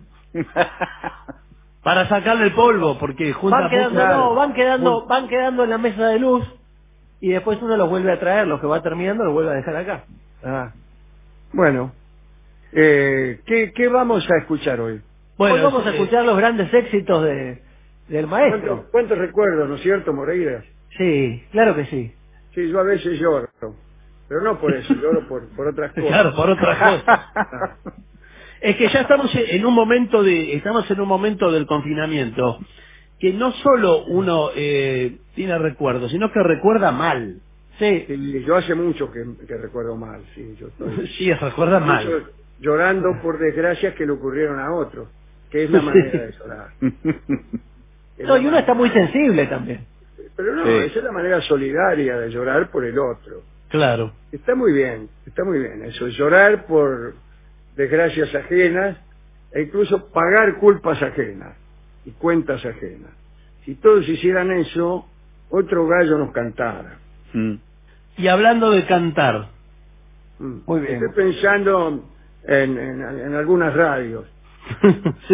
Para sacarle el polvo, porque junta Van quedando, mucho- no, van quedando, van quedando en la mesa de luz y después uno los vuelve a traer, los que va terminando los vuelve a dejar acá. Ah. Bueno, eh, ¿qué, ¿qué vamos a escuchar hoy? Bueno, Hoy vamos a eh, escuchar los grandes éxitos de, del maestro. ¿Cuántos cuántos recuerdos, no es cierto, Moreira? Sí, claro que sí. Sí, yo a veces lloro, pero no por eso, lloro por, por otras cosas. Claro, por otras cosas. Es que ya estamos en un momento de, estamos en un momento del confinamiento que no solo uno eh, tiene recuerdos, sino que recuerda mal. Sí. Sí, yo hace mucho que, que recuerdo mal, sí, yo estoy Sí, recuerda mal. mucho llorando por desgracias que le ocurrieron a otros, que es la manera de llorar. Es No, la y uno está muy sensible también. Pero no, Sí. esa es la manera solidaria de llorar por el otro. Claro. Está muy bien, está muy bien eso, llorar por desgracias ajenas e incluso pagar culpas ajenas y cuentas ajenas. Si todos hicieran eso, otro gallo nos cantara. Mm. Y hablando de cantar, Muy bien. Estoy pensando en, en, en algunas radios. Sí.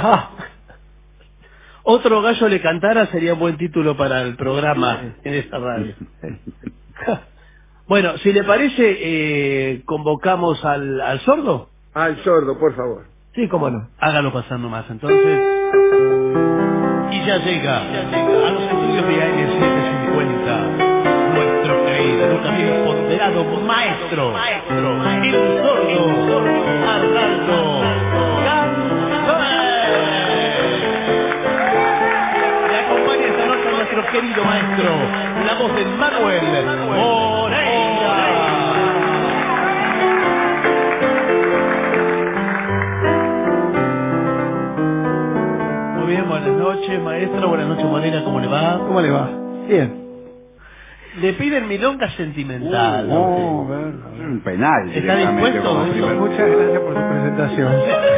Otro gallo le cantara sería un buen título para el programa en esta radio. Bueno, si le parece, eh, convocamos al, al sordo. Al sordo, por favor. Sí, cómo no. Hágalo pasar nomás, entonces. Y ya llega, ya llega a los estudios de A M setecientos cincuenta, nuestro querido, nuestro amigo ponderado maestro, maestro, el sordo, Arnaldo Ganzón. Le acompaña esta noche a nuestro querido maestro, la voz de Manuel Moreira. Muy bien, buenas noches, maestro. Buenas noches, Moreira. ¿Cómo le va? ¿Cómo le va? Bien. Le piden milonga sentimental. Oh, un penal. ¿Está directamente dispuesto? como primer- Muchas gracias por su presentación.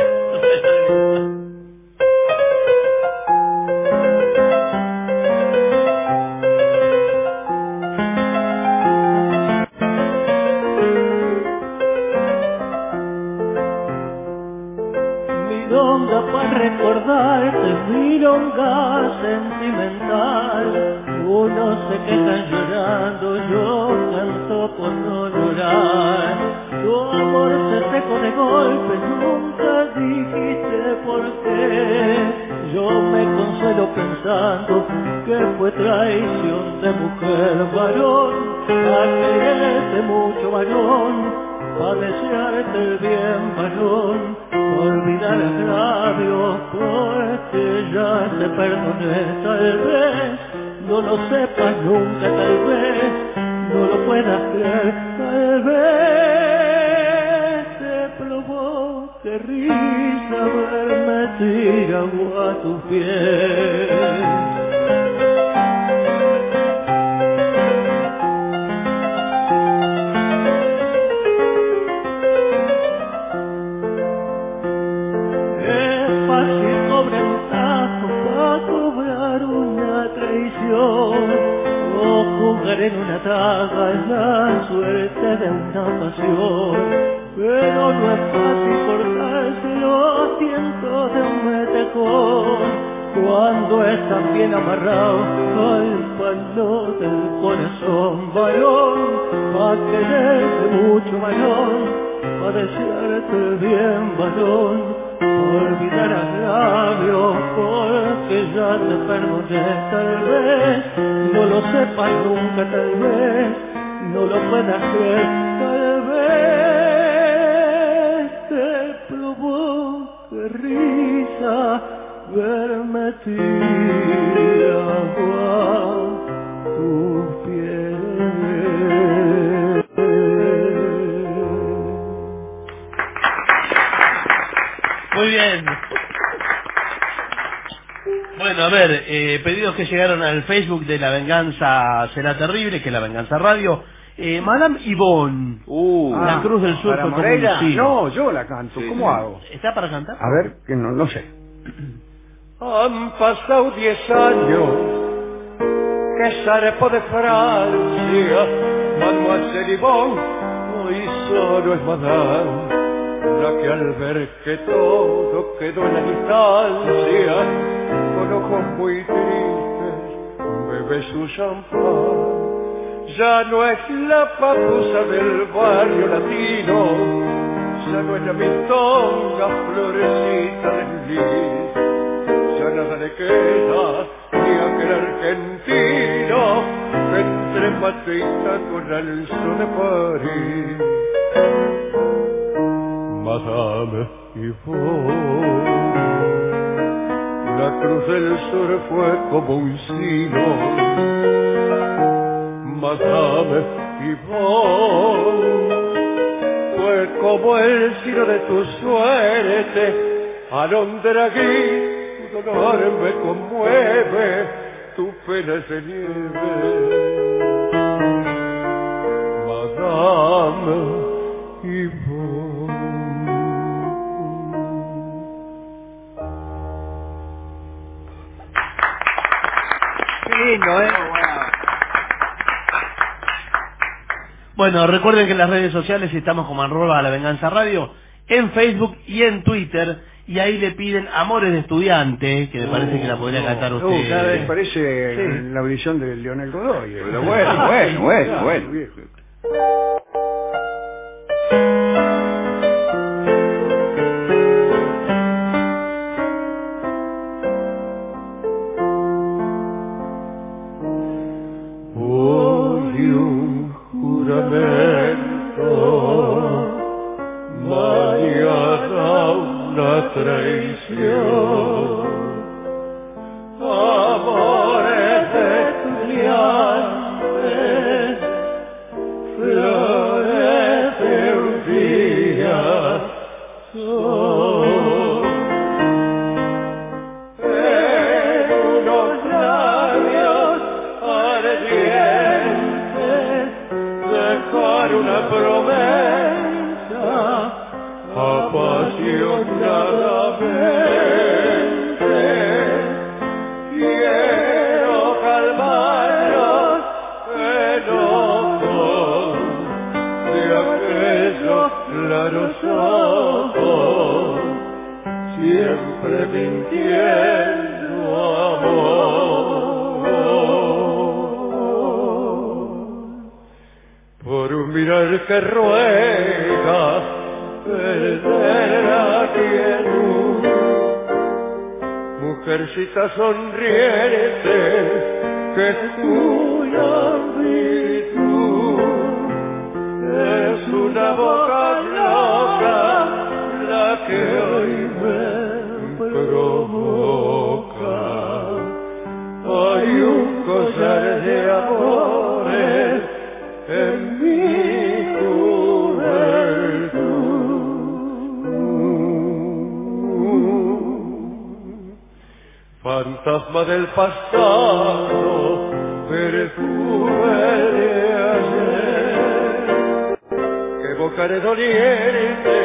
Milonga para recordarte, milonga sentimental. Unos se quedan llorando, yo canto por no llorar. Tu amor se secó de golpe, nunca dijiste por qué. Yo me consuelo pensando que fue traición de mujer, varón, a quererte mucho, varón. A desearte el bien, varón, olvidar agravios, porque ya te perdoné, tal vez no lo sepas nunca, tal vez no lo puedas creer, tal vez te provoque risa verme tirado a tu piel. Es fácil cobrar un tajo para cobrar una traición, o jugar en una daga en la suerte de una pasión. Pero no es fácil cortarse los cientos de un metejón, cuando estás bien amarrado al palo del corazón, varón, pa' quererte mucho, varón, pa' desearte bien, varón, pa' olvidar agravios, porque ya te perdoné, tal vez, no lo sepas nunca, tal vez, no lo puedas creer, tal vez te provoque risa verme tirado a tus pies. Muy bien. Bueno, a ver, eh, pedidos que llegaron al Facebook de La Venganza Será Terrible, que es La Venganza Radio. Eh, Madame Yvonne, uh, La Cruz del Sur. ¿Para Moreira? No, yo la canto. Sí, ¿Cómo sí. hago? ¿Está para cantar? A ver, que no, no sé. Han pasado diez años que zarpó de Francia, Mademoiselle Yvonne, hoy solo es Madame, la que al ver que todo quedó en la distancia, con ojos muy tristes, bebe su champán. Ya no es la papusa del barrio latino, ya no es la miltonga florecita del lis, ya nada le queda ni aquel argentino que entre mate y taco al sur de París. Madame Yvonne, la Cruz del Sur fue como un sino. Madame Yvonne, fue como el sino de tu suerte, Alondraguí, tu dolor me conmueve, tu pena es de nieve. Madame Yvonne. Qué lindo, ¿eh? Bueno, recuerden que en las redes sociales estamos como arroba La Venganza Radio, en Facebook y en Twitter, y ahí le piden Amores de Estudiante, que me parece que la podría no, cantar usted. No, cada vez parece sí. la audición de Leonel Godoy. Pero bueno, bueno, bueno, bueno. Fantasma del pasado, perfume de ayer, que evocaré doliente,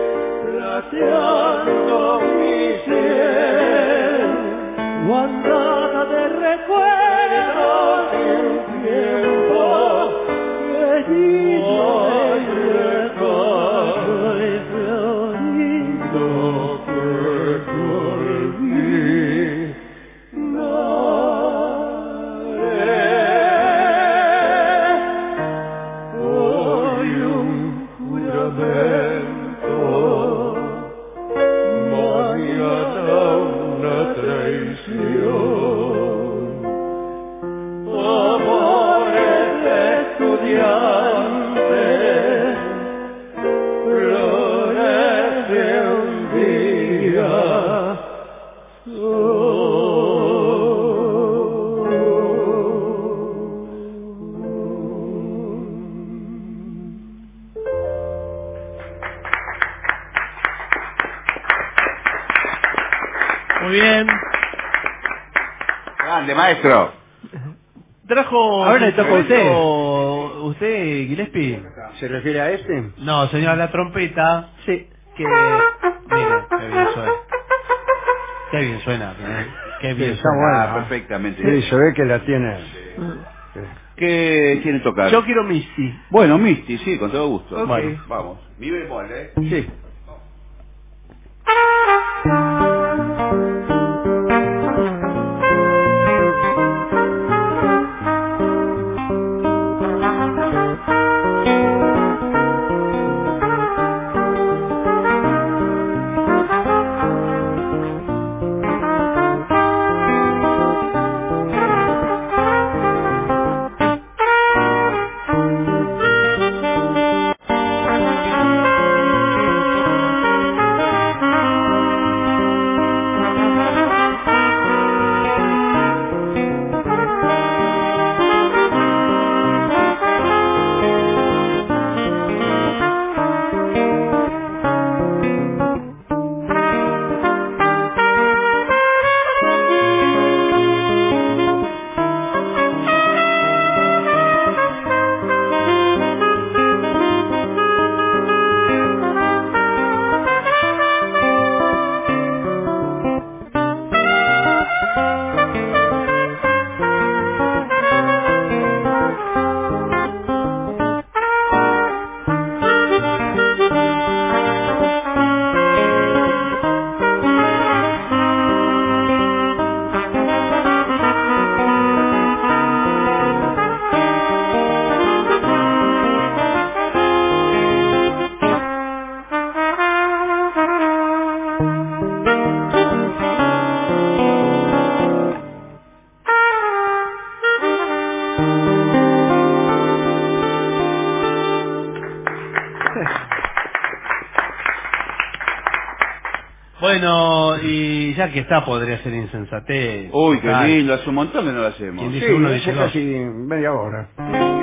plateando mi ser, guardada de recuerdos y un tiempo querido y recuerdo y florido que volví. radiante florece un día Muy bien. Grande, maestro. Trajo... Ahora le toca a usted. ¿Usted, Gillespie? ¿Se refiere a este? No, señor, la trompeta. Sí. Que... Mira, qué bien suena. Qué bien suena. ¿eh? Qué bien Sí, está suena. buena. Ah, perfectamente. Sí, se ve que la tiene. ¿Qué quiere tocar? Yo quiero Misty. Bueno, Misty, sí, con todo gusto. Ok. Bueno, vamos. Mi bemol, ¿eh? Sí. Bueno, y ya que está, podría ser insensatez. Uy, qué total. lindo, hace un montón que no lo hacemos. ¿Quién Sí, dice uno, hace dice dos? casi media hora.